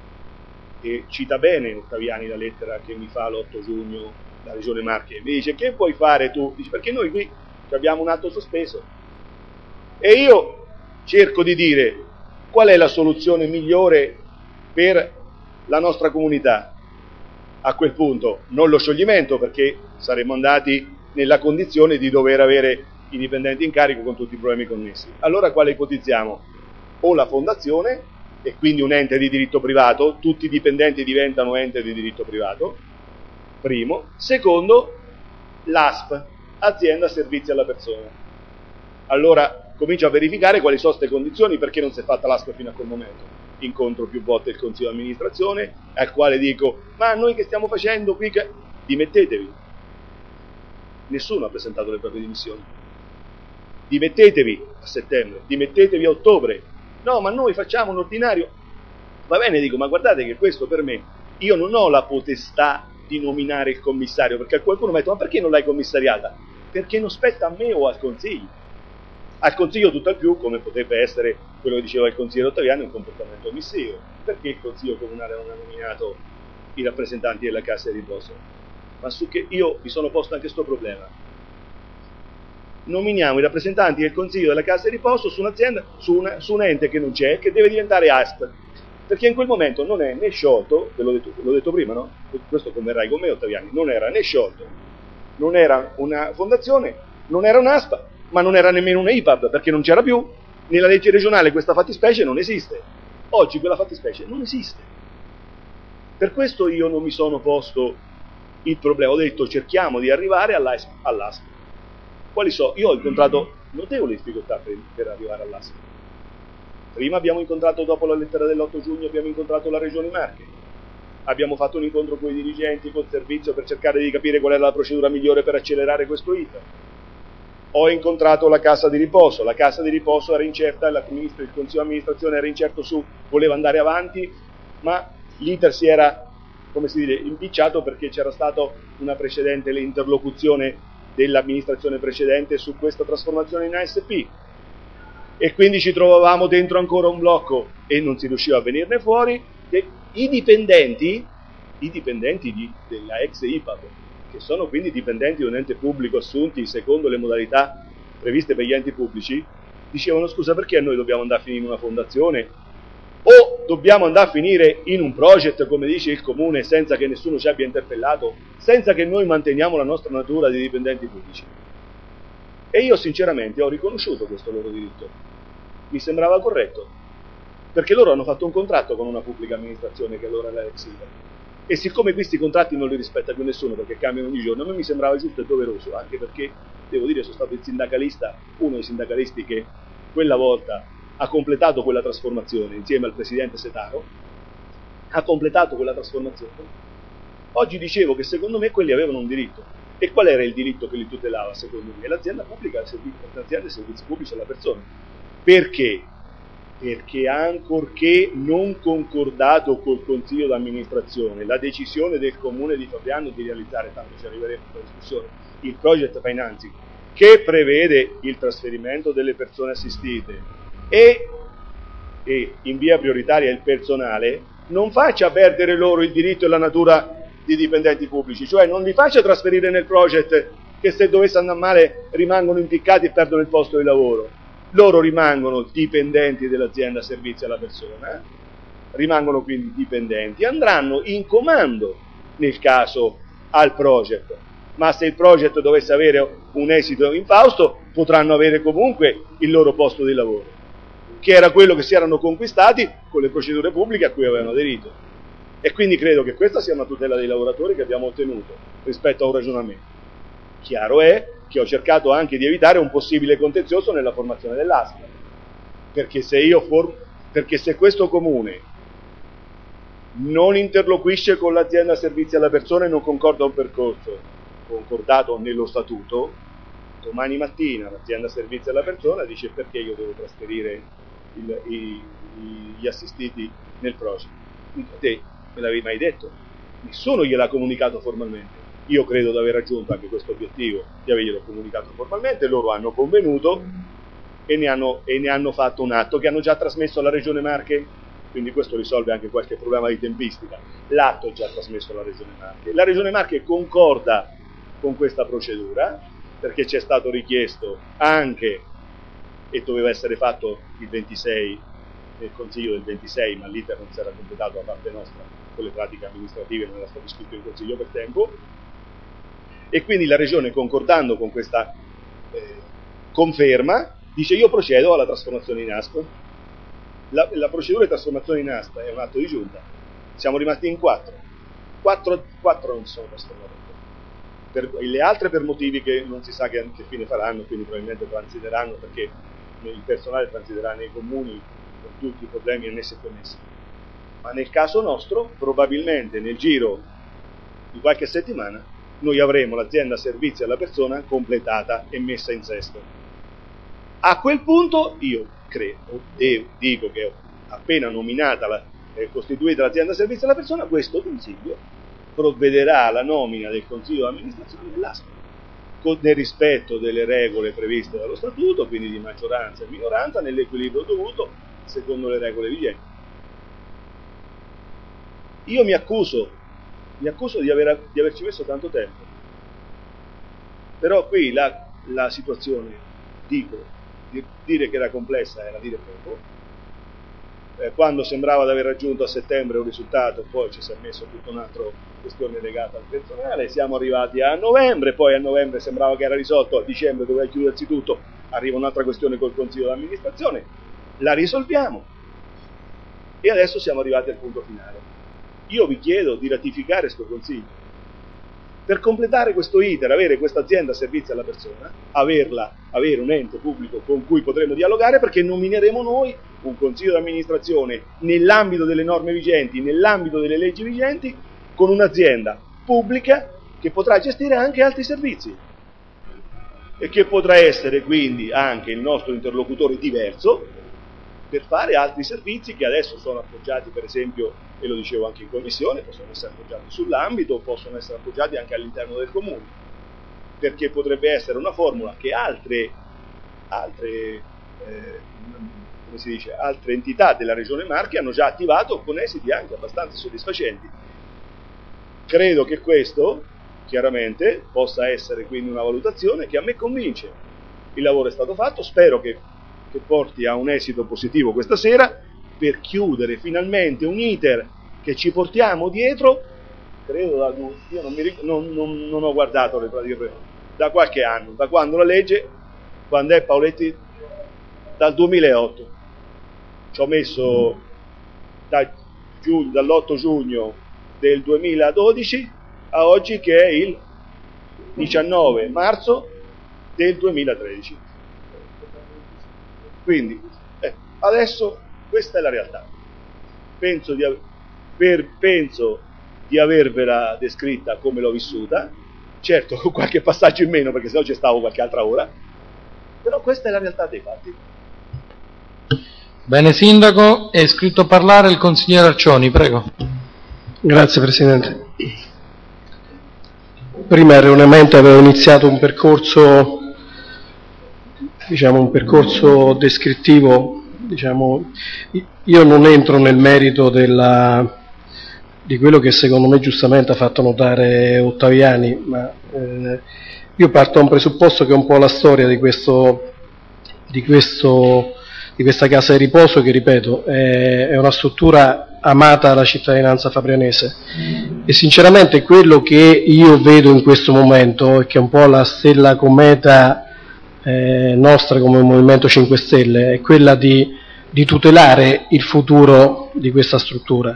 E cita bene Ottaviani la lettera che mi fa l'8 giugno la Regione Marche, mi dice: che puoi fare tu? Dice: perché noi qui abbiamo un atto sospeso. E io cerco di dire qual è la soluzione migliore per la nostra comunità. A quel punto non lo scioglimento, perché saremmo andati nella condizione di dover avere i dipendenti in carico con tutti i problemi connessi. Allora quale ipotizziamo? O la fondazione, e quindi un ente di diritto privato, tutti i dipendenti diventano ente di diritto privato, primo. Secondo, l'ASP, azienda servizi alla persona. Allora comincio a verificare quali sono queste condizioni, perché non si è fatta l'ASP fino a quel momento. Incontro più volte il consiglio di amministrazione, al quale dico: ma noi che stiamo facendo qui? Dimettetevi. Nessuno ha presentato le proprie dimissioni. Dimettetevi a settembre, dimettetevi a ottobre. No, ma noi facciamo un ordinario. Va bene, dico, ma guardate che questo per me, io non ho la potestà di nominare il commissario, perché qualcuno mi ha detto: ma perché non l'hai commissariata? Perché non spetta a me o al consiglio. Al consiglio tutt'al più, come potrebbe essere quello che diceva il consigliere Ottaviani, un comportamento omissivo. Perché il consiglio comunale non ha nominato i rappresentanti della cassa di riposo? Ma su che io mi sono posto anche questo problema. Nominiamo i rappresentanti del consiglio della cassa di riposo su un'azienda, su un ente che non c'è, che deve diventare ASP, perché in quel momento non è né sciolto, ve l'ho detto prima, no? Questo converrai con me, Ottaviani, non era né sciolto, non era una fondazione, non era un'ASP, ma non era nemmeno una IPAB, perché non c'era più. Nella legge regionale questa fattispecie non esiste. Oggi quella fattispecie non esiste. Per questo io non mi sono posto il problema, ho detto cerchiamo di arrivare all'ASP. Quali so? Io ho incontrato notevoli difficoltà per arrivare all'ASP. Prima abbiamo incontrato, dopo la lettera dell'8 giugno, abbiamo incontrato la Regione Marche. Abbiamo fatto un incontro con i dirigenti, col servizio, per cercare di capire qual era la procedura migliore per accelerare questo iter. Ho incontrato la Cassa di Riposo, la Cassa di Riposo era incerta, il Consiglio di amministrazione era incerto voleva andare avanti, ma l'iter si era, come si dice, impicciato, perché c'era stata una precedente interlocuzione dell'amministrazione precedente su questa trasformazione in ASP, e quindi ci trovavamo dentro ancora un blocco e non si riusciva a venirne fuori. I dipendenti della ex IPAB, che sono quindi dipendenti di un ente pubblico assunti secondo le modalità previste per gli enti pubblici, dicevano: scusa, perché noi dobbiamo andare a finire in una fondazione o dobbiamo andare a finire in un project, come dice il comune, senza che nessuno ci abbia interpellato, senza che noi manteniamo la nostra natura di dipendenti pubblici? E io sinceramente ho riconosciuto questo loro diritto, mi sembrava corretto, perché loro hanno fatto un contratto con una pubblica amministrazione che allora era l'ex IPAB. E siccome questi contratti non li rispetta più nessuno, perché cambiano ogni giorno, a me mi sembrava giusto e doveroso, anche perché, devo dire, sono stato il sindacalista, uno dei sindacalisti che quella volta ha completato quella trasformazione, insieme al presidente Setaro, ha completato quella trasformazione. Oggi dicevo che secondo me quelli avevano un diritto. E qual era il diritto che li tutelava secondo me? L'azienda pubblica, l'azienda dei servizi pubblici alla persona. Perché? Perché ancorché non concordato col consiglio d'amministrazione, la decisione del comune di Fabriano di realizzare, tanto ci arriveremo in discussione, il project financing, che prevede il trasferimento delle persone assistite e in via prioritaria il personale, non faccia perdere loro il diritto e la natura di dipendenti pubblici, cioè non li faccia trasferire nel project che se dovesse andare male rimangono impiccati e perdono il posto di lavoro. Loro rimangono dipendenti dell'azienda servizi alla persona, rimangono quindi dipendenti, andranno in comando nel caso al project, ma se il project dovesse avere un esito infausto potranno avere comunque il loro posto di lavoro, che era quello che si erano conquistati con le procedure pubbliche a cui avevano aderito. E quindi credo che questa sia una tutela dei lavoratori che abbiamo ottenuto rispetto a un ragionamento. Chiaro è che ho cercato anche di evitare un possibile contenzioso nella formazione dell'ASP, perché se questo comune non interloquisce con l'azienda servizi alla persona e non concorda un percorso concordato nello statuto, domani mattina l'azienda servizi alla persona dice: perché io devo trasferire gli assistiti nel project? Te me l'avevi mai detto? Nessuno gliel'ha comunicato formalmente. Io credo di aver raggiunto anche questo obiettivo, di averglielo comunicato formalmente, loro hanno convenuto e ne hanno fatto un atto che hanno già trasmesso alla Regione Marche, quindi questo risolve anche qualche problema di tempistica. L'atto è già trasmesso alla Regione Marche. La Regione Marche concorda con questa procedura perché ci è stato richiesto anche, e doveva essere fatto il 26, nel Consiglio del 26, ma l'iter non si era completato da parte nostra con le pratiche amministrative, non era stato iscritto in Consiglio per tempo, e quindi la Regione, concordando con questa conferma, dice: io procedo alla trasformazione in ASP. La procedura di trasformazione in ASP è un atto di giunta, siamo rimasti in 4 non sono trasformate, le altre per motivi che non si sa che fine faranno, quindi probabilmente transiteranno, perché il personale transiterà nei comuni con tutti i problemi annessi e connessi. Ma nel caso nostro, probabilmente nel giro di qualche settimana, noi avremo l'azienda servizi alla persona completata e messa in sesto. A quel punto io dico che appena nominata costituita l'azienda servizi alla persona, questo Consiglio provvederà alla nomina del Consiglio di amministrazione dell'ASP, nel rispetto delle regole previste dallo Statuto, quindi di maggioranza e minoranza, nell'equilibrio dovuto secondo le regole vigenti. Io mi accuso di averci messo tanto tempo, però qui la situazione, dire che era complessa era dire poco. Quando sembrava di aver raggiunto a settembre un risultato, poi ci si è messo tutta un'altra questione legata al personale, siamo arrivati a novembre, poi a novembre sembrava che era risolto, a dicembre doveva chiudersi tutto, arriva un'altra questione col Consiglio di amministrazione, la risolviamo e adesso siamo arrivati al punto finale. Io vi chiedo di ratificare questo Consiglio per completare questo iter, avere questa azienda servizi alla persona, avere un ente pubblico con cui potremo dialogare, perché nomineremo noi un Consiglio di amministrazione nell'ambito delle norme vigenti, nell'ambito delle leggi vigenti, con un'azienda pubblica che potrà gestire anche altri servizi e che potrà essere quindi anche il nostro interlocutore diverso per fare altri servizi che adesso sono appoggiati, per esempio, e lo dicevo anche in commissione, possono essere appoggiati sull'ambito, possono essere appoggiati anche all'interno del comune, perché potrebbe essere una formula che altre entità della Regione Marche hanno già attivato con esiti anche abbastanza soddisfacenti. Credo che questo, chiaramente, possa essere quindi una valutazione che a me convince. Il lavoro è stato fatto, spero che porti a un esito positivo questa sera, per chiudere finalmente un iter che ci portiamo dietro, credo, io non ho guardato le pratiche, da qualche anno, da quando la legge, quando è Paoletti, dal 2008, ci ho messo dall'8 giugno del 2012 a oggi che è il 19 marzo del 2013. Quindi, adesso questa è la realtà. Penso di avervela descritta come l'ho vissuta, certo con qualche passaggio in meno perché sennò ci stavo qualche altra ora, però questa è la realtà dei fatti. Bene, Sindaco, è iscritto a parlare il consigliere Arcioni, prego. Grazie Presidente. Prima erroneamente avevo iniziato un percorso descrittivo. Io non entro nel merito di quello che secondo me giustamente ha fatto notare Ottaviani, ma io parto da un presupposto che è un po' la storia di questa casa di riposo, che ripeto è una struttura amata dalla cittadinanza fabrianese, e sinceramente quello che io vedo in questo momento, e che è un po' la stella cometa nostra come Movimento 5 Stelle, è quella di tutelare il futuro di questa struttura.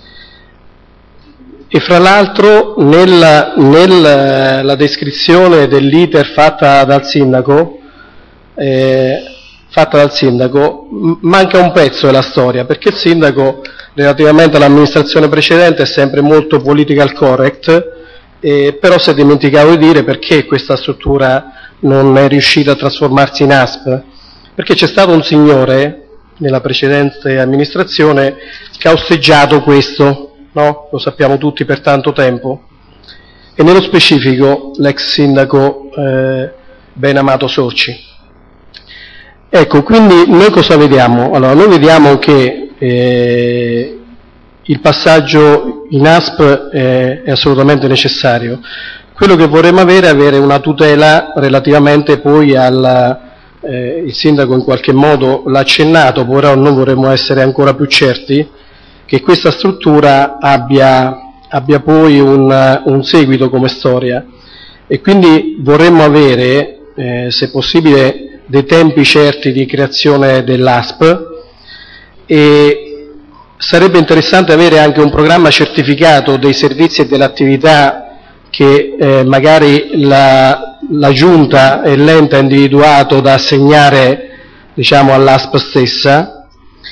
E fra l'altro nella descrizione dell'iter fatta dal sindaco manca un pezzo della storia, perché il sindaco relativamente all'amministrazione precedente è sempre molto political correct, però si è dimenticato di dire perché questa struttura non è riuscita a trasformarsi in ASP, perché c'è stato un signore nella precedente amministrazione che ha osteggiato questo, no? Lo sappiamo tutti per tanto tempo, e nello specifico l'ex sindaco Benamato Sorci. Ecco, quindi noi cosa vediamo? Allora, noi vediamo che il passaggio in ASP è assolutamente necessario. Quello che vorremmo avere è avere una tutela relativamente poi il sindaco in qualche modo l'ha accennato, però noi vorremmo essere ancora più certi che questa struttura abbia poi un seguito come storia, e quindi vorremmo avere, se possibile, dei tempi certi di creazione dell'ASP, e sarebbe interessante avere anche un programma certificato dei servizi e dell'attività che magari la Giunta e l'ente ha individuato da assegnare, diciamo, all'ASP stessa.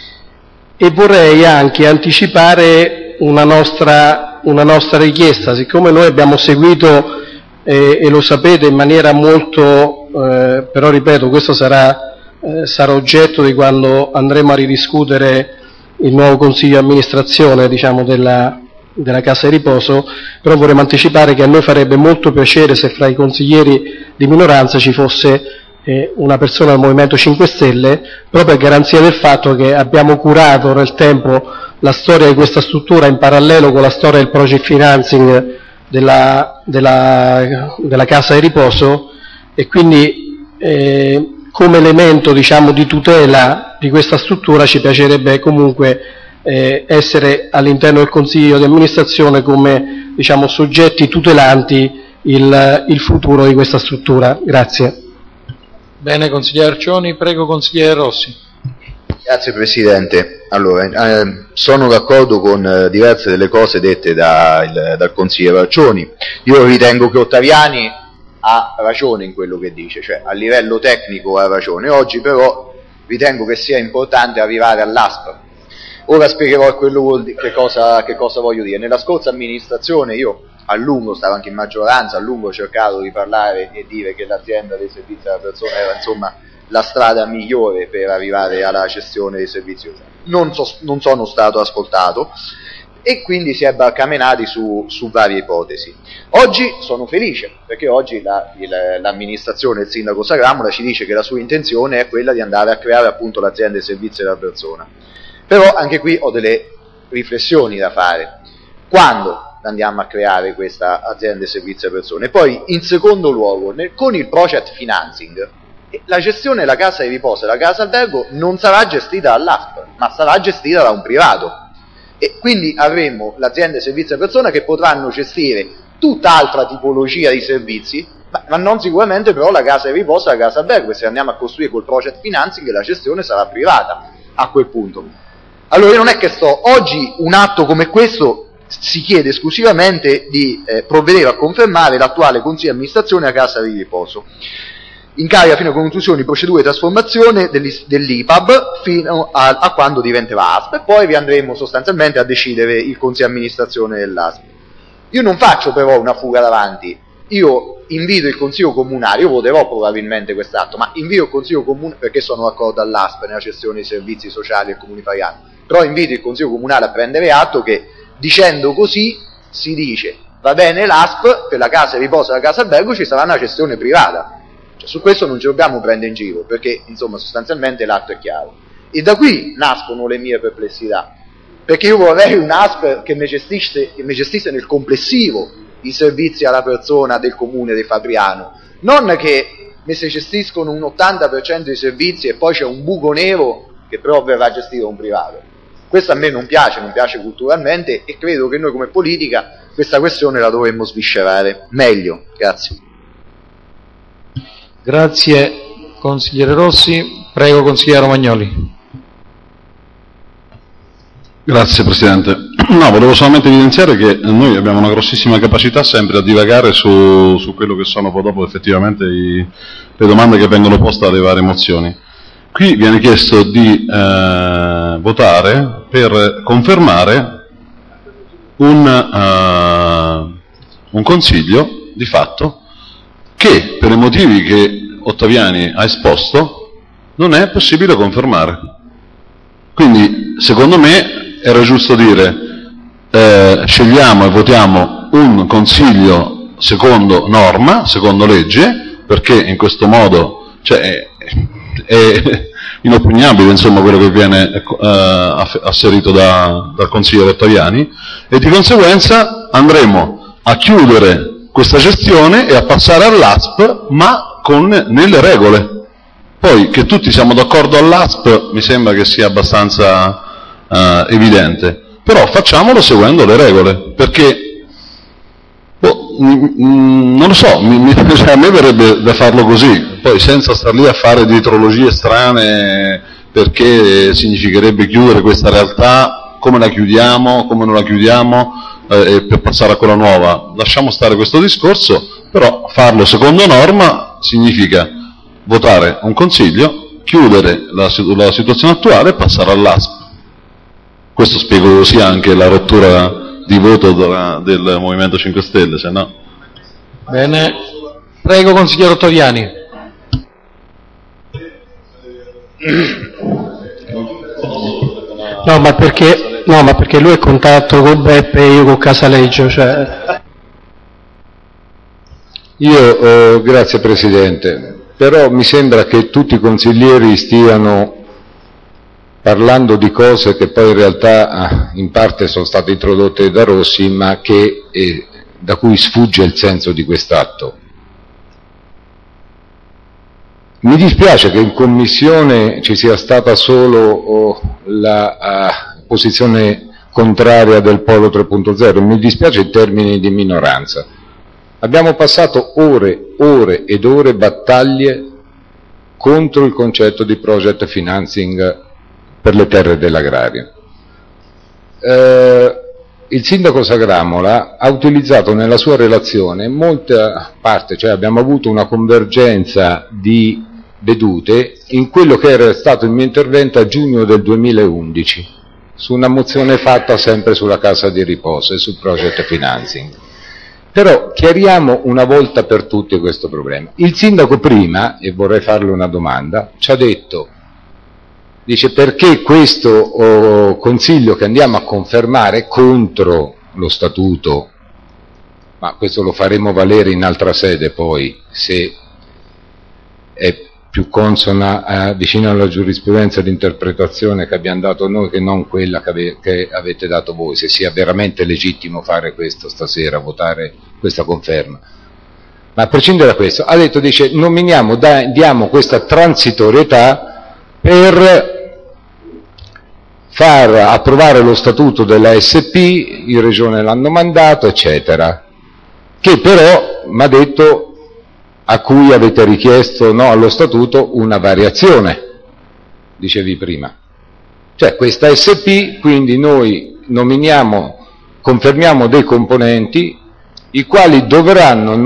E vorrei anche anticipare una nostra richiesta, siccome noi abbiamo seguito, e lo sapete, in maniera molto, però ripeto, questo sarà oggetto di quando andremo a ridiscutere il nuovo consiglio di amministrazione, diciamo, della Casa di Riposo, però vorremmo anticipare che a noi farebbe molto piacere se fra i consiglieri di minoranza ci fosse una persona del Movimento 5 Stelle, proprio a garanzia del fatto che abbiamo curato nel tempo la storia di questa struttura in parallelo con la storia del project financing della Casa di Riposo, e quindi come elemento, diciamo, di tutela di questa struttura ci piacerebbe comunque essere all'interno del Consiglio di amministrazione come, diciamo, soggetti tutelanti il futuro di questa struttura. Grazie. Bene, consigliere Arcioni, prego consigliere Rossi. Grazie Presidente. Allora, sono d'accordo con diverse delle cose dette dal consigliere Arcioni. Io ritengo che Ottaviani ha ragione in quello che dice, cioè a livello tecnico ha ragione. Oggi però ritengo che sia importante arrivare all'ASP. Ora spiegherò che cosa voglio dire. Nella scorsa amministrazione io a lungo, stavo anche in maggioranza, a lungo ho cercato di parlare e dire che l'azienda dei servizi alla persona era, insomma, la strada migliore per arrivare alla gestione dei servizi. Non sono stato ascoltato e quindi si è barcamenati su varie ipotesi. Oggi sono felice perché oggi l'amministrazione, il sindaco Saramola ci dice che la sua intenzione è quella di andare a creare appunto l'azienda dei servizi alla persona. Però anche qui ho delle riflessioni da fare. Quando andiamo a creare questa azienda di servizi a persone? Poi, in secondo luogo, con il project financing, la gestione della casa di riposo e la casa albergo non sarà gestita dall'ASP, ma sarà gestita da un privato. E quindi avremo l'azienda di servizi a persone che potranno gestire tutt'altra tipologia di servizi, ma non sicuramente però la casa di riposo e la casa albergo, perché se andiamo a costruire col project financing la gestione sarà privata a quel punto. Allora io non è che oggi un atto come questo si chiede esclusivamente di provvedere a confermare l'attuale consiglio di amministrazione a casa di riposo, in carica fino a conclusione di procedure di trasformazione dell'IPAB fino a quando diventerà ASP, e poi vi andremo sostanzialmente a decidere il consiglio di amministrazione dell'ASP. Io non faccio però una fuga davanti, io invito il consiglio comunale, io voterò probabilmente quest'atto, ma invito il consiglio comunale, perché sono d'accordo all'ASP nella gestione dei servizi sociali e comunitariani, però invito il consiglio comunale a prendere atto che dicendo così si dice va bene l'ASP, per la casa di riposo e la casa albergo ci sarà una gestione privata. Cioè, su questo non ci dobbiamo prendere in giro, perché insomma sostanzialmente l'atto è chiaro. E da qui nascono le mie perplessità, perché io vorrei un'ASP che mi gestisse nel complessivo i servizi alla persona del comune di Fabriano, non che mi si gestiscono un 80% dei servizi e poi c'è un buco nero che però verrà gestito da un privato. Questo a me non piace culturalmente, e credo che noi come politica questa questione la dovremmo sviscerare meglio. Grazie. Grazie consigliere Rossi, prego consigliere Romagnoli. Grazie Presidente. No, volevo solamente evidenziare che noi abbiamo una grossissima capacità sempre a divagare su quello che sono poi dopo effettivamente le domande che vengono poste alle varie mozioni. Qui viene chiesto di votare per confermare un consiglio di fatto che per i motivi che Ottaviani ha esposto non è possibile confermare. Quindi secondo me era giusto dire scegliamo e votiamo un consiglio secondo norma, secondo legge, perché in questo modo è inoppugnabile, insomma, quello che viene asserito dal consigliere Ottaviani, e di conseguenza andremo a chiudere questa gestione e a passare all'ASP, ma nelle regole. Poi che tutti siamo d'accordo all'ASP mi sembra che sia abbastanza evidente, però facciamolo seguendo le regole, perché non lo so, cioè, a me verrebbe da farlo così, poi senza star lì a fare dietrologie strane, perché significherebbe chiudere questa realtà, come la chiudiamo, come non la chiudiamo, per passare a quella nuova. Lasciamo stare questo discorso, però farlo secondo norma significa votare un consiglio, chiudere la situazione attuale e passare all'ASP. Questo spiego così anche la rottura di voto del Movimento 5 Stelle, se no. Bene, prego consigliere Ottaviani. No, ma perché lui è in contatto con Beppe e io con Casaleggio, cioè. Grazie Presidente, però mi sembra che tutti i consiglieri stiano parlando di cose che poi in realtà in parte sono state introdotte da Rossi, ma da cui sfugge il senso di quest'atto. Mi dispiace che in Commissione ci sia stata solo la posizione contraria del Polo 3.0, mi dispiace in termini di minoranza. Abbiamo passato ore ed ore battaglie contro il concetto di project financing per le terre dell'agrario. Il sindaco Sagramola ha utilizzato nella sua relazione molta parte, cioè abbiamo avuto una convergenza di vedute in quello che era stato il mio intervento a giugno del 2011 su una mozione fatta sempre sulla casa di riposo e sul project financing. Però chiariamo una volta per tutte questo problema. Il sindaco prima, e vorrei farle una domanda, ci ha detto, dice, perché questo consiglio che andiamo a confermare contro lo statuto, ma questo lo faremo valere in altra sede poi, se è più consona, vicino alla giurisprudenza di interpretazione che abbiamo dato noi che non quella che avete dato voi, se sia veramente legittimo fare questo stasera, votare questa conferma. Ma a prescindere da questo, ha detto, dice, diamo questa transitorietà per far approvare lo statuto della SP, in Regione l'hanno mandato, eccetera, che però, mi ha detto, a cui avete richiesto allo statuto una variazione, dicevi prima. Cioè questa SP, quindi noi confermiamo dei componenti, i quali dovranno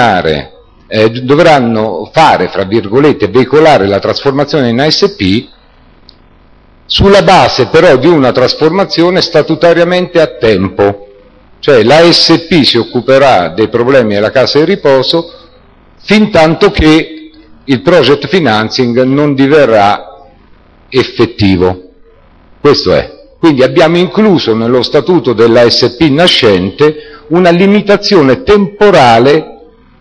fare, fra virgolette, veicolare la trasformazione in ASP, sulla base però di una trasformazione statutariamente a tempo. Cioè la SP si occuperà dei problemi della casa di riposo fin tanto che il project financing non diverrà effettivo. Questo è. Quindi abbiamo incluso nello statuto della SP nascente una limitazione temporale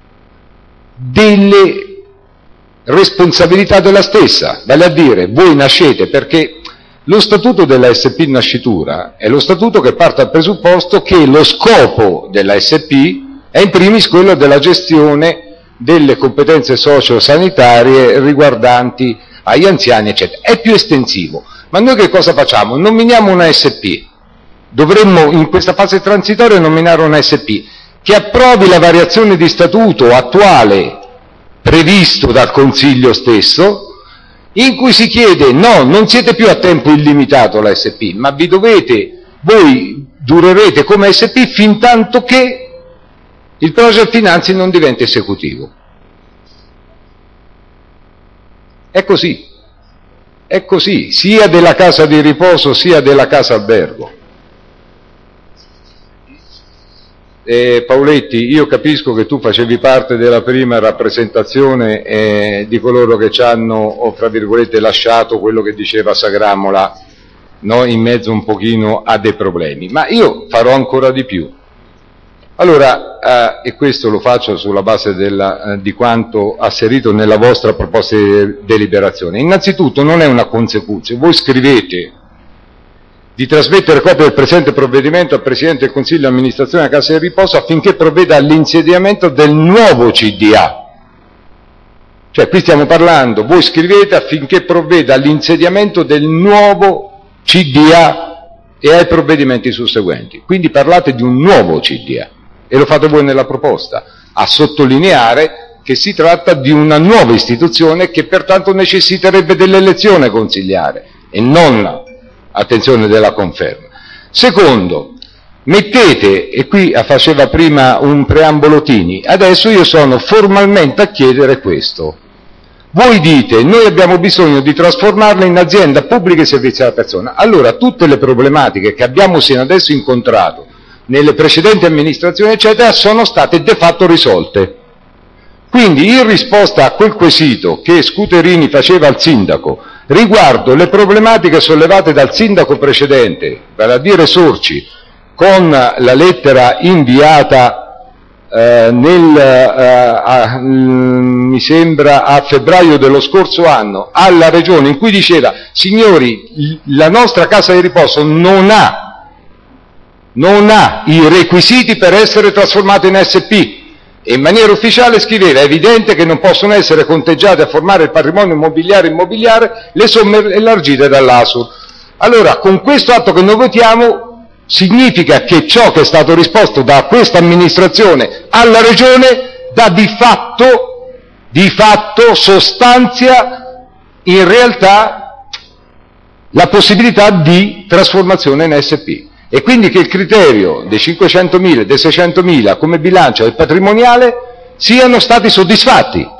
delle responsabilità della stessa, vale a dire, voi nascete perché lo statuto della SP nascitura è lo statuto che parte dal presupposto che lo scopo della SP è in primis quello della gestione delle competenze socio-sanitarie riguardanti agli anziani, eccetera. È più estensivo. Ma noi che cosa facciamo? Nominiamo una SP. Dovremmo in questa fase transitoria nominare una SP che approvi la variazione di statuto attuale previsto dal Consiglio stesso, in cui si chiede, no, non siete più a tempo illimitato la SP, ma voi durerete come SP fin tanto che il project financing non diventa esecutivo. È così, sia della casa di riposo sia della casa albergo. Paoletti, io capisco che tu facevi parte della prima rappresentazione di coloro che ci hanno, fra virgolette, lasciato quello che diceva Sagramola, in mezzo un pochino a dei problemi, ma io farò ancora di più. Allora, e questo lo faccio sulla base di quanto asserito nella vostra proposta di deliberazione. Innanzitutto non è una consecuzione, voi scrivete di trasmettere copia del presente provvedimento al Presidente del Consiglio di amministrazione della Casa di Riposo affinché provveda all'insediamento del nuovo CDA. Cioè qui stiamo parlando, voi scrivete affinché provveda all'insediamento del nuovo CDA e ai provvedimenti susseguenti. Quindi parlate di un nuovo CDA e lo fate voi nella proposta, a sottolineare che si tratta di una nuova istituzione che pertanto necessiterebbe dell'elezione consigliare e non, attenzione, della conferma. Secondo, mettete, e qui faceva prima un preambolo Tini, adesso io sono formalmente a chiedere questo. Voi dite, noi abbiamo bisogno di trasformarla in azienda pubblica e servizi alla persona. Allora, tutte le problematiche che abbiamo sino adesso incontrato nelle precedenti amministrazioni, eccetera, sono state de fatto risolte. Quindi, in risposta a quel quesito che Scuterini faceva al sindaco, riguardo le problematiche sollevate dal sindaco precedente, vale a dire Sorci, con la lettera inviata mi sembra a febbraio dello scorso anno alla Regione, in cui diceva: signori, la nostra casa di riposo non ha i requisiti per essere trasformata in SP, e in maniera ufficiale scriveva: è evidente che non possono essere conteggiate a formare il patrimonio immobiliare le somme elargite dall'ASUR. Allora, con questo atto che noi votiamo, significa che ciò che è stato risposto da questa amministrazione alla Regione dà di fatto sostanzia in realtà la possibilità di trasformazione in SP, e quindi che il criterio dei 500.000 e dei 600.000 come bilancia del patrimoniale siano stati soddisfatti.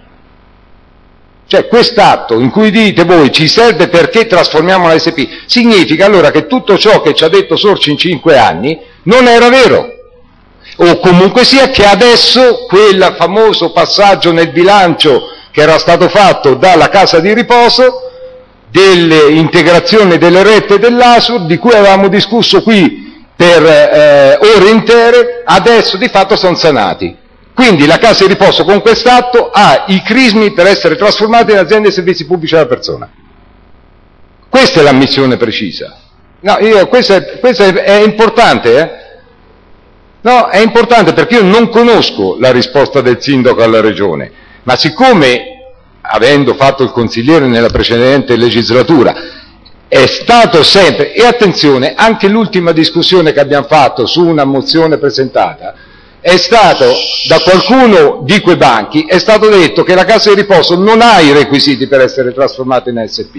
Cioè quest'atto in cui dite voi ci serve perché trasformiamo la SP, significa allora che tutto ciò che ci ha detto Sorci in 5 anni non era vero, o comunque sia che adesso quel famoso passaggio nel bilancio che era stato fatto dalla casa di riposo, delle integrazioni delle rette dell'ASUR, di cui avevamo discusso qui per ore intere, adesso di fatto sono sanati. Quindi la casa di riposo con quest'atto ha i crismi per essere trasformata in azienda di servizi pubblici alla persona. Questa è la missione precisa. No, questo è importante, No, è importante perché io non conosco la risposta del sindaco alla Regione, ma siccome, avendo fatto il consigliere nella precedente legislatura, è stato sempre, e attenzione, anche l'ultima discussione che abbiamo fatto su una mozione presentata, è stato, da qualcuno di quei banchi, è stato detto che la casa di riposo non ha i requisiti per essere trasformata in SP.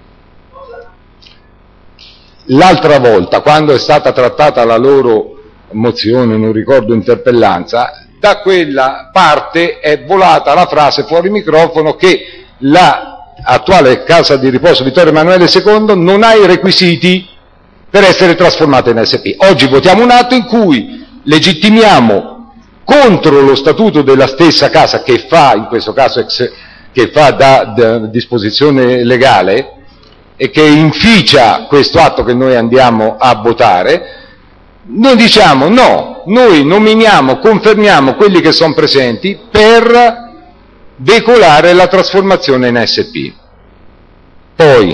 L'altra volta, quando è stata trattata la loro mozione, non ricordo, interpellanza, da quella parte è volata la frase fuori microfono che la attuale casa di riposo Vittorio Emanuele II non ha i requisiti per essere trasformata in SP. Oggi votiamo un atto in cui legittimiamo contro lo statuto della stessa casa che fa, in questo caso che fa da disposizione legale e che inficia questo atto che noi andiamo a votare. Noi diciamo no, noi nominiamo, confermiamo quelli che sono presenti per veicolare la trasformazione in SP. Poi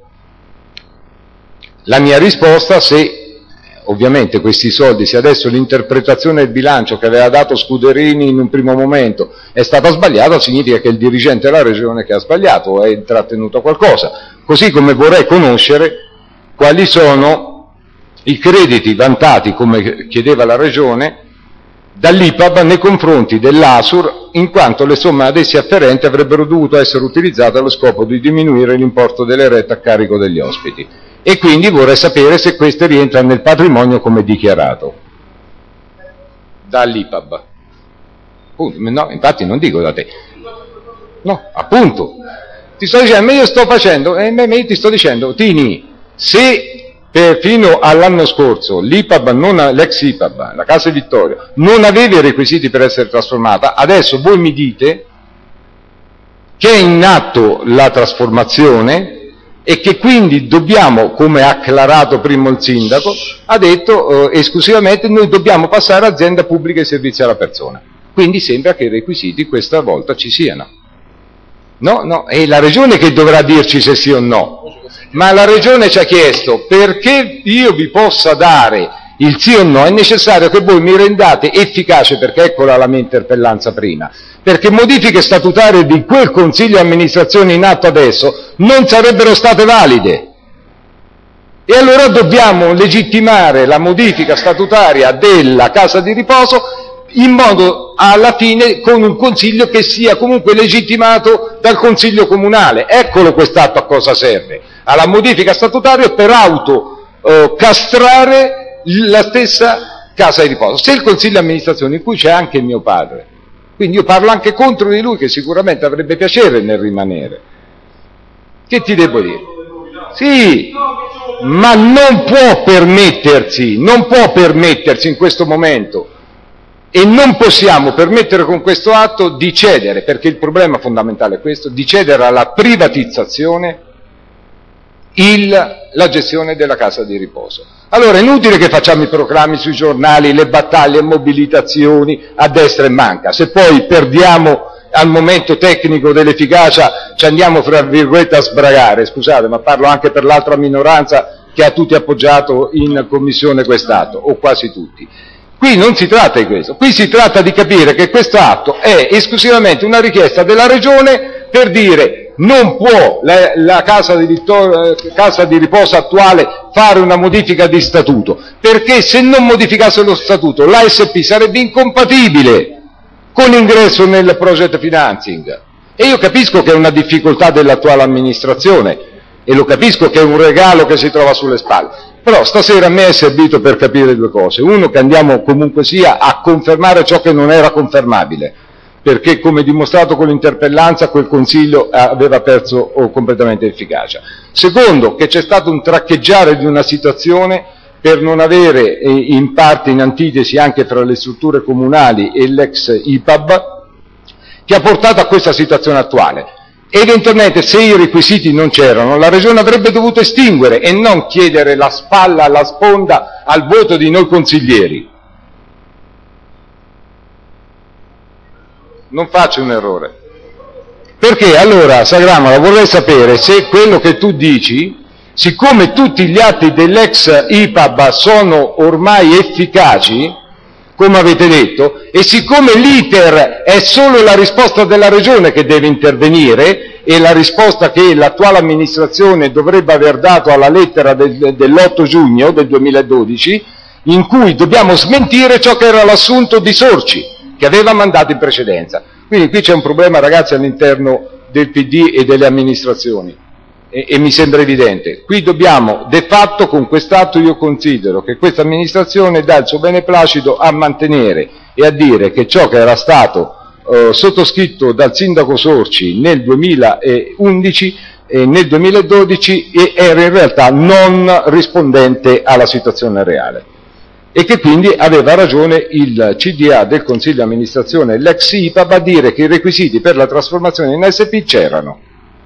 la mia risposta, se ovviamente questi soldi, se adesso l'interpretazione del bilancio che aveva dato Scuderini in un primo momento è stata sbagliata, significa che il dirigente della Regione che ha sbagliato o ha intrattenuto qualcosa. Così come vorrei conoscere quali sono i crediti vantati, come chiedeva la Regione, dall'IPAB nei confronti dell'ASUR, in quanto le somme ad essi afferenti avrebbero dovuto essere utilizzate allo scopo di diminuire l'importo delle rette a carico degli ospiti. E quindi vorrei sapere se queste rientrano nel patrimonio come dichiarato dall'IPAB. No, infatti non dico da te. No, appunto. Ti sto dicendo, io sto facendo, ti sto dicendo, Tini, se fino all'anno scorso l'IPAB l'ex IPAB, la Casa Vittorio, non aveva i requisiti per essere trasformata, adesso voi mi dite che è in atto la trasformazione e che quindi dobbiamo, come ha acclarato prima il sindaco, ha detto esclusivamente noi dobbiamo passare azienda pubblica e servizi alla persona. Quindi sembra che i requisiti questa volta ci siano. No, è la Regione che dovrà dirci se sì o no, ma la Regione ci ha chiesto: perché io vi possa dare il sì o no è necessario che voi mi rendate efficace, perché eccola la mia interpellanza prima, perché modifiche statutarie di quel Consiglio di amministrazione in atto adesso non sarebbero state valide. E allora dobbiamo legittimare la modifica statutaria della casa di riposo in modo alla fine con un consiglio che sia comunque legittimato dal consiglio comunale. Eccolo quest'atto a cosa serve: alla modifica statutaria per castrare la stessa casa di riposo. Se il consiglio di amministrazione, in cui c'è anche mio padre, quindi io parlo anche contro di lui, che sicuramente avrebbe piacere nel rimanere, che ti devo dire? Sì, ma non può permettersi in questo momento, e non possiamo permettere con questo atto di cedere, perché il problema fondamentale è questo, di cedere alla privatizzazione la gestione della casa di riposo. Allora è inutile che facciamo i proclami sui giornali, le battaglie, mobilitazioni a destra e manca, se poi perdiamo al momento tecnico dell'efficacia ci andiamo fra virgolette a sbragare, scusate, ma parlo anche per l'altra minoranza che ha tutti appoggiato in commissione quest'atto, o quasi tutti. Qui non si tratta di questo, qui si tratta di capire che questo atto è esclusivamente una richiesta della Regione per dire: non può la casa di riposo attuale fare una modifica di statuto, perché se non modificasse lo statuto l'ASP sarebbe incompatibile con l'ingresso nel project financing. E io capisco che è una difficoltà dell'attuale amministrazione e lo capisco che è un regalo che si trova sulle spalle, però stasera a me è servito per capire due cose: uno, che andiamo comunque sia a confermare ciò che non era confermabile, perché come dimostrato con l'interpellanza quel Consiglio aveva perso completamente efficacia; secondo, che c'è stato un traccheggiare di una situazione per non avere in parte in antitesi anche fra le strutture comunali e l'ex IPAB, che ha portato a questa situazione attuale. Eventualmente, se i requisiti non c'erano, la Regione avrebbe dovuto estinguere e non chiedere la spalla alla sponda al voto di noi consiglieri. Non faccio un errore. Perché allora, Sagramola, vorrei sapere se quello che tu dici, siccome tutti gli atti dell'ex IPAB sono ormai efficaci, come avete detto, e siccome l'iter è solo la risposta della Regione che deve intervenire, e la risposta che l'attuale amministrazione dovrebbe aver dato alla lettera dell'8 giugno del 2012, in cui dobbiamo smentire ciò che era l'assunto di Sorci, che aveva mandato in precedenza. Quindi qui c'è un problema, ragazzi, all'interno del PD e delle amministrazioni, e mi sembra evidente. Qui dobbiamo, de fatto, con quest'atto io considero che questa amministrazione dà il suo beneplacito a mantenere e a dire che ciò che era stato sottoscritto dal sindaco Sorci nel 2011 e nel 2012 era in realtà non rispondente alla situazione reale, e che quindi aveva ragione il CDA del Consiglio di amministrazione, l'ex IPAB, a dire che i requisiti per la trasformazione in SP c'erano.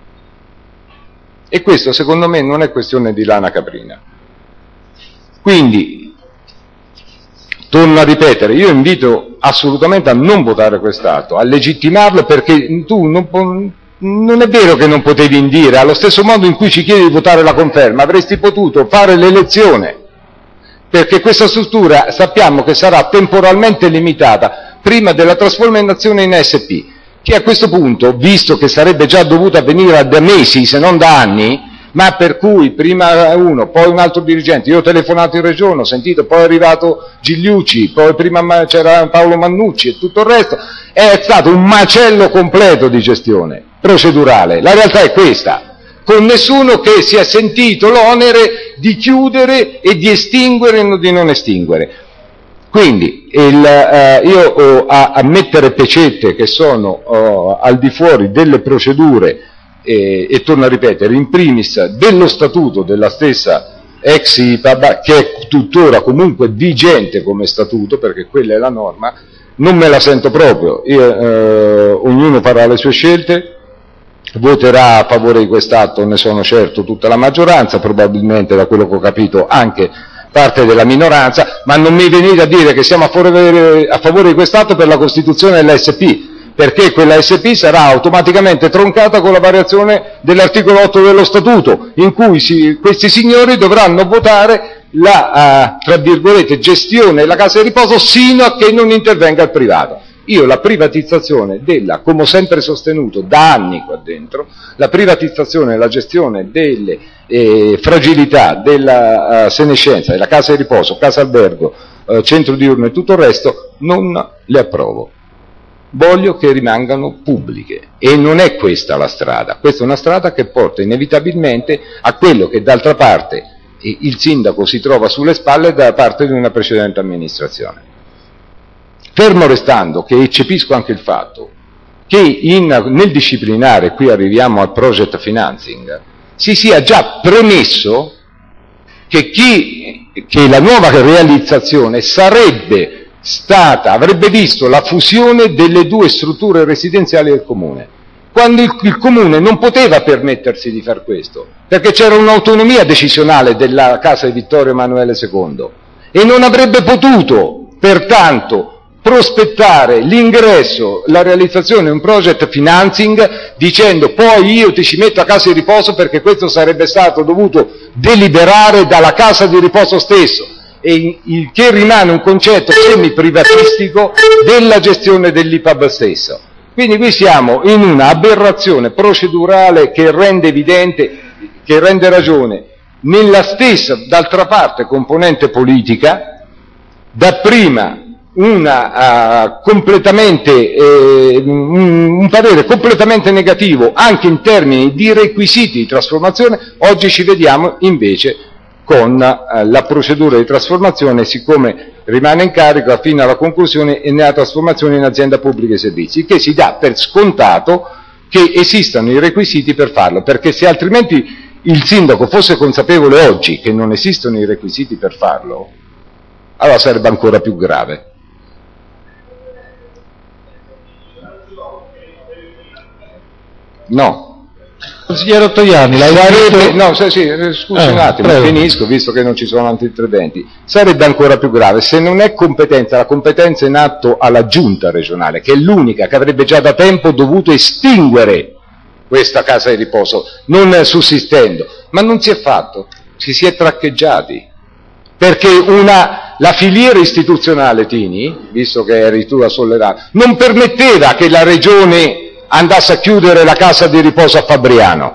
E questo secondo me non è questione di lana caprina. Quindi, torno a ripetere, io invito assolutamente a non votare quest'atto, a legittimarlo, perché tu non è vero che non potevi indire, allo stesso modo in cui ci chiedi di votare la conferma, avresti potuto fare l'elezione, perché questa struttura sappiamo che sarà temporalmente limitata prima della trasformazione in SP, che a questo punto, visto che sarebbe già dovuta avvenire da mesi se non da anni, ma per cui prima uno, poi un altro dirigente, io ho telefonato in regione, ho sentito, poi è arrivato Gigliucci, poi prima c'era Paolo Mannucci e tutto il resto, è stato un macello completo di gestione procedurale. La realtà è questa, con nessuno che si è sentito l'onere di chiudere e di estinguere e di non estinguere. Quindi io a mettere pecette che sono al di fuori delle procedure e torno a ripetere, in primis dello statuto della stessa ex IPAB, che è tuttora comunque vigente come statuto, perché quella è la norma, non me la sento proprio. Ognuno farà le sue scelte, voterà a favore di quest'atto, ne sono certo, tutta la maggioranza, probabilmente da quello che ho capito anche parte della minoranza, ma non mi venite a dire che siamo a favore di quest'atto per la costituzione dell'ASP, perché quella SP sarà automaticamente troncata con la variazione dell'articolo 8 dello Statuto, in cui questi signori dovranno votare la, tra virgolette, gestione della casa di riposo sino a che non intervenga il privato. Io la privatizzazione come ho sempre sostenuto da anni qua dentro, la privatizzazione e la gestione delle fragilità della senescenza, della casa di riposo, casa albergo, centro diurno e tutto il resto, non le approvo. Voglio che rimangano pubbliche e non è questa la strada, questa è una strada che porta inevitabilmente a quello che d'altra parte il sindaco si trova sulle spalle da parte di una precedente amministrazione. Fermo restando che eccepisco anche il fatto che nel disciplinare, qui arriviamo al project financing, si sia già premesso che la nuova realizzazione avrebbe visto la fusione delle due strutture residenziali del comune, quando il comune non poteva permettersi di far questo, perché c'era un'autonomia decisionale della casa di Vittorio Emanuele II e non avrebbe potuto, pertanto, prospettare l'ingresso, la realizzazione di un project financing dicendo poi io ti ci metto a casa di riposo, perché questo sarebbe stato dovuto deliberare dalla casa di riposo stesso, e il che rimane un concetto semi-privatistico della gestione dell'IPAB stesso. Quindi qui siamo in una aberrazione procedurale che rende evidente, che rende ragione nella stessa, d'altra parte, componente politica, dapprima un parere completamente negativo anche in termini di requisiti di trasformazione. Oggi ci vediamo invece con la procedura di trasformazione, siccome rimane in carica fino alla conclusione e nella trasformazione in azienda pubblica e servizi, che si dà per scontato che esistano i requisiti per farlo, perché se altrimenti il sindaco fosse consapevole oggi che non esistono i requisiti per farlo, allora sarebbe ancora più grave. No. Consigliere Ottoiani, lei scusi un attimo, prego. Finisco, visto che non ci sono altri interventi. Sarebbe ancora più grave se non è competenza, la competenza in atto alla giunta regionale, che è l'unica che avrebbe già da tempo dovuto estinguere questa casa di riposo, non sussistendo, ma non si è fatto, si è traccheggiati, perché la filiera istituzionale, Tini, visto che eri tu a sollevare, non permetteva che la regione andasse a chiudere la casa di riposo a Fabriano.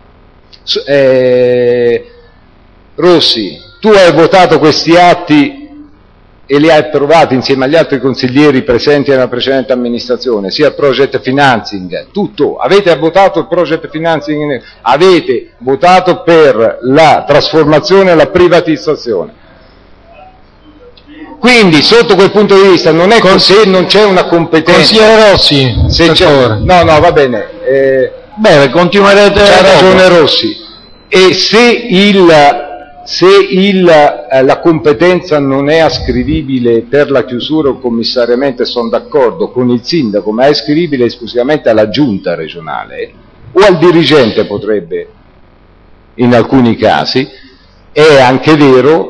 Rossi, tu hai votato questi atti e li hai approvati insieme agli altri consiglieri presenti nella precedente amministrazione, sia il project financing, tutto, avete votato il project financing, avete votato per la trasformazione e la privatizzazione. Quindi, sotto quel punto di vista, non è se non c'è una competenza. Consigliere Rossi, se c'è, no, va bene. Bene, continuerete. C'ha ragione Rossi. E la competenza non è ascrivibile per la chiusura o commissariamente, sono d'accordo con il sindaco, ma è ascrivibile esclusivamente alla giunta regionale o al dirigente, potrebbe, in alcuni casi, è anche vero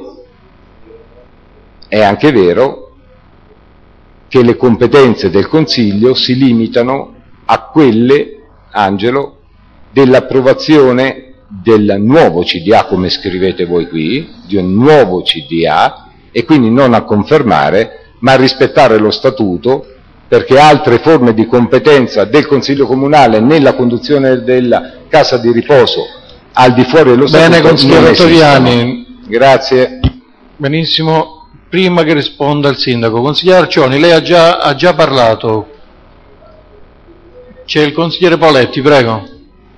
che le competenze del Consiglio si limitano a quelle, Angelo, dell'approvazione del nuovo CDA, come scrivete voi qui, di un nuovo CDA, e quindi non a confermare, ma a rispettare lo Statuto, perché altre forme di competenza del Consiglio Comunale nella conduzione della casa di riposo al di fuori dello Statuto. Bene, consigliere Ottoiani. Grazie. Benissimo. Prima che risponda il sindaco, consigliere Arcioni, lei ha già parlato. C'è il consigliere Paletti, prego.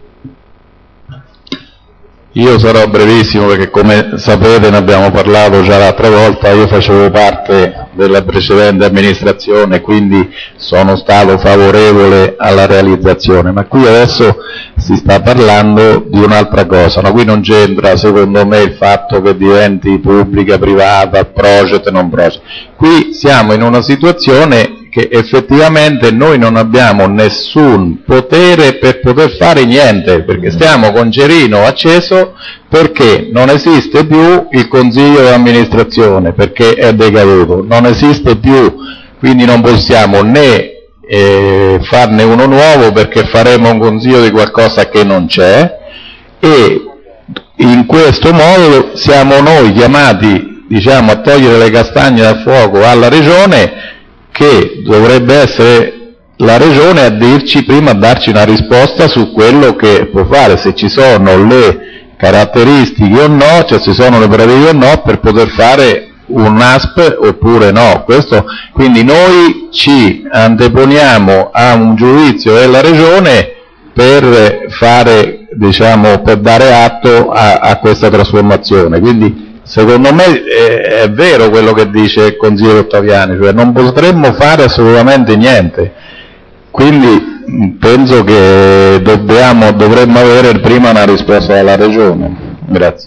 Io sarò brevissimo perché, come sapete, ne abbiamo parlato già l'altra volta. Io facevo parte della precedente amministrazione, quindi sono stato favorevole alla realizzazione, ma qui adesso si sta parlando di un'altra cosa, no? Qui non c'entra, secondo me, il fatto che diventi pubblica, privata, project, non project. Qui siamo in una situazione che effettivamente noi non abbiamo nessun potere per poter fare niente, perché stiamo con cerino acceso, perché non esiste più il consiglio di amministrazione, perché è decaduto, non esiste più, quindi non possiamo né farne uno nuovo perché faremo un consiglio di qualcosa che non c'è, e in questo modo siamo noi chiamati, diciamo, a togliere le castagne dal fuoco alla Regione, che dovrebbe essere la Regione a dirci prima, a darci una risposta su quello che può fare, se ci sono le caratteristiche o no, cioè se sono le pratiche o no, per poter fare un ASP oppure no. Questo, quindi noi ci anteponiamo a un giudizio della Regione per fare, diciamo, per dare atto a questa trasformazione. Quindi secondo me è vero quello che dice il consigliere Ottaviani, cioè non potremmo fare assolutamente niente, quindi penso che dovremmo avere prima una risposta dalla Regione. Grazie.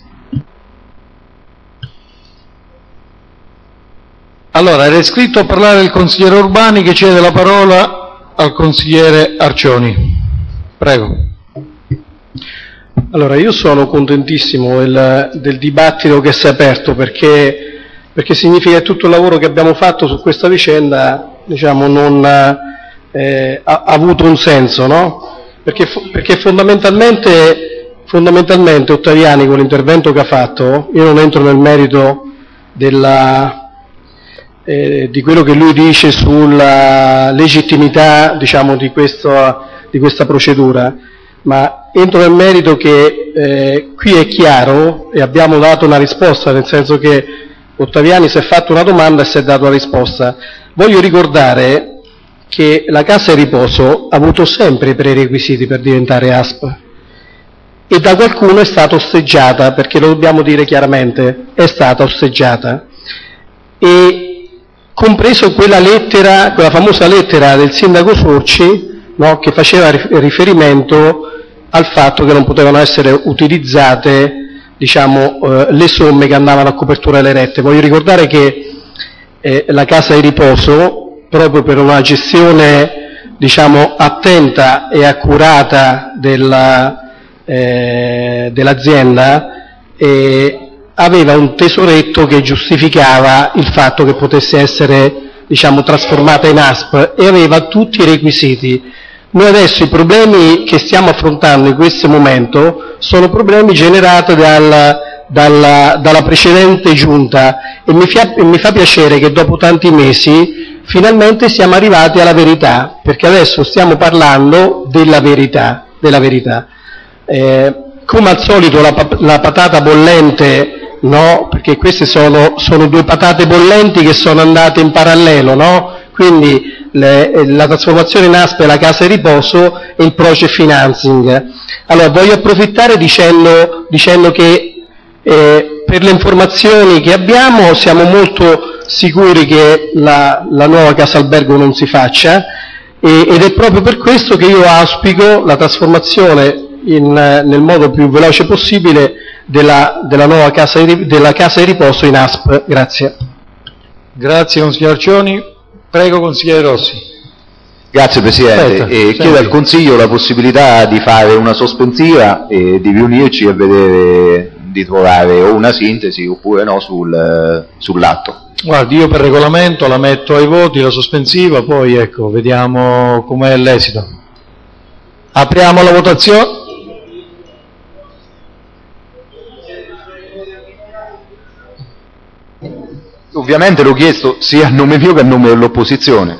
Allora, era iscritto a parlare il consigliere Urbani, che cede la parola al consigliere Arcioni. Prego. Allora, io sono contentissimo del dibattito che si è aperto, perché significa che tutto il lavoro che abbiamo fatto su questa vicenda, diciamo, non ha avuto un senso, no? Perché fondamentalmente Ottaviani, con l'intervento che ha fatto, io non entro nel merito di quello che lui dice sulla legittimità, diciamo, di questa procedura, ma entro nel merito che qui è chiaro e abbiamo dato una risposta, nel senso che Ottaviani si è fatto una domanda e si è dato la risposta. Voglio ricordare che la Casa di Riposo ha avuto sempre i prerequisiti per diventare ASP e da qualcuno è stata osteggiata, perché lo dobbiamo dire chiaramente, è stata osteggiata, e compreso quella famosa lettera del sindaco Sorci, no, che faceva riferimento al fatto che non potevano essere utilizzate, diciamo, le somme che andavano a copertura delle rette. Voglio ricordare che la Casa di Riposo, proprio per una gestione, diciamo, attenta e accurata dell'azienda, aveva un tesoretto che giustificava il fatto che potesse essere, diciamo, trasformata in ASP, e aveva tutti i requisiti. Noi adesso i problemi che stiamo affrontando in questo momento sono problemi generati dalla precedente giunta, e mi fa piacere che dopo tanti mesi finalmente siamo arrivati alla verità, perché adesso stiamo parlando della verità. Come al solito la patata bollente, no? Perché queste sono due patate bollenti che sono andate in parallelo, no? Quindi la trasformazione in ASP e la Casa di Riposo e il project financing. Allora, voglio approfittare dicendo che per le informazioni che abbiamo siamo molto sicuri che la nuova Casa Albergo non si faccia, ed è proprio per questo che io auspico la trasformazione nel modo più veloce possibile della nuova Casa di Riposo in ASP. Grazie. Grazie consigliere Arcioni. Prego consigliere Rossi. Grazie Presidente, chiedo al Consiglio la possibilità di fare una sospensiva e di riunirci e vedere di trovare o una sintesi oppure no sull'atto. Guardi, io per regolamento la metto ai voti, la sospensiva, poi ecco, vediamo com'è l'esito. Apriamo la votazione. Ovviamente l'ho chiesto sia a nome mio che a nome dell'opposizione.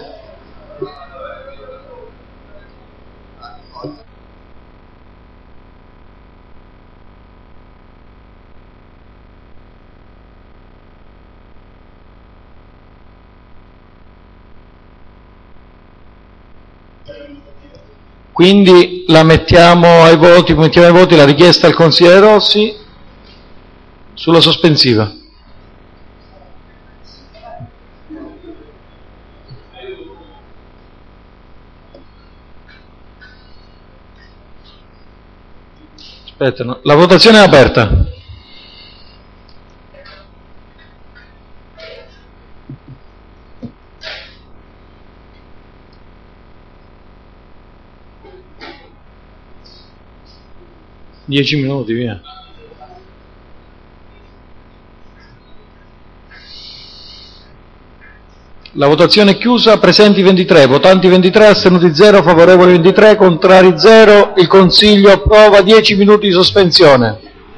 Quindi mettiamo ai voti la richiesta del consigliere Rossi sulla sospensiva. Aspetta, no. La votazione è aperta. 10 minuti, via. La votazione è chiusa, presenti 23, votanti 23, astenuti 0, favorevoli 23, contrari 0, il Consiglio approva 10 minuti di sospensione.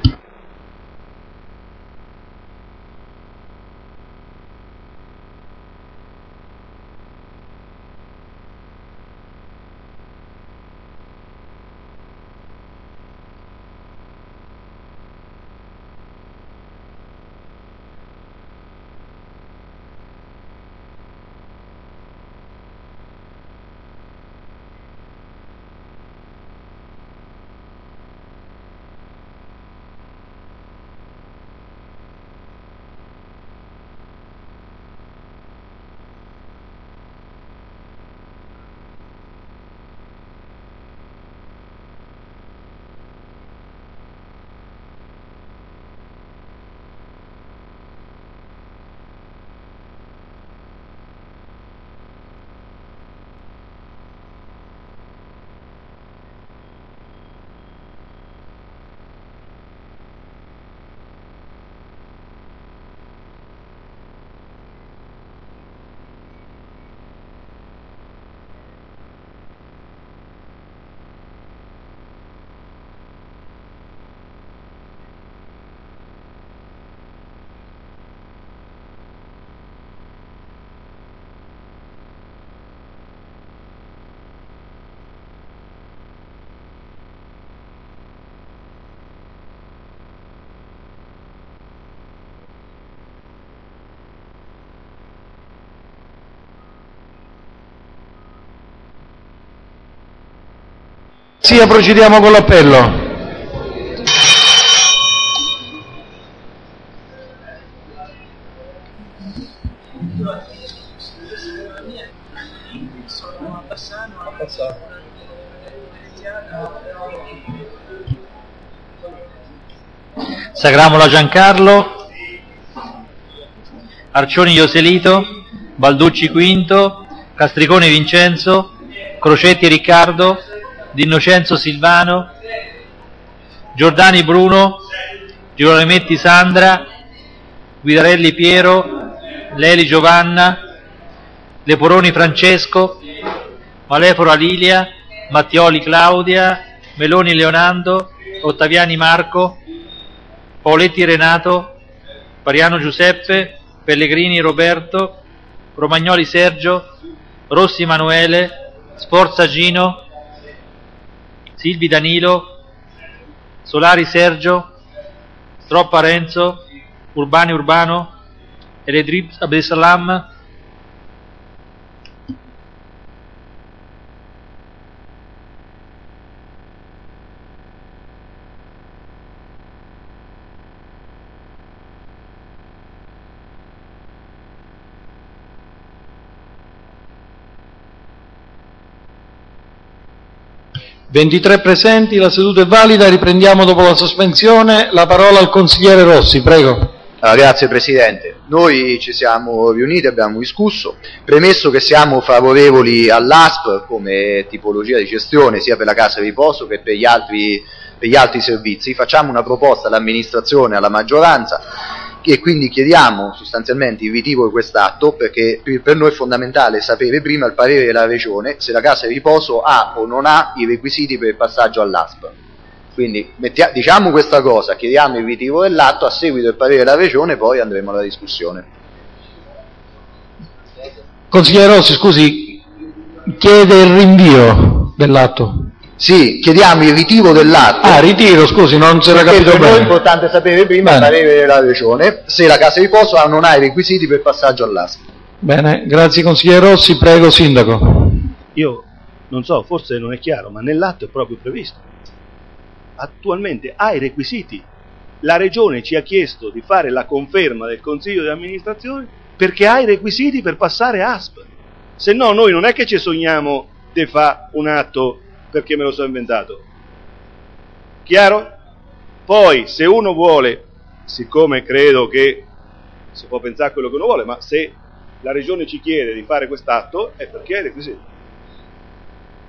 Sì, procediamo con l'appello. Sagramola Giancarlo, Arcioni Ioselito, Balducci Quinto, Castricone Vincenzo, Crocetti Riccardo, D'Innocenzo Silvano, Giordani Bruno, Girolametti Sandra, Guidarelli Piero, Leli Giovanna, Leporoni Francesco, Malefora Lilia, Mattioli Claudia, Meloni Leonardo, Ottaviani Marco, Paoletti Renato, Pariano Giuseppe, Pellegrini Roberto, Romagnoli Sergio, Rossi Emanuele, Sforza Gino, Silvi Danilo, Solari Sergio, Stroppa Renzo, Urbani Urbano, Eledrib Abdesalam, (23 presenti), la seduta è valida, riprendiamo dopo la sospensione. La parola al consigliere Rossi, prego. Grazie Presidente. Noi ci siamo riuniti, abbiamo discusso, premesso che siamo favorevoli all'ASP come tipologia di gestione sia per la casa di riposo che per gli altri servizi, facciamo una proposta all'amministrazione e alla maggioranza e quindi chiediamo sostanzialmente il ritiro di quest'atto, perché per noi è fondamentale sapere prima il parere della Regione se la casa di riposo ha o non ha i requisiti per il passaggio all'ASP. Quindi diciamo questa cosa, chiediamo il ritiro dell'atto, a seguito del parere della Regione poi andremo alla discussione. Consigliere Rossi, scusi, chiede il rinvio dell'atto? Sì, chiediamo il ritiro dell'atto. Ah, ritiro, scusi, non si era capito bene. Per noi è importante sapere prima il parere della Regione se la casa di riposo ha o non ha i requisiti per il passaggio all'ASP. Bene, grazie consigliere Rossi, prego Sindaco. Io non so, forse non è chiaro, ma nell'atto è proprio previsto. Attualmente ha i requisiti. La Regione ci ha chiesto di fare la conferma del Consiglio di amministrazione perché ha i requisiti per passare ASP. Se no noi non è che ci sogniamo di fare un atto perché me lo sono inventato. Chiaro? Poi se uno vuole, siccome credo che si può pensare a quello che uno vuole, ma se la Regione ci chiede di fare quest'atto è perché ha i requisiti.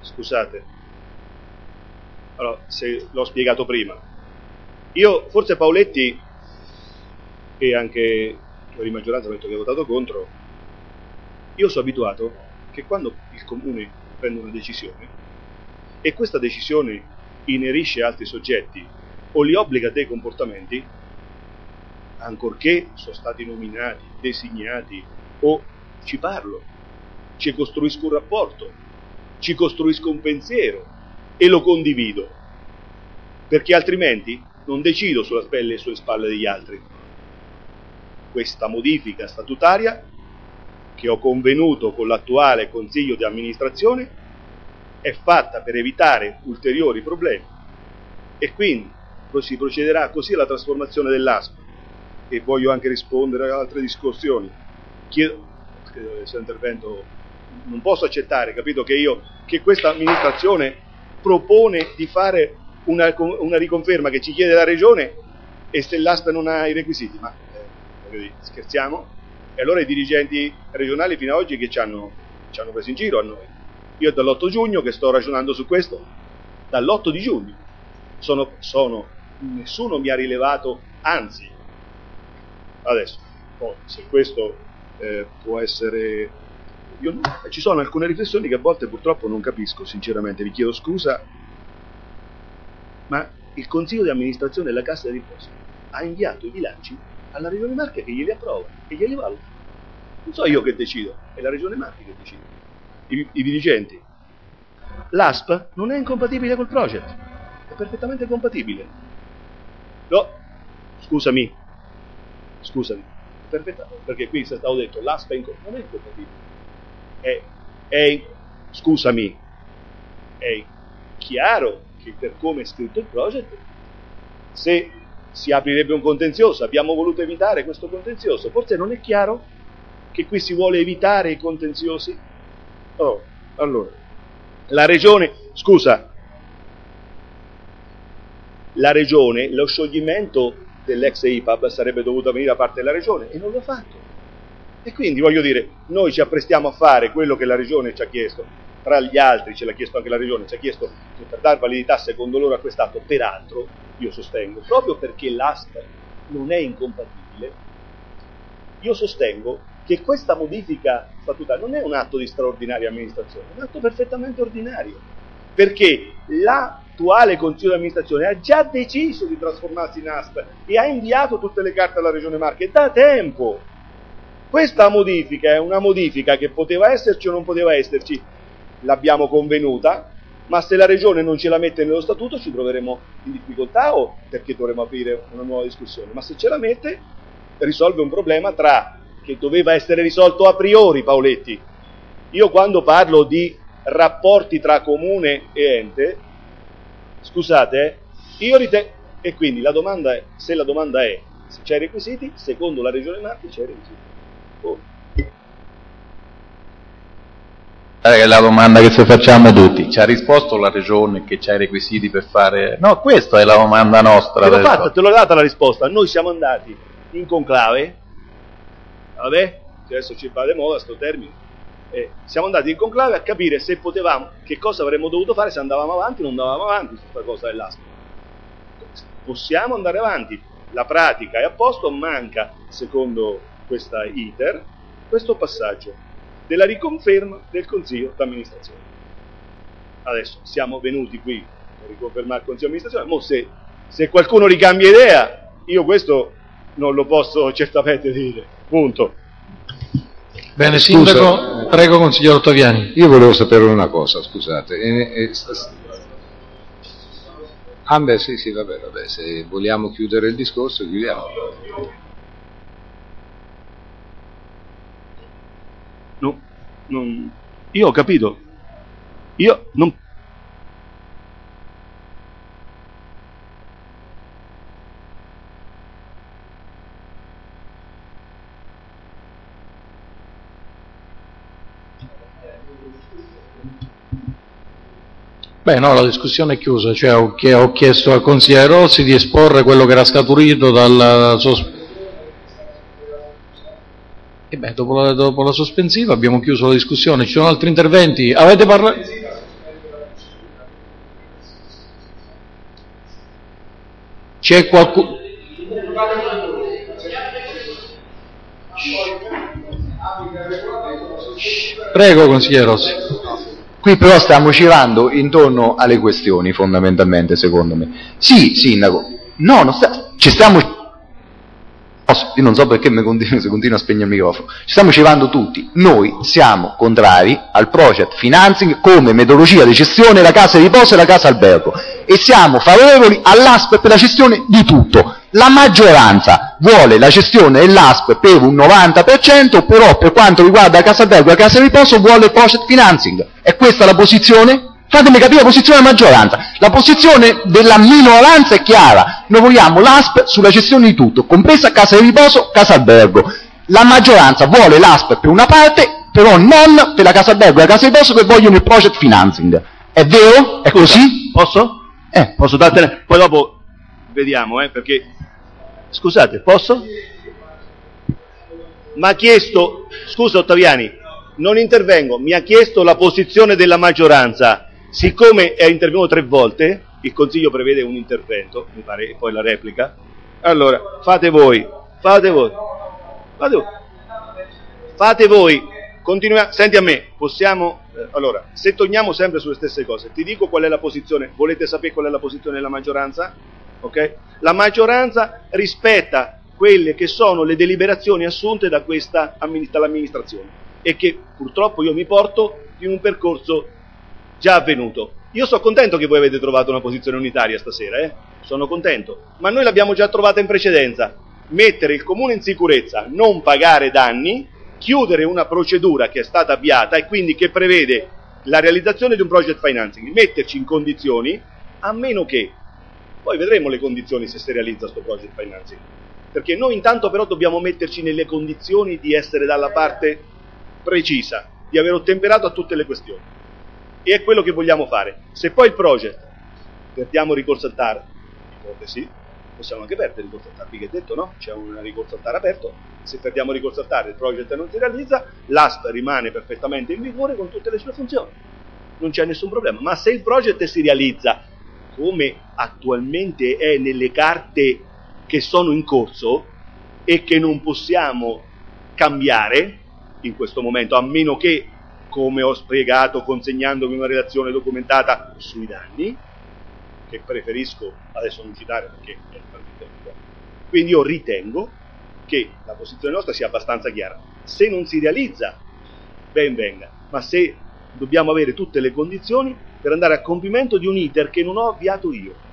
scusate, allora, se l'ho spiegato prima, io, forse Paoletti e anche di maggioranza, detto che ha votato contro, io sono abituato che quando il comune prende una decisione e questa decisione inerisce altri soggetti o li obbliga a dei comportamenti, ancorché sono stati nominati, designati, o ci parlo, ci costruisco un rapporto, ci costruisco un pensiero e lo condivido, perché altrimenti non decido sulle spalle degli altri. Questa modifica statutaria che ho convenuto con l'attuale Consiglio di amministrazione è fatta per evitare ulteriori problemi e quindi si procederà così alla trasformazione dell'ASP. E voglio anche rispondere ad altre discussioni. Chiedo, se intervento, non posso accettare, capito, che questa amministrazione propone di fare una riconferma che ci chiede la Regione e se l'ASP non ha i requisiti, ma scherziamo? E allora i dirigenti regionali fino ad oggi che ci hanno preso in giro a noi. Io dall'8 giugno che sto ragionando su questo, dall'8 di giugno, nessuno mi ha rilevato, anzi, adesso, se questo può essere... ci sono alcune riflessioni che a volte purtroppo non capisco, sinceramente, vi chiedo scusa, ma il Consiglio di amministrazione della Cassa di Imposta ha inviato i bilanci alla Regione Marche che glieli approva e glieli valuta. Non so io che decido, è la Regione Marche che decide. I dirigenti. L'ASP non è incompatibile col project, è perfettamente compatibile. No, scusami, perfettamente, perché qui è stato detto l'ASP non è incompatibile. Scusami, è chiaro che per come è scritto il project, se si aprirebbe un contenzioso, abbiamo voluto evitare questo contenzioso, forse non è chiaro che qui si vuole evitare i contenziosi? Allora, la Regione, lo scioglimento dell'ex IPAB sarebbe dovuto venire da parte della Regione e non l'ha fatto. E quindi, voglio dire, noi ci apprestiamo a fare quello che la Regione ci ha chiesto, tra gli altri ce l'ha chiesto anche la Regione, ci ha chiesto che per dar validità secondo loro a quest'atto, peraltro, io sostengo, proprio perché l'ASP non è incompatibile, io sostengo che questa modifica statutaria non è un atto di straordinaria amministrazione, è un atto perfettamente ordinario, perché l'attuale Consiglio di amministrazione ha già deciso di trasformarsi in ASP e ha inviato tutte le carte alla Regione Marche da tempo. Questa modifica è una modifica che poteva esserci o non poteva esserci, l'abbiamo convenuta, ma se la Regione non ce la mette nello statuto ci troveremo in difficoltà o perché dovremo aprire una nuova discussione, ma se ce la mette risolve un problema che doveva essere risolto a priori, Paoletti. Io quando parlo di rapporti tra comune e ente, scusate, io ritengo, e quindi la domanda è, se la domanda è se c'è i requisiti, secondo la Regione Marche c'è i requisiti. È la domanda che se facciamo tutti. Ci ha risposto la Regione che c'ha i requisiti per fare... No, questa è la domanda nostra. Te l'ho data la risposta. Noi siamo andati in conclave, vabbè, adesso ci va di moda sto termine, siamo andati in conclave a capire se potevamo, che cosa avremmo dovuto fare, se andavamo avanti o non andavamo avanti su questa cosa dell'ASP. Possiamo andare avanti, la pratica è a posto, manca, secondo questa iter, questo passaggio della riconferma del Consiglio d'amministrazione. Adesso siamo venuti qui per riconfermare il Consiglio d'amministrazione, ma se qualcuno ricambia idea, io questo non lo posso certamente dire, punto. Bene, Sindaco, prego consigliere Ottaviani. Io volevo sapere una cosa, scusate. Sì, vabbè, se vogliamo chiudere il discorso, chiudiamo. Io ho capito. Io non... Beh, no, la discussione è chiusa, cioè ho chiesto al consigliere Rossi di esporre quello che era scaturito dal E beh, dopo la sospensiva abbiamo chiuso la discussione. Ci sono altri interventi? Avete parlato? C'è qualcuno... Prego, consigliere Rossi. Qui però stiamo girando intorno alle questioni, fondamentalmente, secondo me. Sì, sindaco, no, ci stiamo... Io non so perché si continua a spegnere il microfono. Ci stiamo civando tutti. Noi siamo contrari al project financing come metodologia di gestione della casa di riposo e la casa albergo e siamo favorevoli all'ASP per la gestione di tutto. La maggioranza vuole la gestione dell'ASP per un 90%, però per quanto riguarda la casa albergo e la casa di riposo vuole il project financing. È questa la posizione? Fatemi capire la posizione della maggioranza. La posizione della minoranza è chiara. Noi vogliamo l'ASP sulla gestione di tutto, compresa casa di riposo, casa albergo. La maggioranza vuole l'ASP per una parte, però non per la casa albergo e la casa di riposo, che vogliono il project financing. È vero? È così? Posso? Posso dartene? Poi dopo vediamo, perché... Scusate, posso? Mi ha chiesto... Scusa Ottaviani, non intervengo. Mi ha chiesto la posizione della maggioranza. Siccome è intervenuto 3 volte, il Consiglio prevede un intervento, mi pare, e poi la replica. Allora, fate voi. Continuiamo. Senti a me, possiamo... allora, se torniamo sempre sulle stesse cose, ti dico qual è la posizione. Volete sapere qual è la posizione della maggioranza? Ok? La maggioranza rispetta quelle che sono le deliberazioni assunte dall'amministrazione e che purtroppo io mi porto in un percorso già avvenuto. Io sono contento che voi avete trovato una posizione unitaria stasera, sono contento, ma noi l'abbiamo già trovata in precedenza. Mettere il comune in sicurezza, non pagare danni, chiudere una procedura che è stata avviata e quindi che prevede la realizzazione di un project financing, metterci in condizioni, a meno che, poi vedremo le condizioni se si realizza questo project financing, perché noi intanto però dobbiamo metterci nelle condizioni di essere dalla parte precisa, di aver ottemperato a tutte le questioni. E è quello che vogliamo fare. Se poi il project perdiamo ricorso al TAR, sì, possiamo anche perdere il ricorso al TAR, perché è detto no? C'è un ricorso al TAR aperto, se perdiamo ricorso al TAR e il project non si realizza, l'ASP rimane perfettamente in vigore con tutte le sue funzioni, non c'è nessun problema. Ma se il project si realizza come attualmente è nelle carte che sono in corso e che non possiamo cambiare in questo momento, a meno che, come ho spiegato consegnandovi una relazione documentata sui danni, che preferisco adesso non citare perché è talmente lungo. Quindi io ritengo che la posizione nostra sia abbastanza chiara. Se non si realizza, ben venga, ma se dobbiamo avere tutte le condizioni per andare a compimento di un iter che non ho avviato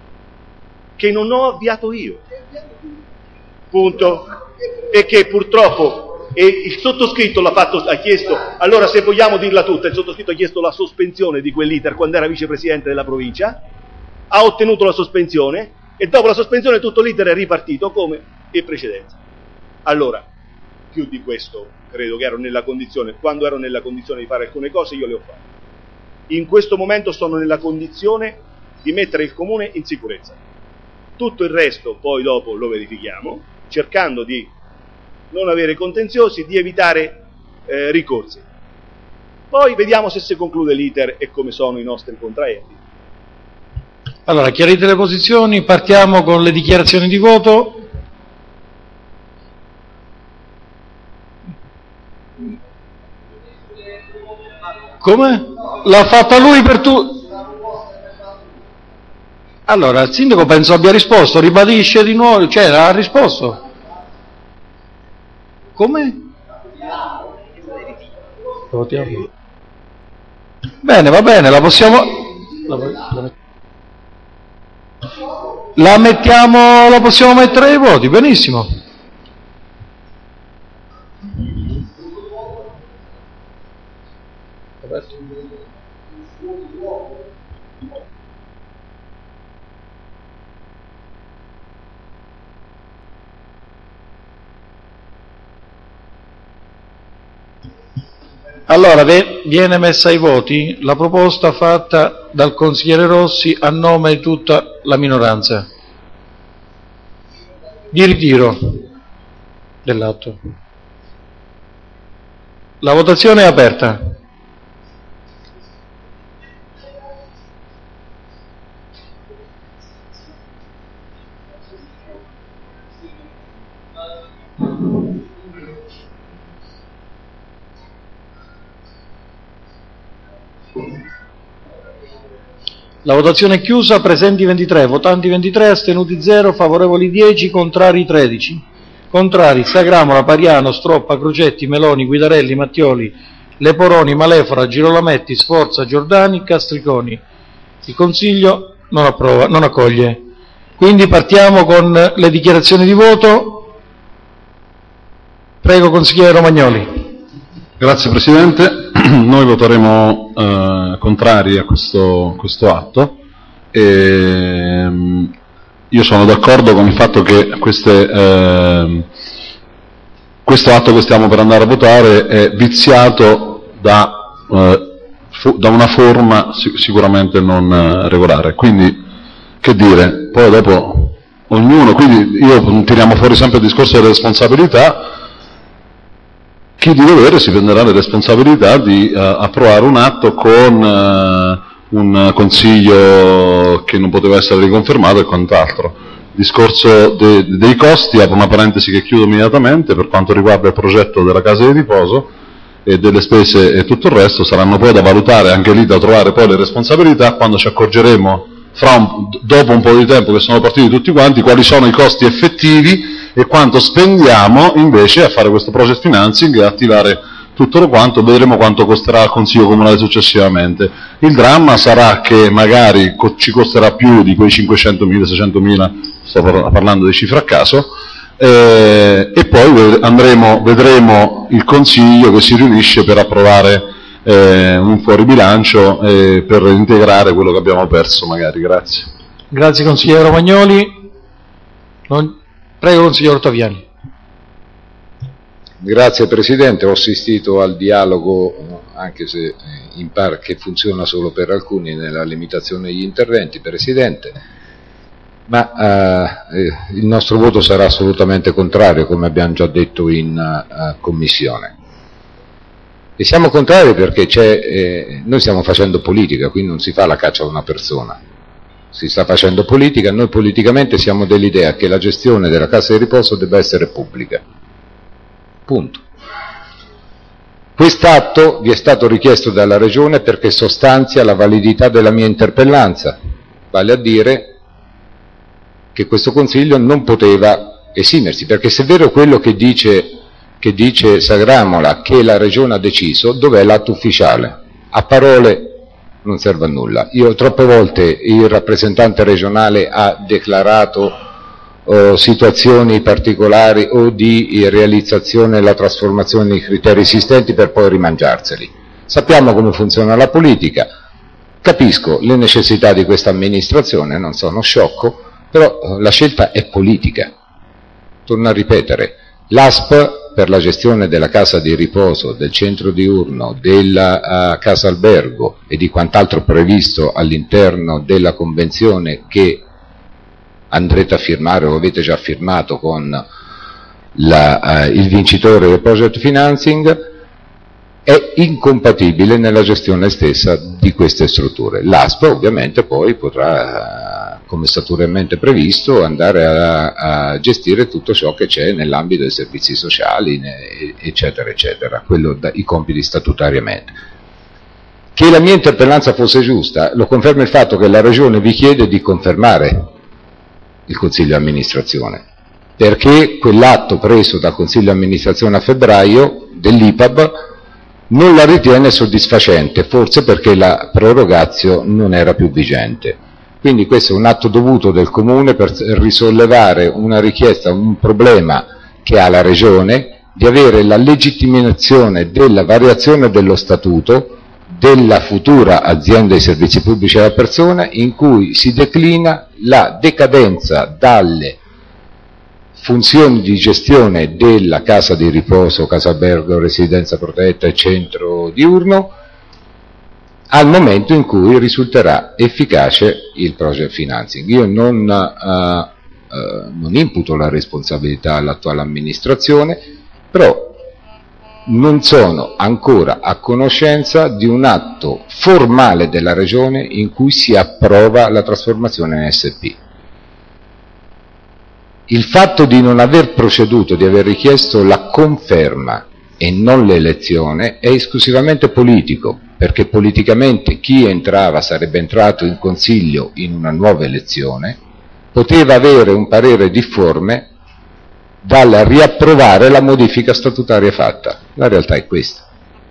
io, punto, e che purtroppo e il sottoscritto ha chiesto, allora se vogliamo dirla tutta, il sottoscritto ha chiesto la sospensione di quell'iter quando era vicepresidente della provincia, ha ottenuto la sospensione e dopo la sospensione tutto l'iter è ripartito come in precedenza. Allora, più di questo credo che ero nella condizione, quando ero nella condizione di fare alcune cose io le ho fatte. In questo momento sono nella condizione di mettere il comune in sicurezza. Tutto il resto poi dopo lo verifichiamo, cercando di non avere contenziosi, di evitare ricorsi. Poi vediamo se si conclude l'iter e come sono i nostri contraenti. Allora, chiarite le posizioni, partiamo con le dichiarazioni di voto. Come? L'ha fatta lui per tu? Allora, il sindaco penso abbia risposto, ribadisce di nuovo, cioè ha risposto. Come? Votiamo. Bene, va bene, la possiamo... La possiamo mettere ai voti, benissimo. Allora, viene messa ai voti la proposta fatta dal consigliere Rossi a nome di tutta la minoranza di ritiro dell'atto. La votazione è aperta. La votazione è chiusa, presenti 23, votanti 23, astenuti 0, favorevoli 10, contrari 13. Contrari: Sagramola, Pariano, Stroppa, Crocetti, Meloni, Guidarelli, Mattioli, Leporoni, Malefora, Girolametti, Sforza, Giordani, Castriconi. Il Consiglio non approva, non accoglie. Quindi partiamo con le dichiarazioni di voto. Prego, consigliere Romagnoli. Grazie Presidente. Noi voteremo contrari a questo atto. Io sono d'accordo con il fatto che questo atto che stiamo per andare a votare è viziato da una forma sicuramente non regolare. Quindi, che dire, poi dopo ognuno, quindi tiriamo fuori sempre il discorso delle responsabilità. Chi di dovere si prenderà le responsabilità di approvare un atto con un consiglio che non poteva essere riconfermato e quant'altro. Il discorso dei costi, apro una parentesi che chiudo immediatamente, per quanto riguarda il progetto della casa di riposo e delle spese e tutto il resto, saranno poi da valutare, anche lì da trovare poi le responsabilità quando ci accorgeremo dopo un po' di tempo che sono partiti tutti quanti, quali sono i costi effettivi e quanto spendiamo invece a fare questo project financing e attivare tutto quanto. Vedremo quanto costerà al Consiglio Comunale successivamente. Il dramma sarà che magari ci costerà più di quei 500.000, 600.000, sto parlando di cifre a caso, e poi vedremo il Consiglio che si riunisce per approvare un fuoribilancio per integrare quello che abbiamo perso magari. Grazie. Grazie consigliere Romagnoli. Prego consigliere Ottaviani. Grazie Presidente, ho assistito al dialogo, anche se in parte che funziona solo per alcuni nella limitazione degli interventi, Presidente, ma il nostro voto sarà assolutamente contrario, come abbiamo già detto in Commissione. E siamo contrari perché noi stiamo facendo politica, qui non si fa la caccia a una persona, si sta facendo politica. Noi politicamente siamo dell'idea che la gestione della casa di riposo debba essere pubblica. Punto. Quest'atto vi è stato richiesto dalla Regione perché sostanzia la validità della mia interpellanza, vale a dire che questo Consiglio non poteva esimersi, perché se è vero quello che dice Sagramola, che la Regione ha deciso, dov'è l'atto ufficiale? A parole non serve a nulla. Troppe volte il rappresentante regionale ha declarato situazioni particolari o di realizzazione e la trasformazione dei criteri esistenti per poi rimangiarseli. Sappiamo come funziona la politica, capisco le necessità di questa amministrazione, non sono sciocco, però la scelta è politica. Torno a ripetere, l'ASP per la gestione della casa di riposo, del centro diurno, della casa albergo e di quant'altro previsto all'interno della convenzione che andrete a firmare o avete già firmato con il vincitore del project financing, è incompatibile nella gestione stessa di queste strutture. L'ASP ovviamente poi potrà, come staturalmente previsto, andare a gestire tutto ciò che c'è nell'ambito dei servizi sociali, eccetera, eccetera, i compiti statutariamente. Che la mia interpellanza fosse giusta, lo conferma il fatto che la Regione vi chiede di confermare il Consiglio di amministrazione, perché quell'atto preso dal Consiglio di amministrazione a febbraio dell'IPAB non la ritiene soddisfacente, forse perché la prorogatio non era più vigente. Quindi questo è un atto dovuto del Comune per risollevare una richiesta, un problema che ha la Regione, di avere la legittimazione della variazione dello statuto della futura azienda dei servizi pubblici alla persona, in cui si declina la decadenza dalle funzioni di gestione della casa di riposo, casa albergo, residenza protetta e centro diurno, al momento in cui risulterà efficace il project financing. Io non imputo la responsabilità all'attuale amministrazione, però non sono ancora a conoscenza di un atto formale della Regione in cui si approva la trasformazione in SP. Il fatto di non aver proceduto, di aver richiesto la conferma e non l'elezione è esclusivamente politico, perché politicamente chi entrava sarebbe entrato in Consiglio in una nuova elezione, poteva avere un parere difforme dal riapprovare la modifica statutaria fatta. La realtà è questa.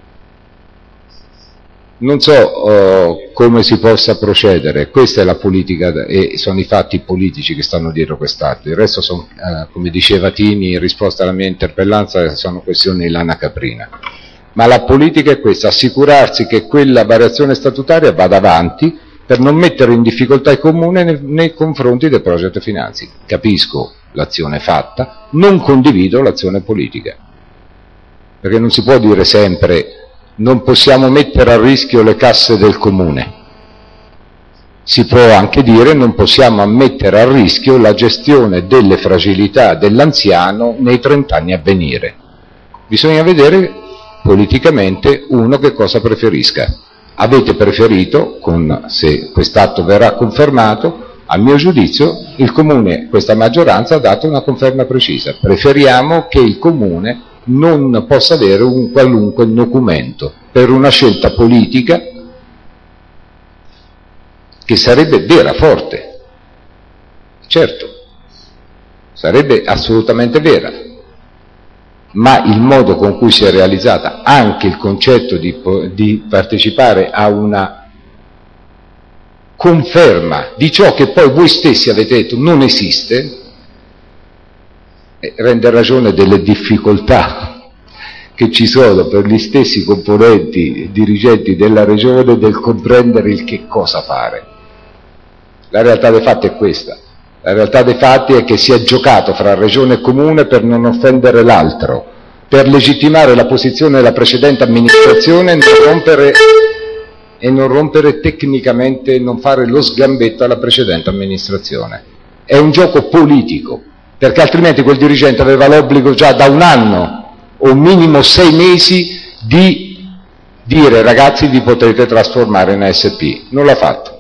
Non so come si possa procedere, questa è la politica e sono i fatti politici che stanno dietro quest'atto. Il resto sono, come diceva Tini in risposta alla mia interpellanza, sono questioni di lana caprina. Ma la politica è questa, assicurarsi che quella variazione statutaria vada avanti per non mettere in difficoltà il Comune nei confronti del Project Finanzi. Capisco l'azione fatta, non condivido l'azione politica, perché non si può dire sempre non possiamo mettere a rischio le casse del Comune. Si può anche dire non possiamo mettere a rischio la gestione delle fragilità dell'anziano nei 30 anni a venire. Bisogna vedere politicamente uno che cosa preferisca. Avete preferito, se quest'atto verrà confermato, a mio giudizio il Comune, questa maggioranza, ha dato una conferma precisa. Preferiamo che il Comune non possa avere un qualunque documento per una scelta politica che sarebbe vera, forte. Certo, sarebbe assolutamente vera, ma il modo con cui si è realizzata anche il concetto di partecipare a una conferma di ciò che poi voi stessi avete detto non esiste, rende ragione delle difficoltà che ci sono per gli stessi componenti dirigenti della regione del comprendere il che cosa fare. La realtà dei fatti è questa. La realtà dei fatti è che si è giocato fra regione e comune per non offendere l'altro, per legittimare la posizione della precedente amministrazione e non rompere tecnicamente, non fare lo sgambetto alla precedente amministrazione. È un gioco politico, perché altrimenti quel dirigente aveva l'obbligo già da un anno o minimo 6 mesi di dire ragazzi vi potete trasformare in ASP. Non l'ha fatto.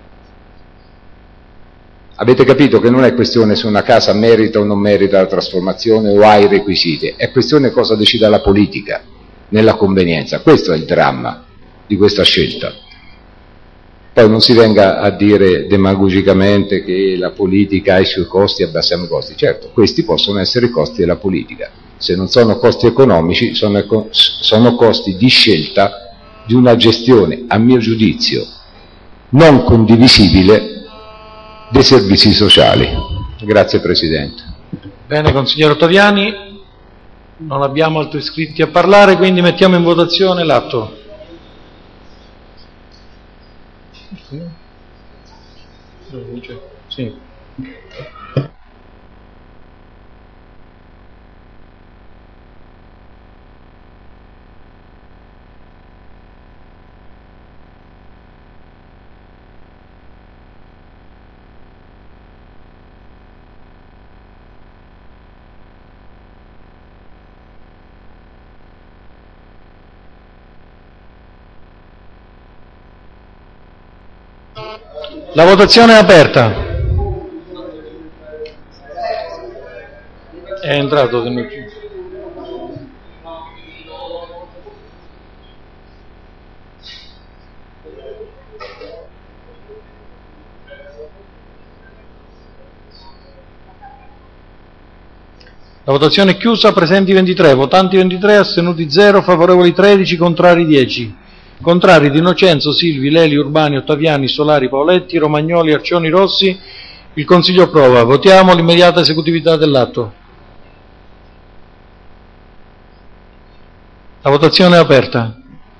Avete capito che non è questione se una casa merita o non merita la trasformazione o ha i requisiti, è questione cosa decida la politica nella convenienza. Questo è il dramma di questa scelta. Poi non si venga a dire demagogicamente che la politica ha i suoi costi e abbassiamo i costi. Certo, questi possono essere i costi della politica. Se non sono costi economici, sono costi di scelta di una gestione, a mio giudizio, non condivisibile dei servizi sociali. Grazie Presidente. Bene, consigliere Ottaviani, non abbiamo altri iscritti a parlare, quindi mettiamo in votazione l'atto. Sì. La votazione è aperta. È entrato Denucci. La votazione è chiusa, presenti 23, votanti 23, astenuti 0, favorevoli 13, contrari 10. Contrari di Innocenzo, Silvi, Leli, Urbani, Ottaviani, Solari, Paoletti, Romagnoli, Arcioni, Rossi. Il Consiglio approva. Votiamo l'immediata esecutività dell'atto. La votazione è aperta.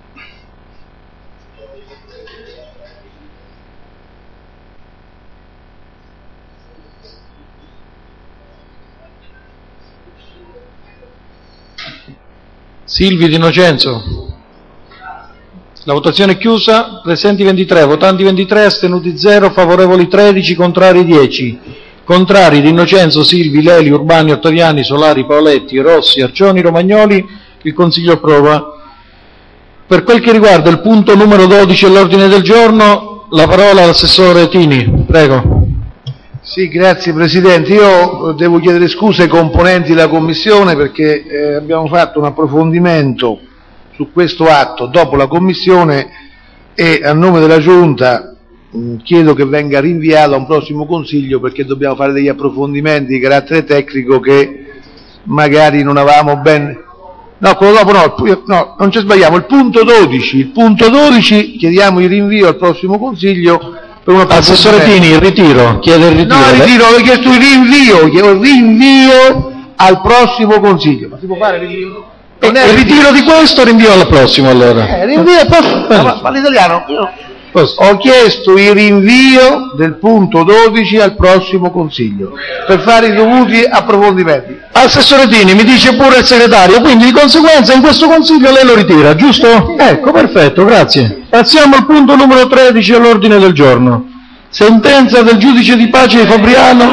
Silvi di Innocenzo. La votazione è chiusa, presenti 23, votanti 23, astenuti 0, favorevoli 13, contrari 10. Contrari di Innocenzo, Silvi, Leli, Urbani, Ottaviani, Solari, Paoletti, Rossi, Arcioni, Romagnoli. Il Consiglio approva. Per quel che riguarda il punto numero 12 all'ordine del giorno, la parola all'assessore Tini. Prego. Sì, grazie Presidente. Io devo chiedere scusa ai componenti della Commissione perché abbiamo fatto un approfondimento su questo atto dopo la Commissione e a nome della Giunta chiedo che venga rinviato a un prossimo Consiglio perché dobbiamo fare degli approfondimenti di carattere tecnico che magari non avevamo ben... No, quello dopo no, non ci sbagliamo, il punto 12 chiediamo il rinvio al prossimo Consiglio. Assessore Tini, il ritiro, chiede il ritiro. No, il ritiro, ho chiesto il rinvio al prossimo Consiglio. Ma si può fare il rinvio? Il ritiro di questo, rinvio al prossimo allora. Rinvio al prossimo, ma l'italiano. Ho chiesto il rinvio del punto 12 al prossimo Consiglio per fare i dovuti approfondimenti. Assessore Tini, mi dice pure il segretario, quindi di conseguenza in questo Consiglio lei lo ritira, giusto? Ecco, perfetto, grazie. Passiamo al punto numero 13 all'ordine del giorno. Sentenza del giudice di pace di Fabriano,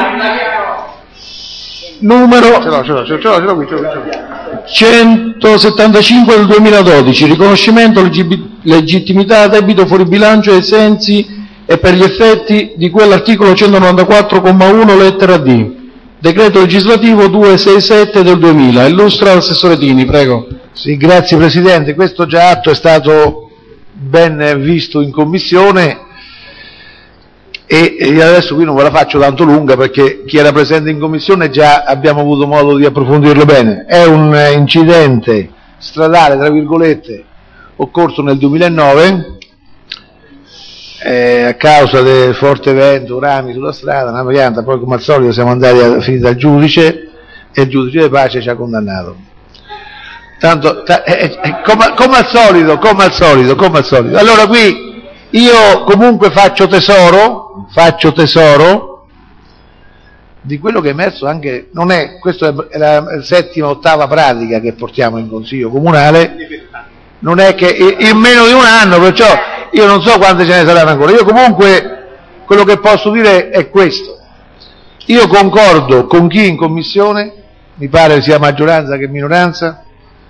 numero 175 del 2012, riconoscimento legittimità a debito fuori bilancio ai sensi e per gli effetti di quell'articolo 194,1 lettera D. Decreto legislativo 267 del 2000. Illustra l'assessore Tini, prego. Sì, grazie Presidente. Questo già atto è stato ben visto in Commissione e adesso qui non ve la faccio tanto lunga perché chi era presente in Commissione già abbiamo avuto modo di approfondirlo bene. È un incidente stradale, tra virgolette, occorso nel 2009 a causa del forte vento, rami sulla strada, una pianta, poi come al solito siamo andati a finire dal giudice e il giudice di pace ci ha condannato. Tanto, come al solito. Allora qui io comunque faccio tesoro di quello che è emerso anche, non è, questa è la settima, ottava pratica che portiamo in Consiglio Comunale, non è che in meno di un anno, perciò io non so quante ce ne saranno ancora. Io comunque quello che posso dire è questo: io concordo con chi in Commissione, mi pare sia maggioranza che minoranza,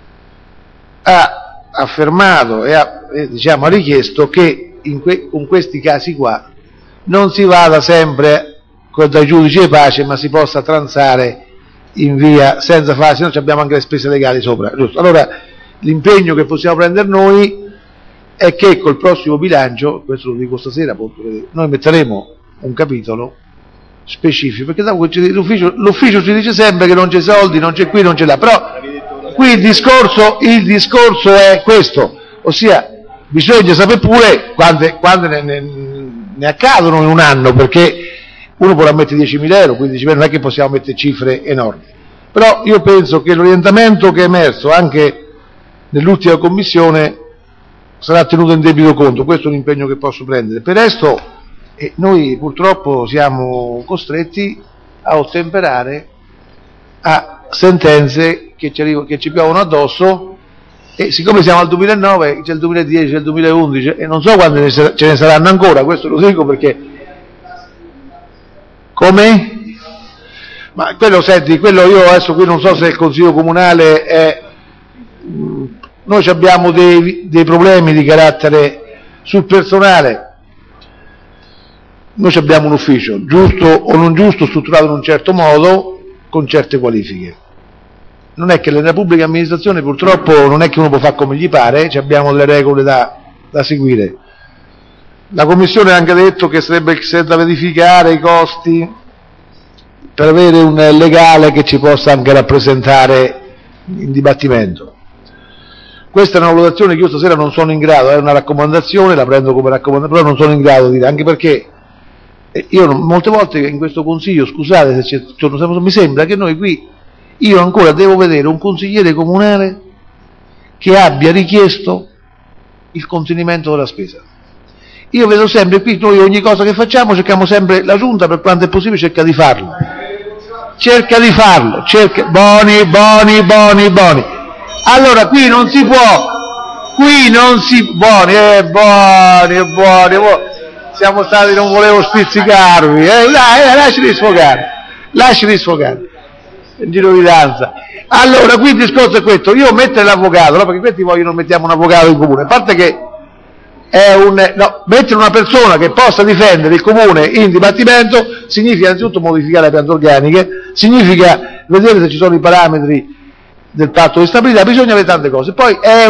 ha affermato e ha richiesto che con questi casi qua non si vada sempre dai giudici di pace, ma si possa transare in via senza fare, se no abbiamo anche le spese legali sopra, giusto? Allora l'impegno che possiamo prendere noi è che col prossimo bilancio, questo lo dico stasera, noi metteremo un capitolo specifico, perché dopo l'ufficio ci dice sempre che non c'è soldi, non c'è qui, non c'è là, però qui il discorso è questo, ossia bisogna sapere pure quando ne accadono in un anno, perché uno potrà mettere 10.000 euro, quindi non è che possiamo mettere cifre enormi. Però io penso che l'orientamento che è emerso anche nell'ultima Commissione sarà tenuto in debito conto, questo è un impegno che posso prendere. Per resto noi purtroppo siamo costretti a ottemperare a sentenze che ci piovono addosso, e siccome siamo al 2009, c'è il 2010, c'è il 2011 e non so quante ce ne saranno ancora, questo lo dico perché... Come? Ma quello io adesso qui non so se il Consiglio Comunale è... Noi abbiamo dei problemi di carattere sul personale, noi abbiamo un ufficio, giusto o non giusto, strutturato in un certo modo, con certe qualifiche. Non è che nella pubblica amministrazione purtroppo non è che uno può fare come gli pare, abbiamo delle regole da seguire. La Commissione ha anche detto che sarebbe da verificare i costi per avere un legale che ci possa anche rappresentare in dibattimento. Questa è una valutazione che io stasera non sono in grado, è una raccomandazione, la prendo come raccomandazione, però non sono in grado di dire, anche perché io molte volte in questo Consiglio, scusate se mi sembra che noi qui, io ancora devo vedere un consigliere comunale che abbia richiesto il contenimento della spesa. Io vedo sempre qui, noi ogni cosa che facciamo cerchiamo sempre, la Giunta per quanto è possibile cerca di farlo, boni. Allora qui non si può, buoni, siamo stati, non volevo spizzicarvi, dai, lasciali sfogare, in giro di danza. Allora qui il discorso è questo, io mettere l'avvocato, no, perché questi vogliono mettiamo un avvocato in comune, a parte che mettere una persona che possa difendere il comune in dibattimento significa innanzitutto modificare le piante organiche, significa vedere se ci sono i parametri del patto di stabilità, bisogna vedere tante cose. Poi è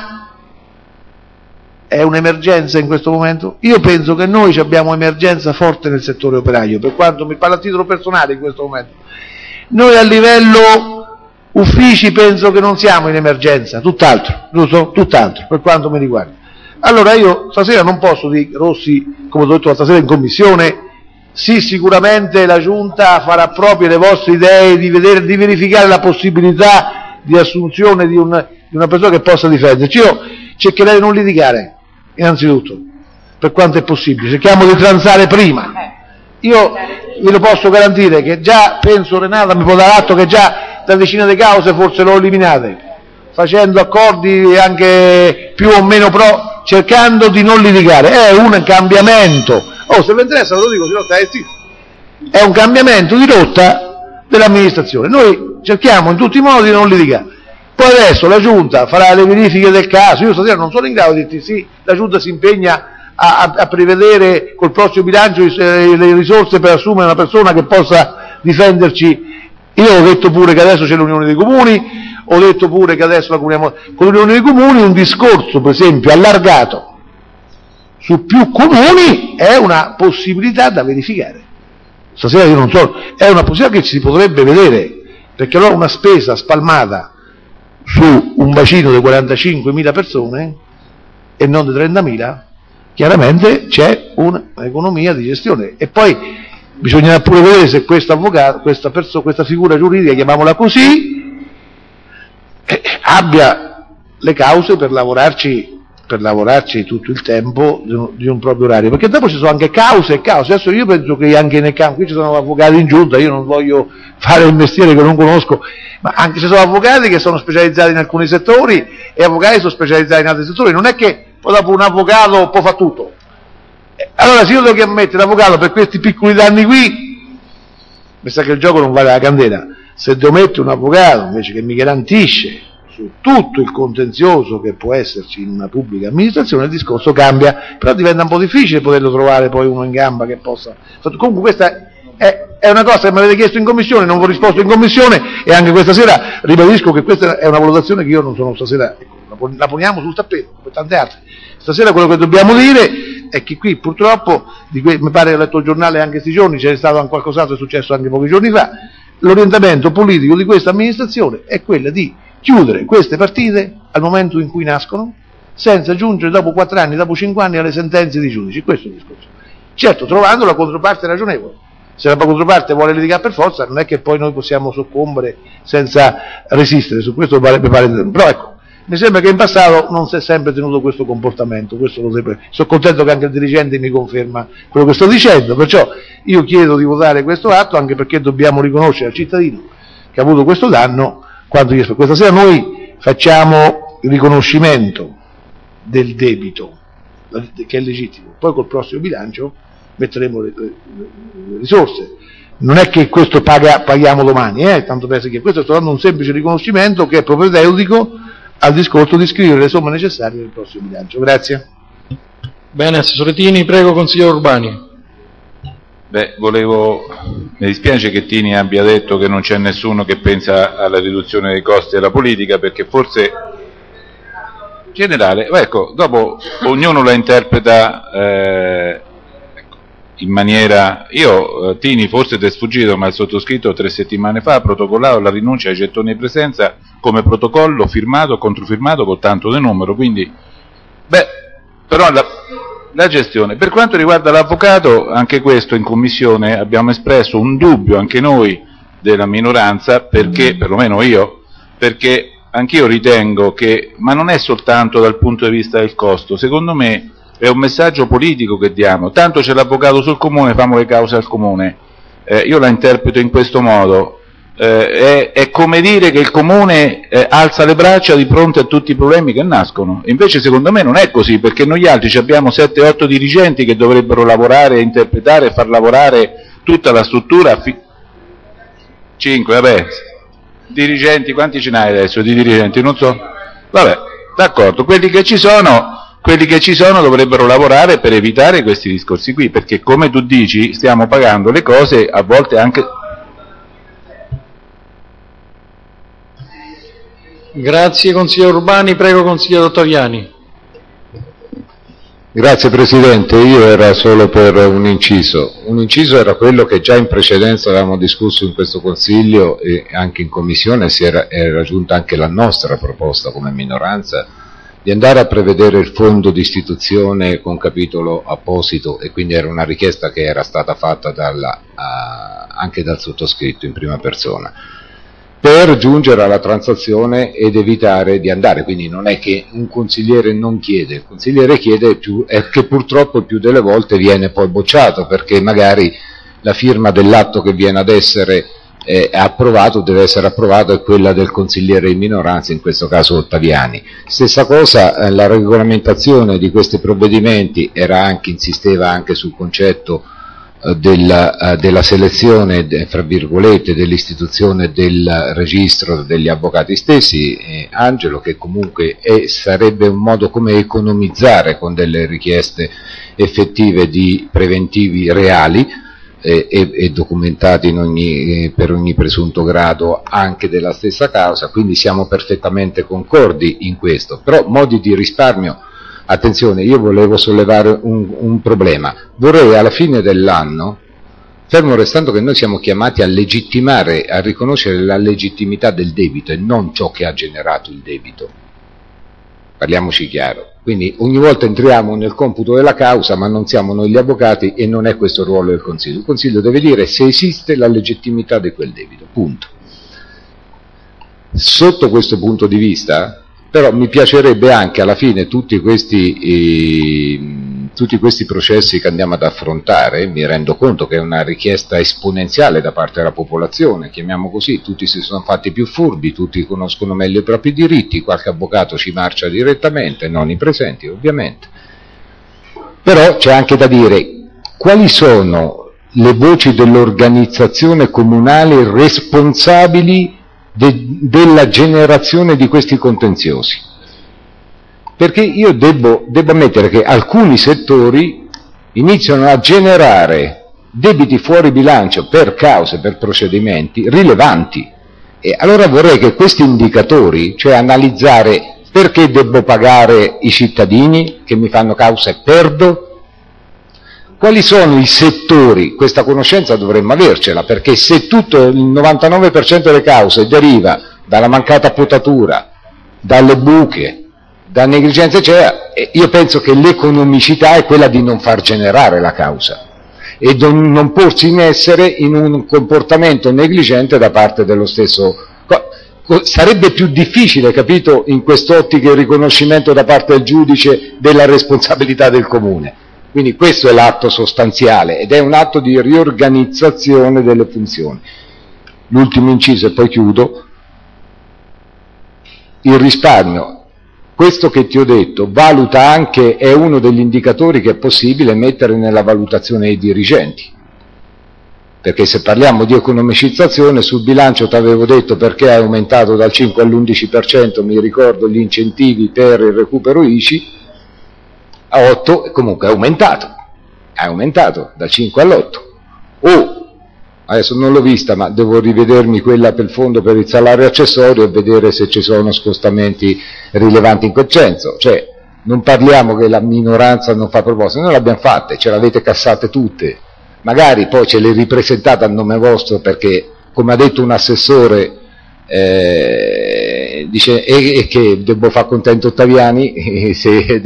un'emergenza in questo momento? Io penso che noi abbiamo emergenza forte nel settore operaio, per quanto mi parla a titolo personale in questo momento. Noi a livello uffici penso che non siamo in emergenza, tutt'altro, giusto? Tutt'altro, per quanto mi riguarda. Allora io stasera non posso dire, Rossi, come ho detto stasera in commissione, sì, sicuramente la Giunta farà proprie le vostre idee di verificare la possibilità di assunzione di una persona che possa difenderci. Io cercherei di non litigare, innanzitutto, per quanto è possibile, cerchiamo di transare prima. Io ve lo posso garantire che già, penso Renata mi può dare atto che già da decine di cause forse l'ho eliminate, facendo accordi anche più o meno cercando di non litigare. È un cambiamento, se vi interessa ve lo dico, se no stai zitto, è un cambiamento di rotta dell'amministrazione. Noi cerchiamo in tutti i modi di non litigare. Poi adesso la Giunta farà le verifiche del caso. Io stasera non sono in grado di dirti sì, la Giunta si impegna a prevedere col prossimo bilancio le risorse per assumere una persona che possa difenderci. Io ho detto pure che adesso c'è l'Unione dei Comuni, ho detto pure che adesso con l'Unione dei Comuni un discorso, per esempio, allargato su più comuni è una possibilità da verificare. Stasera io non so, è una possibilità che si potrebbe vedere, perché allora una spesa spalmata su un bacino di 45.000 persone e non di 30.000, chiaramente c'è un'economia di gestione. E poi bisognerà pure vedere se questo avvocato, questa figura giuridica, chiamiamola così, abbia le cause per lavorarci tutto il tempo di un proprio orario, perché dopo ci sono anche cause e cause. Adesso io penso che anche nel campo, qui ci sono avvocati in giunta, io non voglio fare il mestiere che non conosco, ma anche ci sono avvocati che sono specializzati in alcuni settori e avvocati che sono specializzati in altri settori. Non è che poi dopo un avvocato può fare tutto. Allora se io devo ammettere l'avvocato per questi piccoli danni qui, mi sa che il gioco non vale la candela. Se devo mettere un avvocato invece che mi garantisce su tutto il contenzioso che può esserci in una pubblica amministrazione, il discorso cambia, però diventa un po' difficile poterlo trovare poi uno in gamba che possa. Comunque questa è una cosa che mi avete chiesto in commissione, non vi ho risposto in commissione, e anche questa sera ribadisco che questa è una valutazione che io non sono stasera, la poniamo sul tappeto come tante altre. Stasera quello che dobbiamo dire è che qui purtroppo, mi pare che ho letto il giornale anche questi giorni, c'è stato anche qualcos'altro, è successo anche pochi giorni fa, l'orientamento politico di questa amministrazione è quello di chiudere queste partite al momento in cui nascono, senza giungere dopo 4 anni, dopo 5 anni alle sentenze di giudici. Questo è il discorso. Certo, trovando la controparte ragionevole. Se la controparte vuole litigare per forza, non è che poi noi possiamo soccombere senza resistere, su questo mi pare. Però ecco, mi sembra che in passato non si è sempre tenuto questo comportamento, questo lo sempre. Sono contento che anche il dirigente mi conferma quello che sto dicendo, perciò io chiedo di votare questo atto, anche perché dobbiamo riconoscere al cittadino che ha avuto questo danno. Questa sera noi facciamo il riconoscimento del debito, che è legittimo, poi col prossimo bilancio metteremo le risorse. Non è che questo paghiamo domani, tanto per che questo sto dando un semplice riconoscimento che è propedeutico al discorso di scrivere le somme necessarie nel prossimo bilancio. Grazie. Bene, Assessore Tini, prego, Consigliere Urbani. Mi dispiace che Tini abbia detto che non c'è nessuno che pensa alla riduzione dei costi della politica, perché forse generale, ecco, dopo ognuno la interpreta in maniera. Tini, forse ti è sfuggito, ma il sottoscritto 3 settimane fa ha protocollato la rinuncia ai gettoni di presenza come protocollo firmato, controfirmato col tanto di numero, quindi però la gestione. Per quanto riguarda l'avvocato, anche questo in commissione abbiamo espresso un dubbio, anche noi della minoranza, perché, perlomeno io, perché anch'io ritengo che, ma non è soltanto dal punto di vista del costo, secondo me è un messaggio politico che diamo. Tanto c'è l'avvocato sul comune, famo le cause al comune. Io la interpreto in questo modo. È come dire che il comune alza le braccia di fronte a tutti i problemi che nascono. Invece secondo me non è così, perché noi altri abbiamo 7-8 dirigenti che dovrebbero lavorare, interpretare e far lavorare tutta la struttura. 5, vabbè. Dirigenti, quanti ce n'hai adesso di dirigenti? Non so. Vabbè, d'accordo, quelli che ci sono quelli che ci sono dovrebbero lavorare per evitare questi discorsi qui, perché come tu dici stiamo pagando le cose a volte anche... Grazie consigliere Urbani, prego consigliere Ottaviani. Grazie Presidente, io era solo per un inciso era quello che già in precedenza avevamo discusso in questo Consiglio e anche in Commissione era raggiunta anche la nostra proposta come minoranza di andare a prevedere il fondo di istituzione con capitolo apposito, e quindi era una richiesta che era stata fatta anche dal sottoscritto in prima persona, per giungere alla transazione ed evitare di andare, quindi non è che un consigliere non chiede, il consigliere chiede più, è che purtroppo il più delle volte viene poi bocciato, perché magari la firma dell'atto che viene ad essere approvato deve essere approvato è quella del consigliere in minoranza, in questo caso Ottaviani. Stessa cosa, la regolamentazione di questi provvedimenti insisteva anche sul concetto della selezione, fra virgolette, dell'istituzione del registro degli avvocati stessi, Angelo, che comunque sarebbe un modo come economizzare con delle richieste effettive di preventivi reali e documentati per ogni presunto grado anche della stessa causa, quindi siamo perfettamente concordi in questo, però modi di risparmio. Attenzione, io volevo sollevare un problema. Vorrei alla fine dell'anno, fermo restando che noi siamo chiamati a legittimare, a riconoscere la legittimità del debito e non ciò che ha generato il debito. Parliamoci chiaro. Quindi ogni volta entriamo nel computo della causa, ma non siamo noi gli avvocati e non è questo il ruolo del Consiglio. Il Consiglio deve dire se esiste la legittimità di quel debito, punto. Sotto questo punto di vista, però mi piacerebbe anche alla fine tutti questi processi che andiamo ad affrontare, mi rendo conto che è una richiesta esponenziale da parte della popolazione, chiamiamo così, tutti si sono fatti più furbi, tutti conoscono meglio i propri diritti, qualche avvocato ci marcia direttamente, non i presenti ovviamente, però c'è anche da dire quali sono le voci dell'organizzazione comunale responsabili della generazione di questi contenziosi, perché io devo ammettere che alcuni settori iniziano a generare debiti fuori bilancio per cause, per procedimenti rilevanti, e allora vorrei che questi indicatori, cioè analizzare perché devo pagare i cittadini che mi fanno causa e perdo, quali sono i settori, questa conoscenza dovremmo avercela, perché se tutto il 99% delle cause deriva dalla mancata potatura, dalle buche, da negligenza eccetera, io penso che l'economicità è quella di non far generare la causa e non porsi in essere in un comportamento negligente da parte dello stesso. Sarebbe più difficile, capito, in quest'ottica il riconoscimento da parte del giudice della responsabilità del comune. Quindi questo è l'atto sostanziale ed è un atto di riorganizzazione delle funzioni. L'ultimo inciso e poi chiudo. Il risparmio, questo che ti ho detto, valuta anche, è uno degli indicatori che è possibile mettere nella valutazione dei dirigenti. Perché se parliamo di economicizzazione, sul bilancio ti avevo detto perché è aumentato dal 5 all'11%, mi ricordo gli incentivi per il recupero ICI, a 8, comunque è aumentato dal 5 all'8. Adesso non l'ho vista, ma devo rivedermi quella per il fondo per il salario accessorio e vedere se ci sono scostamenti rilevanti in quel senso. Cioè, non parliamo che la minoranza non fa proposte, noi le abbiamo fatte, ce le avete cassate tutte, magari poi ce le ripresentate a nome vostro perché, come ha detto un assessore, dice e che devo far contento Ottaviani, se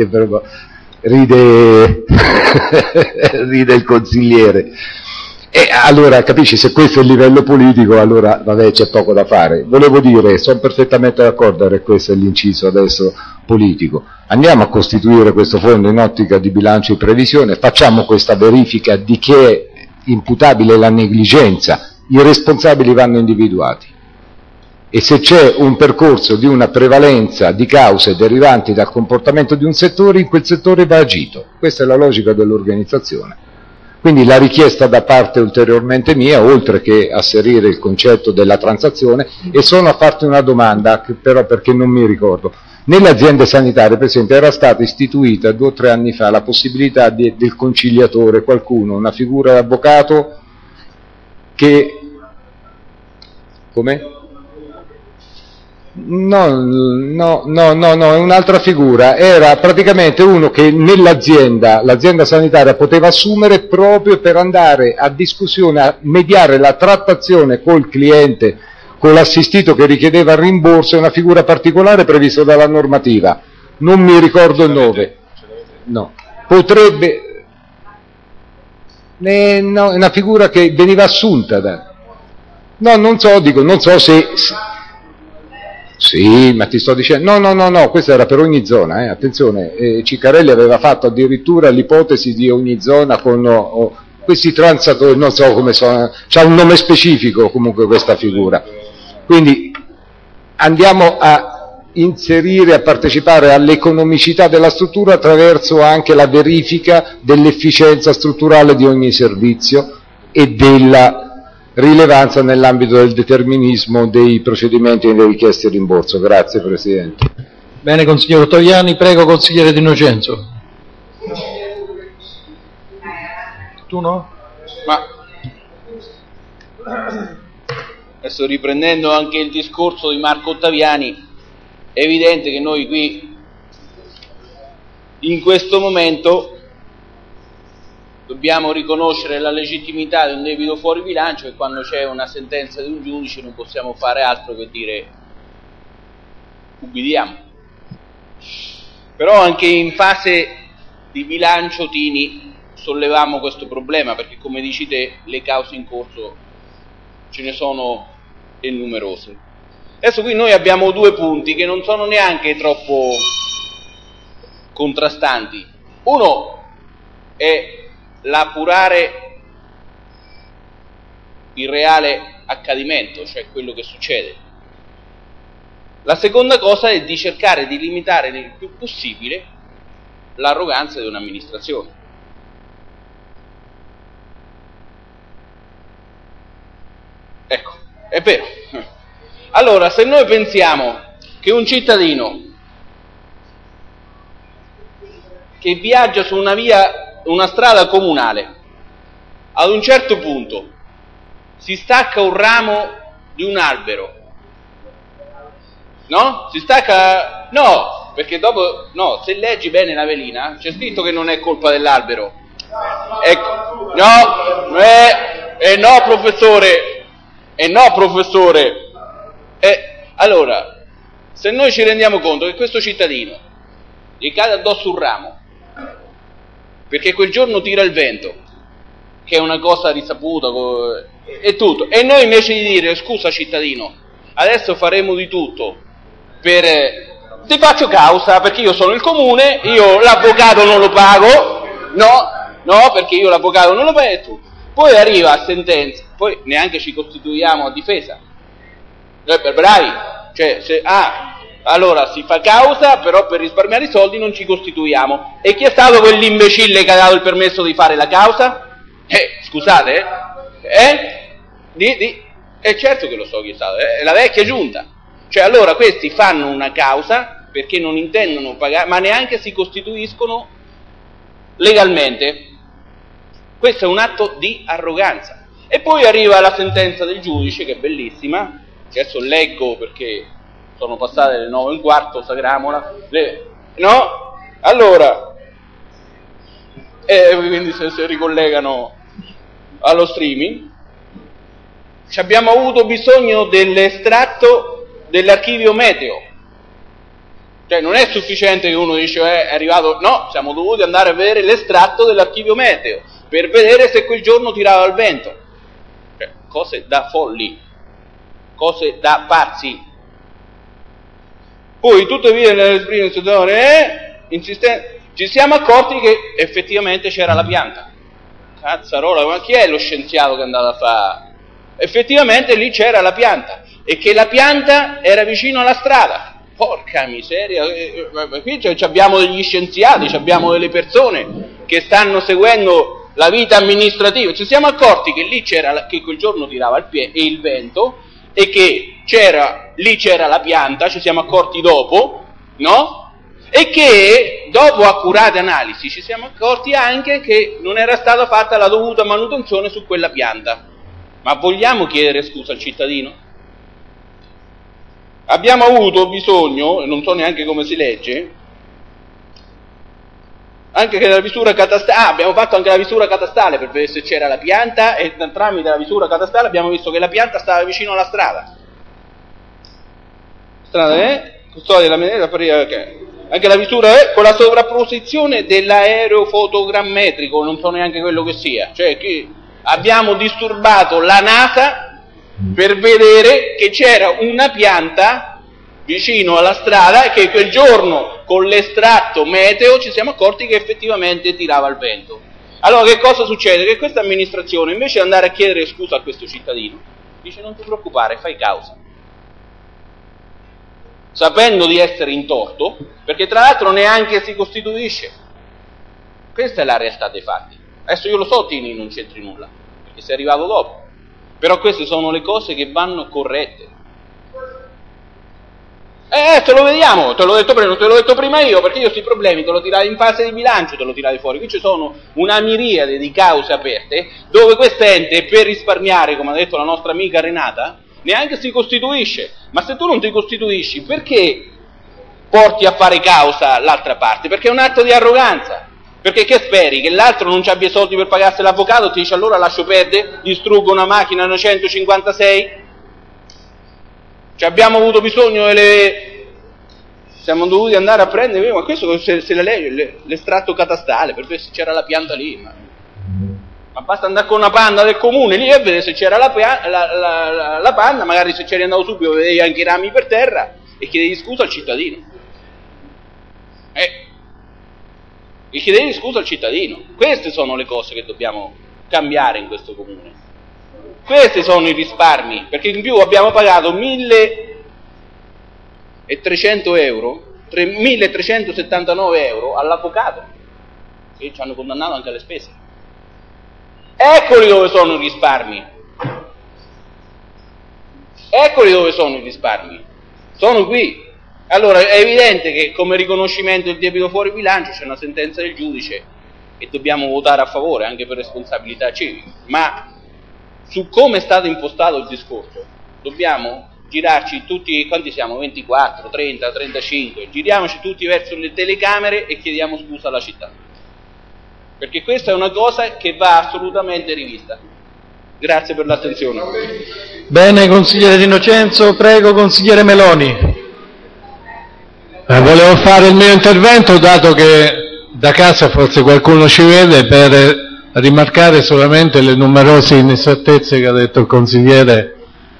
ride il consigliere. E allora capisci, se questo è il livello politico, allora vabbè, c'è poco da fare. Volevo dire, sono perfettamente d'accordo che questo è l'inciso adesso politico. Andiamo a costituire questo fondo in ottica di bilancio e previsione, facciamo questa verifica di che è imputabile la negligenza, i responsabili vanno individuati. E se c'è un percorso di una prevalenza di cause derivanti dal comportamento di un settore, in quel settore va agito. Questa è la logica dell'organizzazione. Quindi la richiesta da parte ulteriormente mia, oltre che asserire il concetto della transazione, e sono a farti una domanda, però perché non mi ricordo, Nelle aziende sanitarie, per esempio, era stata istituita 2 o 3 anni fa la possibilità del conciliatore, qualcuno, una figura di avvocato che... Come? No, è un'altra figura, era praticamente uno che l'azienda sanitaria poteva assumere proprio per andare a discussione, a mediare la trattazione col cliente, con l'assistito che richiedeva il rimborso, è una figura particolare prevista dalla normativa, non mi ricordo il nome, no, potrebbe, è una figura che veniva assunta non so se... Sì, ma ti sto dicendo, no, questo era per ogni zona, attenzione, Ciccarelli aveva fatto addirittura l'ipotesi di ogni zona con questi transatori, non so come sono, c'ha un nome specifico comunque questa figura, quindi andiamo a inserire, a partecipare all'economicità della struttura attraverso anche la verifica dell'efficienza strutturale di ogni servizio e della rilevanza nell'ambito del determinismo dei procedimenti e delle richieste di rimborso. Grazie Presidente. Bene, consigliere Ottaviani, prego consigliere Di Innocenzo. Tu no? Ma adesso, riprendendo anche il discorso di Marco Ottaviani, è evidente che noi qui in questo momento dobbiamo riconoscere la legittimità di un debito fuori bilancio, e quando c'è una sentenza di un giudice non possiamo fare altro che dire ubbidiamo. Però anche in fase di bilancio Tini sollevamo questo problema, perché come dici te le cause in corso ce ne sono e numerose. Adesso qui noi abbiamo 2 punti che non sono neanche troppo contrastanti. Uno è l'appurare il reale accadimento, cioè quello che succede. La seconda cosa è di cercare di limitare il più possibile l'arroganza di un'amministrazione. Ecco, è vero. Allora, se noi pensiamo che un cittadino che viaggia su una strada comunale, ad un certo punto si stacca un ramo di un albero, no? No, perché dopo, no, se leggi bene la velina c'è scritto che non è colpa dell'albero. Ecco, no professore, allora, se noi ci rendiamo conto che questo cittadino gli cade addosso un ramo perché quel giorno tira il vento, che è una cosa risaputa e tutto, e noi invece di dire scusa cittadino, adesso faremo di tutto per ti faccio causa perché io sono il comune, io l'avvocato non lo pago, no, perché io l'avvocato non lo pago e tutto. Poi arriva a sentenza, poi neanche ci costituiamo a difesa, noi per bravi, cioè allora si fa causa, però per risparmiare i soldi non ci costituiamo. E chi è stato quell'imbecille che ha dato il permesso di fare la causa? Scusate, certo che lo so chi è stato, è la vecchia giunta. Cioè allora questi fanno una causa perché non intendono pagare, ma neanche si costituiscono legalmente. Questo è un atto di arroganza. E poi arriva la sentenza del giudice, che è bellissima, che adesso leggo perché sono passate le 9:15, sagriamola, no? Allora, quindi se ricollegano allo streaming, abbiamo avuto bisogno dell'estratto dell'archivio meteo, cioè non è sufficiente che uno dice è arrivato, no, siamo dovuti andare a vedere l'estratto dell'archivio meteo per vedere se quel giorno tirava il vento, cioè cose da folli, cose da pazzi. Poi tuttavia nell'espressione ci siamo accorti che effettivamente c'era la pianta. Cazzarola, ma chi è lo scienziato che è andato a fare? Effettivamente lì c'era la pianta, e che la pianta era vicino alla strada. Porca miseria, qui abbiamo degli scienziati, abbiamo delle persone che stanno seguendo la vita amministrativa. Ci siamo accorti che lì che quel giorno tirava il vento, e che lì c'era la pianta, ci siamo accorti dopo, no? E che dopo accurate analisi ci siamo accorti anche che non era stata fatta la dovuta manutenzione su quella pianta. Ma vogliamo chiedere scusa al cittadino? Abbiamo avuto bisogno, non so neanche come si legge, anche che la visura catastale, abbiamo fatto anche la visura catastale per vedere se c'era la pianta, e tramite la visura catastale abbiamo visto che la pianta stava vicino alla strada. Custodia della minera, anche la misura con la sovrapposizione dell'aerofotogrammetrico, non so neanche quello che sia, cioè che abbiamo disturbato la NASA per vedere che c'era una pianta vicino alla strada e che quel giorno con l'estratto meteo ci siamo accorti che effettivamente tirava il vento. Allora che cosa succede? Che questa amministrazione, invece di andare a chiedere scusa a questo cittadino, dice non ti preoccupare, fai causa, sapendo di essere in torto, perché tra l'altro neanche si costituisce. Questa è la realtà dei fatti. Adesso io lo so, Tini, non c'entri nulla, perché sei arrivato dopo, però queste sono le cose che vanno corrette. Te lo vediamo, te l'ho detto prima, te l'ho detto prima io, perché io questi problemi te lo tirai in fase di bilancio, te lo tirai fuori. Qui ci sono una miriade di cause aperte, dove quest'ente, per risparmiare, come ha detto la nostra amica Renata, neanche si costituisce. Ma se tu non ti costituisci, perché porti a fare causa l'altra parte? Perché è un atto di arroganza. Perché che speri? Che l'altro non ci abbia soldi per pagarsi l'avvocato, ti dice allora lascio perdere, distruggo una macchina 956? Ci abbiamo avuto bisogno siamo dovuti andare a prendere, ma questo se la legge, l'estratto catastale, per vedere se c'era la pianta lì, ma basta andare con una panna del comune lì e vedere se c'era la panna, magari se c'eri andato subito vedevi anche i rami per terra e chiedevi scusa al cittadino. E chiedevi scusa al cittadino. Queste sono le cose che dobbiamo cambiare in questo comune. Questi sono i risparmi, perché in più abbiamo pagato 1.300 euro, 1.379 euro all'avvocato, che ci hanno condannato anche alle spese. Eccoli dove sono i risparmi. Eccoli dove sono i risparmi. Sono qui. Allora è evidente che come riconoscimento del debito fuori bilancio c'è una sentenza del giudice e dobbiamo votare a favore anche per responsabilità civica, ma su come è stato impostato il discorso dobbiamo girarci tutti, quanti siamo? 24, 30, 35, giriamoci tutti verso le telecamere e chiediamo scusa alla città, perché questa è una cosa che va assolutamente rivista. Grazie per l'attenzione. Bene, consigliere D'Innocenzo, prego consigliere Meloni. Volevo fare il mio intervento, dato che da casa forse qualcuno ci vede, per rimarcare solamente le numerose inesattezze che ha detto il consigliere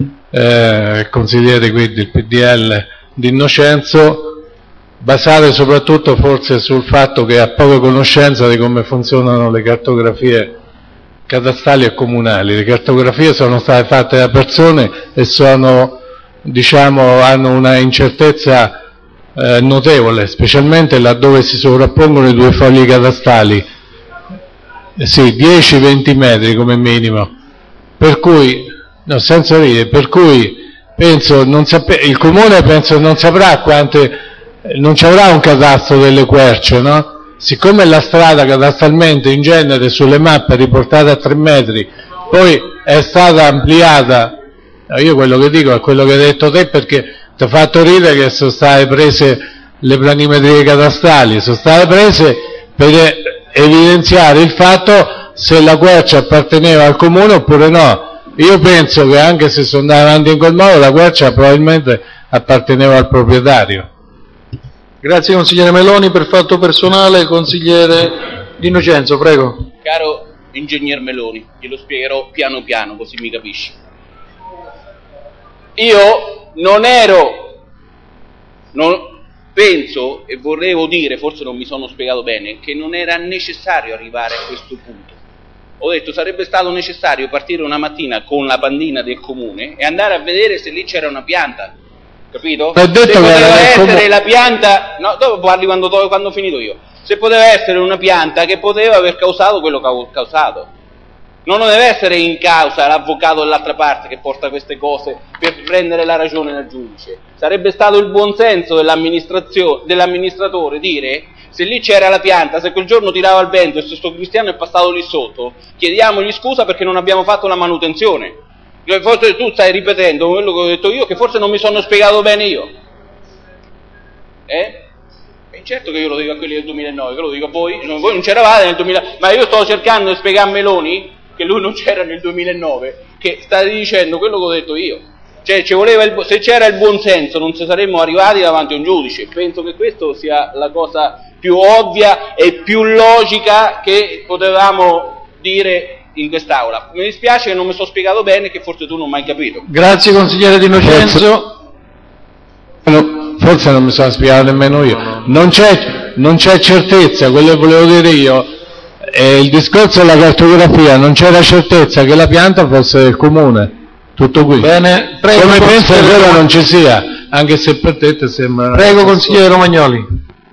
qui del PDL D'Innocenzo, basate soprattutto forse sul fatto che ha poca conoscenza di come funzionano le cartografie catastali e comunali. Le cartografie sono state fatte da persone e sono, hanno una incertezza notevole, specialmente laddove si sovrappongono i due fogli catastali, sì, 10-20 metri come minimo, per cui, no, senza ridere, per cui penso il comune penso non saprà non ci avrà un catasto delle querce, no? Siccome la strada catastalmente in genere sulle mappe è riportata a 3 metri, poi è stata ampliata, io quello che dico è quello che hai detto te, perché ti ha fatto ridere che sono state prese le planimetrie catastali, sono state prese per evidenziare il fatto se la quercia apparteneva al comune oppure no. Io penso che anche se sono andato avanti in quel modo la quercia probabilmente apparteneva al proprietario. Grazie consigliere Meloni. Per fatto personale consigliere D'Innocenzo, prego. Caro ingegner Meloni, glielo spiegherò piano piano così mi capisci. Io penso e volevo dire, forse non mi sono spiegato bene, che non era necessario arrivare a questo punto. Ho detto sarebbe stato necessario partire una mattina con la pandina del comune e andare a vedere se lì c'era una pianta, capito? Se poteva essere la pianta, no, dopo parli quando ho finito io, se poteva essere una pianta che poteva aver causato quello che ha causato. Non deve essere in causa l'avvocato dell'altra parte che porta queste cose per prendere la ragione del giudice. Sarebbe stato il buonsenso dell'amministratore dire: se lì c'era la pianta, se quel giorno tirava il vento e se sto cristiano è passato lì sotto, chiediamogli scusa perché non abbiamo fatto la manutenzione. Forse tu stai ripetendo quello che ho detto io, che forse non mi sono spiegato bene io. E certo che io lo dico a quelli del 2009, che lo dico a voi non c'eravate nel 2009, ma io sto cercando di spiegare a Meloni che lui non c'era nel 2009, che state dicendo quello che ho detto io. Cioè, se c'era il buonsenso non ci saremmo arrivati davanti a un giudice. Penso che questa sia la cosa più ovvia e più logica che potevamo dire in quest'aula. Mi dispiace che non mi sono spiegato bene, che forse tu non mi hai capito. Grazie consigliere Di Innocenzo. Forse non mi sono spiegato nemmeno io. Non c'è certezza, quello che volevo dire io. Il discorso della cartografia, non c'era certezza che la pianta fosse del comune. Tutto qui. Bene, prego. Come penso che quello non ci sia, anche se per te sembra. Prego consigliere Romagnoli.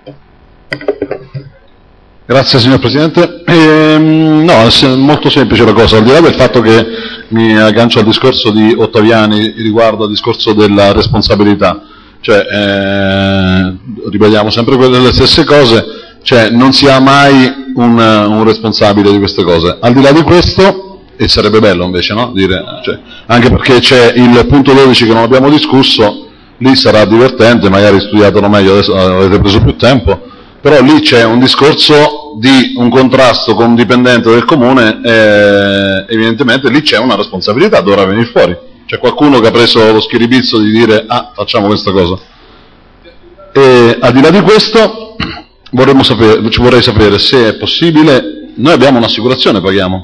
Grazie signor Presidente. No, è molto semplice la cosa, al di là del fatto che mi aggancio al discorso di Ottaviani riguardo al discorso della responsabilità, cioè ribadiamo sempre le stesse cose, cioè non si ha mai un responsabile di queste cose. Al di là di questo, e sarebbe bello invece, no? Dire, cioè, anche perché c'è il punto 12 che non abbiamo discusso, lì sarà divertente, magari studiatelo meglio, adesso avete preso più tempo, però lì c'è un discorso di un contrasto con un dipendente del comune, evidentemente lì c'è una responsabilità, dovrà venire fuori. C'è qualcuno che ha preso lo schiribizzo di dire facciamo questa cosa. E al di là di questo vorrei sapere se è possibile, noi abbiamo un'assicurazione, paghiamo,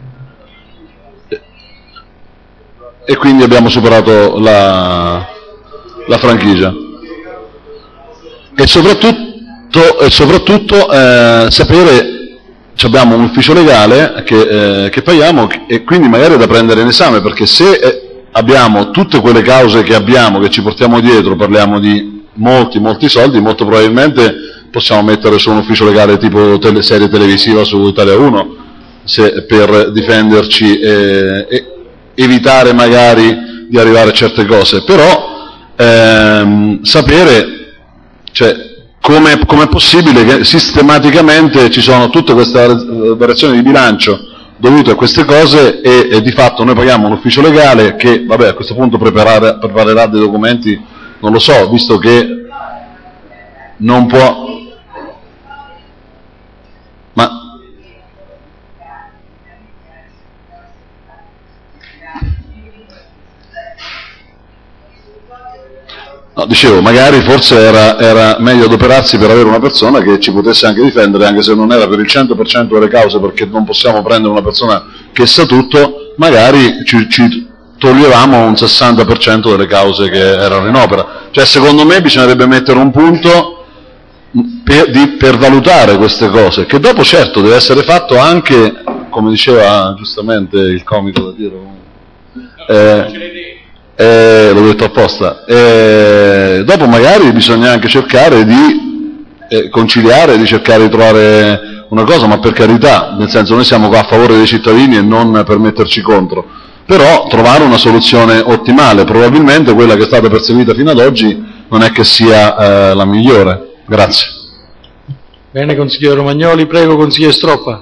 e quindi abbiamo superato la franchigia, e soprattutto sapere, abbiamo un ufficio legale che paghiamo, e quindi magari è da prendere in esame, perché se abbiamo tutte quelle cause che abbiamo, che ci portiamo dietro, parliamo di molti soldi, molto probabilmente possiamo mettere su un ufficio legale tipo serie televisiva su Italia 1, per difenderci e evitare magari di arrivare a certe cose, però sapere, cioè, come è possibile che sistematicamente ci sono tutte queste variazioni di bilancio dovute a queste cose e di fatto noi paghiamo un ufficio legale che, vabbè, a questo punto preparerà dei documenti, non lo so, visto che non può. No, dicevo, magari forse era meglio adoperarsi per avere una persona che ci potesse anche difendere, anche se non era per il 100% delle cause, perché non possiamo prendere una persona che sa tutto, magari ci toglievamo un 60% delle cause che erano in opera. Cioè, secondo me bisognerebbe mettere un punto per valutare queste cose, che dopo certo deve essere fatto anche, come diceva giustamente il comico da dire, l'ho detto apposta, dopo magari bisogna anche cercare di conciliare, di cercare di trovare una cosa, ma per carità, nel senso, noi siamo qua a favore dei cittadini e non per metterci contro, però trovare una soluzione ottimale. Probabilmente quella che è stata perseguita fino ad oggi non è che sia la migliore. Grazie. Bene consigliere Romagnoli, prego consigliere Stroppa.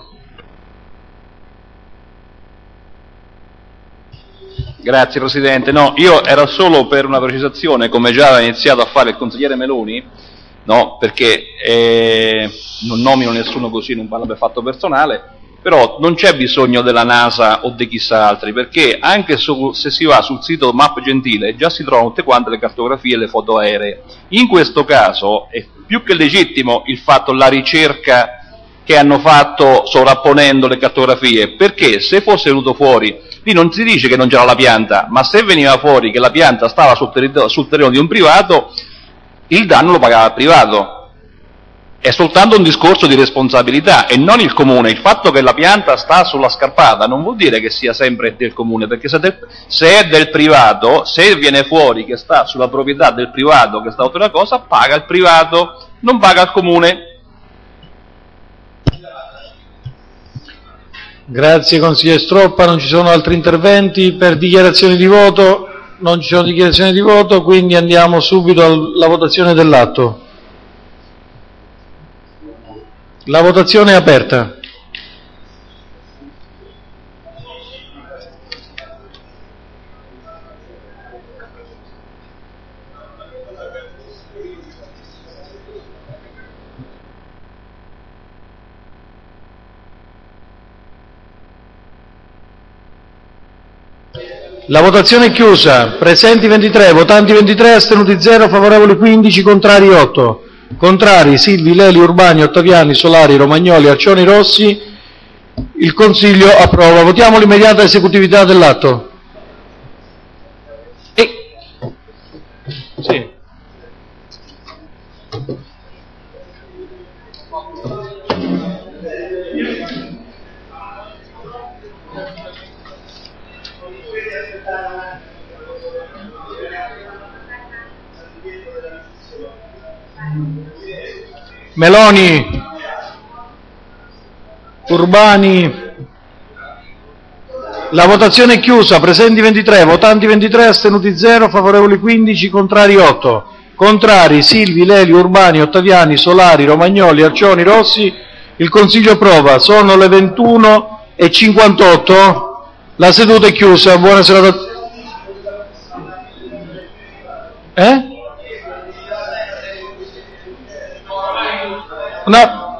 Grazie Presidente. No, io era solo per una precisazione, come già aveva iniziato a fare il consigliere Meloni, no, perché non nomino nessuno così, non parlo per fatto personale, però non c'è bisogno della NASA o di chissà altri, perché anche se si va sul sito Map Gentile già si trovano tutte quante le cartografie e le foto aeree. In questo caso è più che legittimo il fatto, la ricerca che hanno fatto sovrapponendo le cartografie, perché se fosse venuto fuori, lì non si dice che non c'era la pianta, ma se veniva fuori che la pianta stava sul terreno di un privato, il danno lo pagava il privato. È soltanto un discorso di responsabilità e non il comune. Il fatto che la pianta sta sulla scarpata non vuol dire che sia sempre del comune, perché se è del privato, se viene fuori che sta sulla proprietà del privato, che sta oltre una cosa, paga il privato, non paga il comune. Grazie consigliere Stroppa, non ci sono altri interventi per dichiarazioni di voto, non ci sono dichiarazioni di voto, quindi andiamo subito alla votazione dell'atto. La votazione è aperta. La votazione è chiusa. Presenti 23, votanti 23, astenuti 0, favorevoli 15, contrari 8. Contrari Silvi, Leli, Urbani, Ottaviani, Solari, Romagnoli, Arcioni, Rossi. Il Consiglio approva. Votiamo l'immediata esecutività dell'atto. Sì. Meloni, Urbani. La votazione è chiusa. Presenti 23, votanti 23, astenuti 0, favorevoli 15, contrari 8. Contrari Silvi, Leli, Urbani, Ottaviani, Solari, Romagnoli, Arcioni, Rossi. Il Consiglio approva. Sono le 21:58. La seduta è chiusa. Buona serata. No.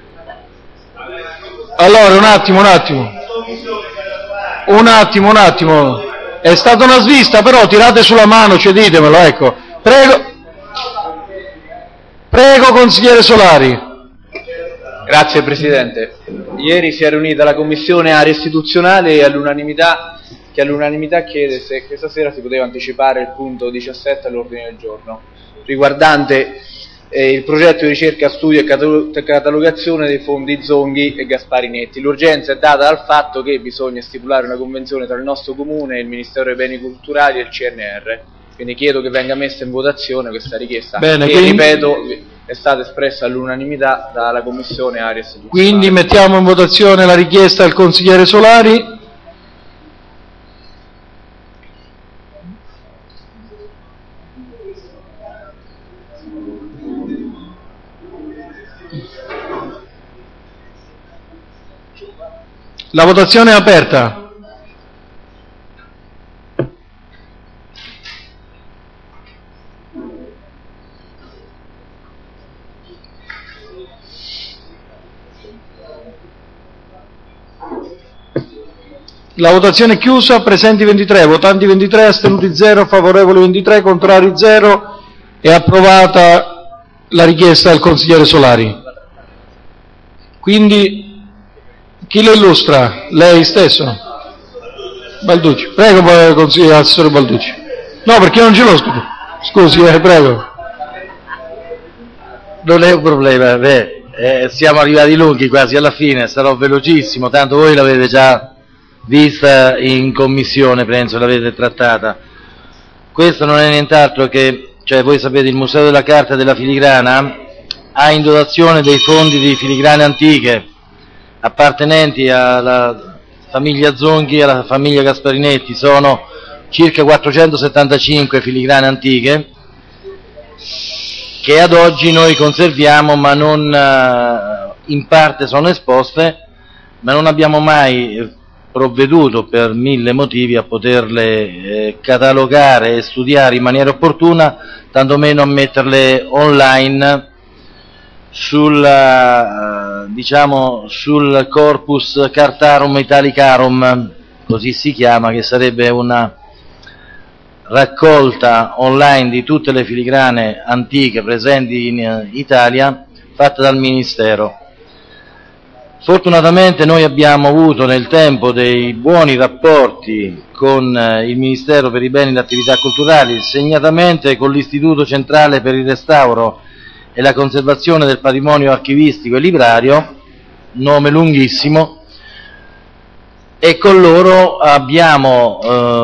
Allora, un attimo. È stata una svista, però tirate sulla mano, ditemelo, ecco. Prego, consigliere Solari. Grazie Presidente. Ieri si è riunita la Commissione Area Istituzionale e all'unanimità chiede se questa sera si poteva anticipare il punto 17 all'ordine del giorno, riguardante il progetto di ricerca, studio e catalogazione dei fondi Zonghi e Gasparinetti. L'urgenza è data dal fatto che bisogna stipulare una convenzione tra il nostro Comune, il Ministero dei Beni Culturali e il CNR, quindi chiedo che venga messa in votazione questa richiesta. Bene, che, ripeto, è stata espressa all'unanimità dalla Commissione Area Istituzionale. Quindi mettiamo in votazione la richiesta del consigliere Solari. La votazione è aperta. La votazione è chiusa. Presenti 23, votanti 23, astenuti 0, favorevoli 23, contrari 0. È approvata la richiesta del consigliere Solari. Quindi chi lo illustra? Lei stesso? Balducci. Prego, consigliere assessore Balducci. No, perché non ce l'ho scritto. Scusi, prego. Non è un problema, siamo arrivati lunghi quasi alla fine, sarò velocissimo, tanto voi l'avete già vista in commissione, penso l'avete trattata. Questo non è nient'altro che, voi sapete, il Museo della Carta e della Filigrana ha in dotazione dei fondi di filigrane antiche appartenenti alla famiglia Zonghi e alla famiglia Gasparinetti. Sono circa 475 filigrane antiche che ad oggi noi conserviamo, ma non in parte sono esposte, ma non abbiamo mai provveduto per 1000 motivi a poterle catalogare e studiare in maniera opportuna, tantomeno a metterle online sul corpus Cartarum Italicarum, così si chiama, che sarebbe una raccolta online di tutte le filigrane antiche presenti in Italia, fatta dal Ministero. Fortunatamente noi abbiamo avuto nel tempo dei buoni rapporti con il Ministero per i Beni e le Attività Culturali, segnatamente con l'Istituto Centrale per il Restauro e la Conservazione del Patrimonio Archivistico e Librario, nome lunghissimo, e con loro abbiamo,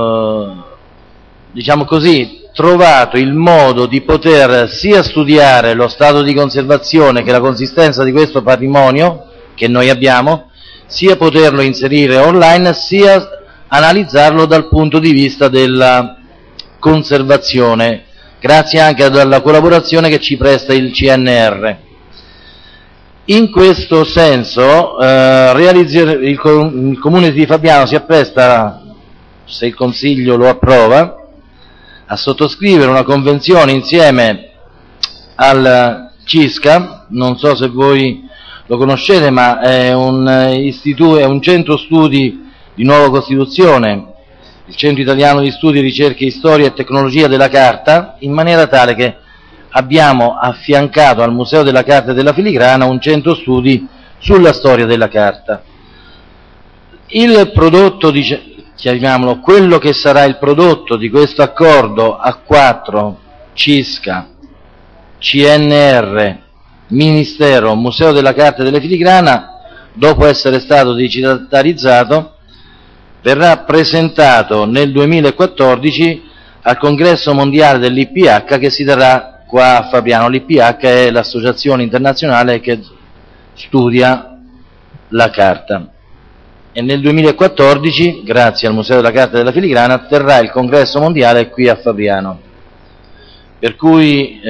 trovato il modo di poter sia studiare lo stato di conservazione che la consistenza di questo patrimonio che noi abbiamo, sia poterlo inserire online, sia analizzarlo dal punto di vista della conservazione, grazie anche alla collaborazione che ci presta il CNR. In questo senso il Comune di Fabriano si appresta, se il Consiglio lo approva, a sottoscrivere una convenzione insieme al CISCA. Non so se voi lo conoscete, ma è un centro studi di nuova costituzione, il Centro Italiano di Studi, Ricerche, Storia e Tecnologia della Carta, in maniera tale che abbiamo affiancato al Museo della Carta e della Filigrana un centro studi sulla storia della carta. Il prodotto, chiamiamolo, quello che sarà il prodotto di questo accordo A4, CISCA, CNR, Ministero, Museo della Carta e della Filigrana, dopo essere stato digitalizzato, verrà presentato nel 2014 al Congresso Mondiale dell'IPH che si terrà qua a Fabriano. L'IPH è l'associazione internazionale che studia la carta. E nel 2014, grazie al Museo della Carta e della Filigrana, terrà il Congresso Mondiale qui a Fabriano. Per cui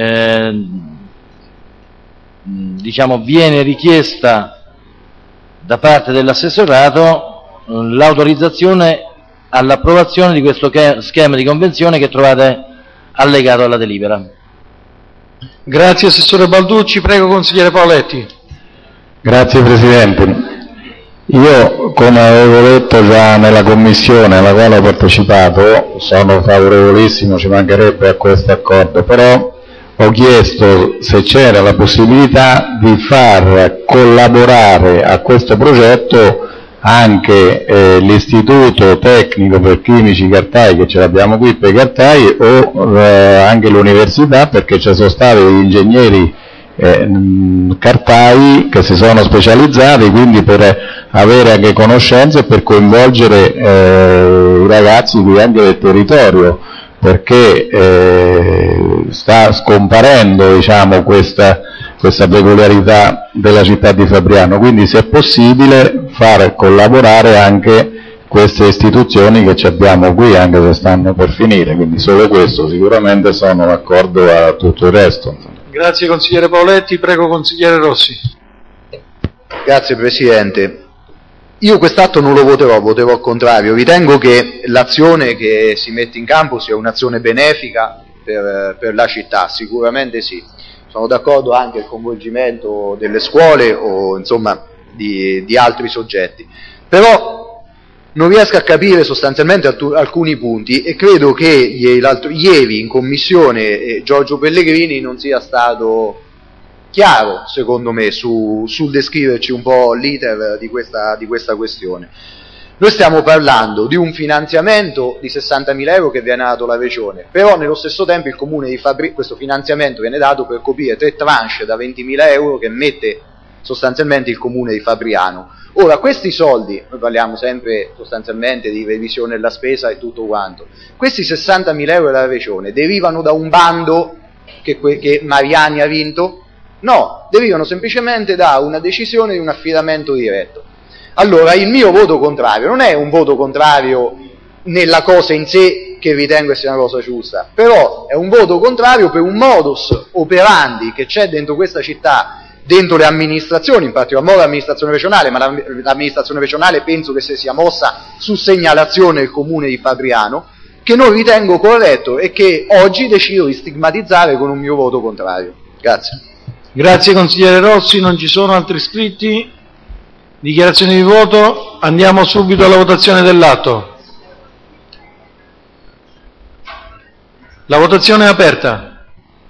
viene richiesta da parte dell'assessorato l'autorizzazione all'approvazione di questo schema di convenzione che trovate allegato alla delibera. Grazie Assessore Balducci, prego Consigliere Paoletti. Grazie Presidente. Io, come avevo detto già nella commissione alla quale ho partecipato, sono favorevolissimo, ci mancherebbe, a questo accordo, però ho chiesto se c'era la possibilità di far collaborare a questo progetto anche l'Istituto Tecnico per Chimici Cartai, che ce l'abbiamo qui per Cartai, o anche l'università, perché ci sono stati degli ingegneri cartai che si sono specializzati, quindi per avere anche conoscenze e per coinvolgere i ragazzi qui anche del territorio, perché sta scomparendo, diciamo, questa peculiarità della città di Fabriano, quindi se è possibile far collaborare anche queste istituzioni che ci abbiamo qui, anche se stanno per finire, quindi solo questo, sicuramente sono d'accordo a tutto il resto. Grazie Consigliere Paoletti, prego Consigliere Rossi. Grazie Presidente. Io quest'atto non lo voterò, voterò al contrario. Ritengo che l'azione che si mette in campo sia un'azione benefica per la città, sicuramente sì. Sono d'accordo anche il coinvolgimento delle scuole o insomma di altri soggetti. Però non riesco a capire sostanzialmente alcuni punti e credo che ieri in commissione Giorgio Pellegrini non sia stato chiaro, secondo me, sul descriverci un po' l'iter di questa questione. Noi stiamo parlando di un finanziamento di 60.000 euro che viene dato alla Regione, però nello stesso tempo il Comune di Fabriano, questo finanziamento viene dato per coprire 3 tranche da 20.000 euro che mette sostanzialmente il Comune di Fabriano. Ora, questi soldi, noi parliamo sempre sostanzialmente di revisione della spesa e tutto quanto, questi 60.000 euro della Regione derivano da un bando che Mariani ha vinto? No, derivano semplicemente da una decisione di un affidamento diretto. Allora, il mio voto contrario non è un voto contrario nella cosa in sé, che ritengo sia una cosa giusta, però è un voto contrario per un modus operandi che c'è dentro questa città, dentro le amministrazioni, in particolar modo l'amministrazione regionale, ma l'amministrazione regionale penso che si sia mossa su segnalazione del Comune di Fabriano, che non ritengo corretto e che oggi decido di stigmatizzare con un mio voto contrario. Grazie. Grazie Consigliere Rossi, non ci sono altri iscritti. Dichiarazioni di voto, andiamo subito alla votazione dell'atto. La votazione è aperta.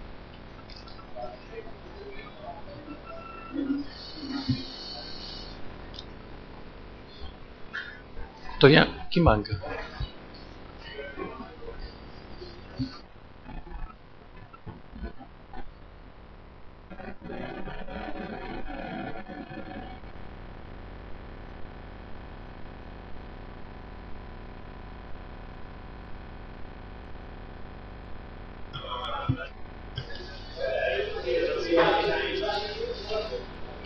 Chi manca?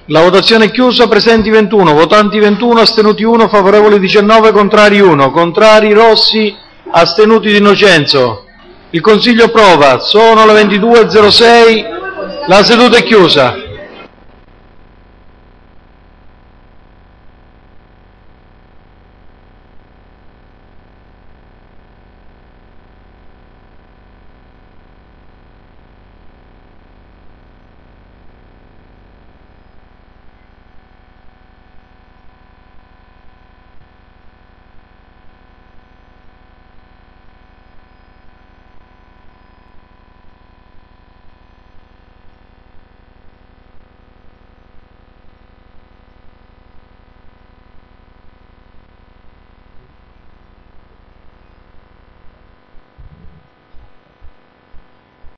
La votazione è chiusa, presenti 21, votanti 21, astenuti 1, favorevoli 19, contrari 1. Contrari Rossi, astenuti Di Innocenzo. Il Consiglio approva, sono le 22.06, la seduta è chiusa.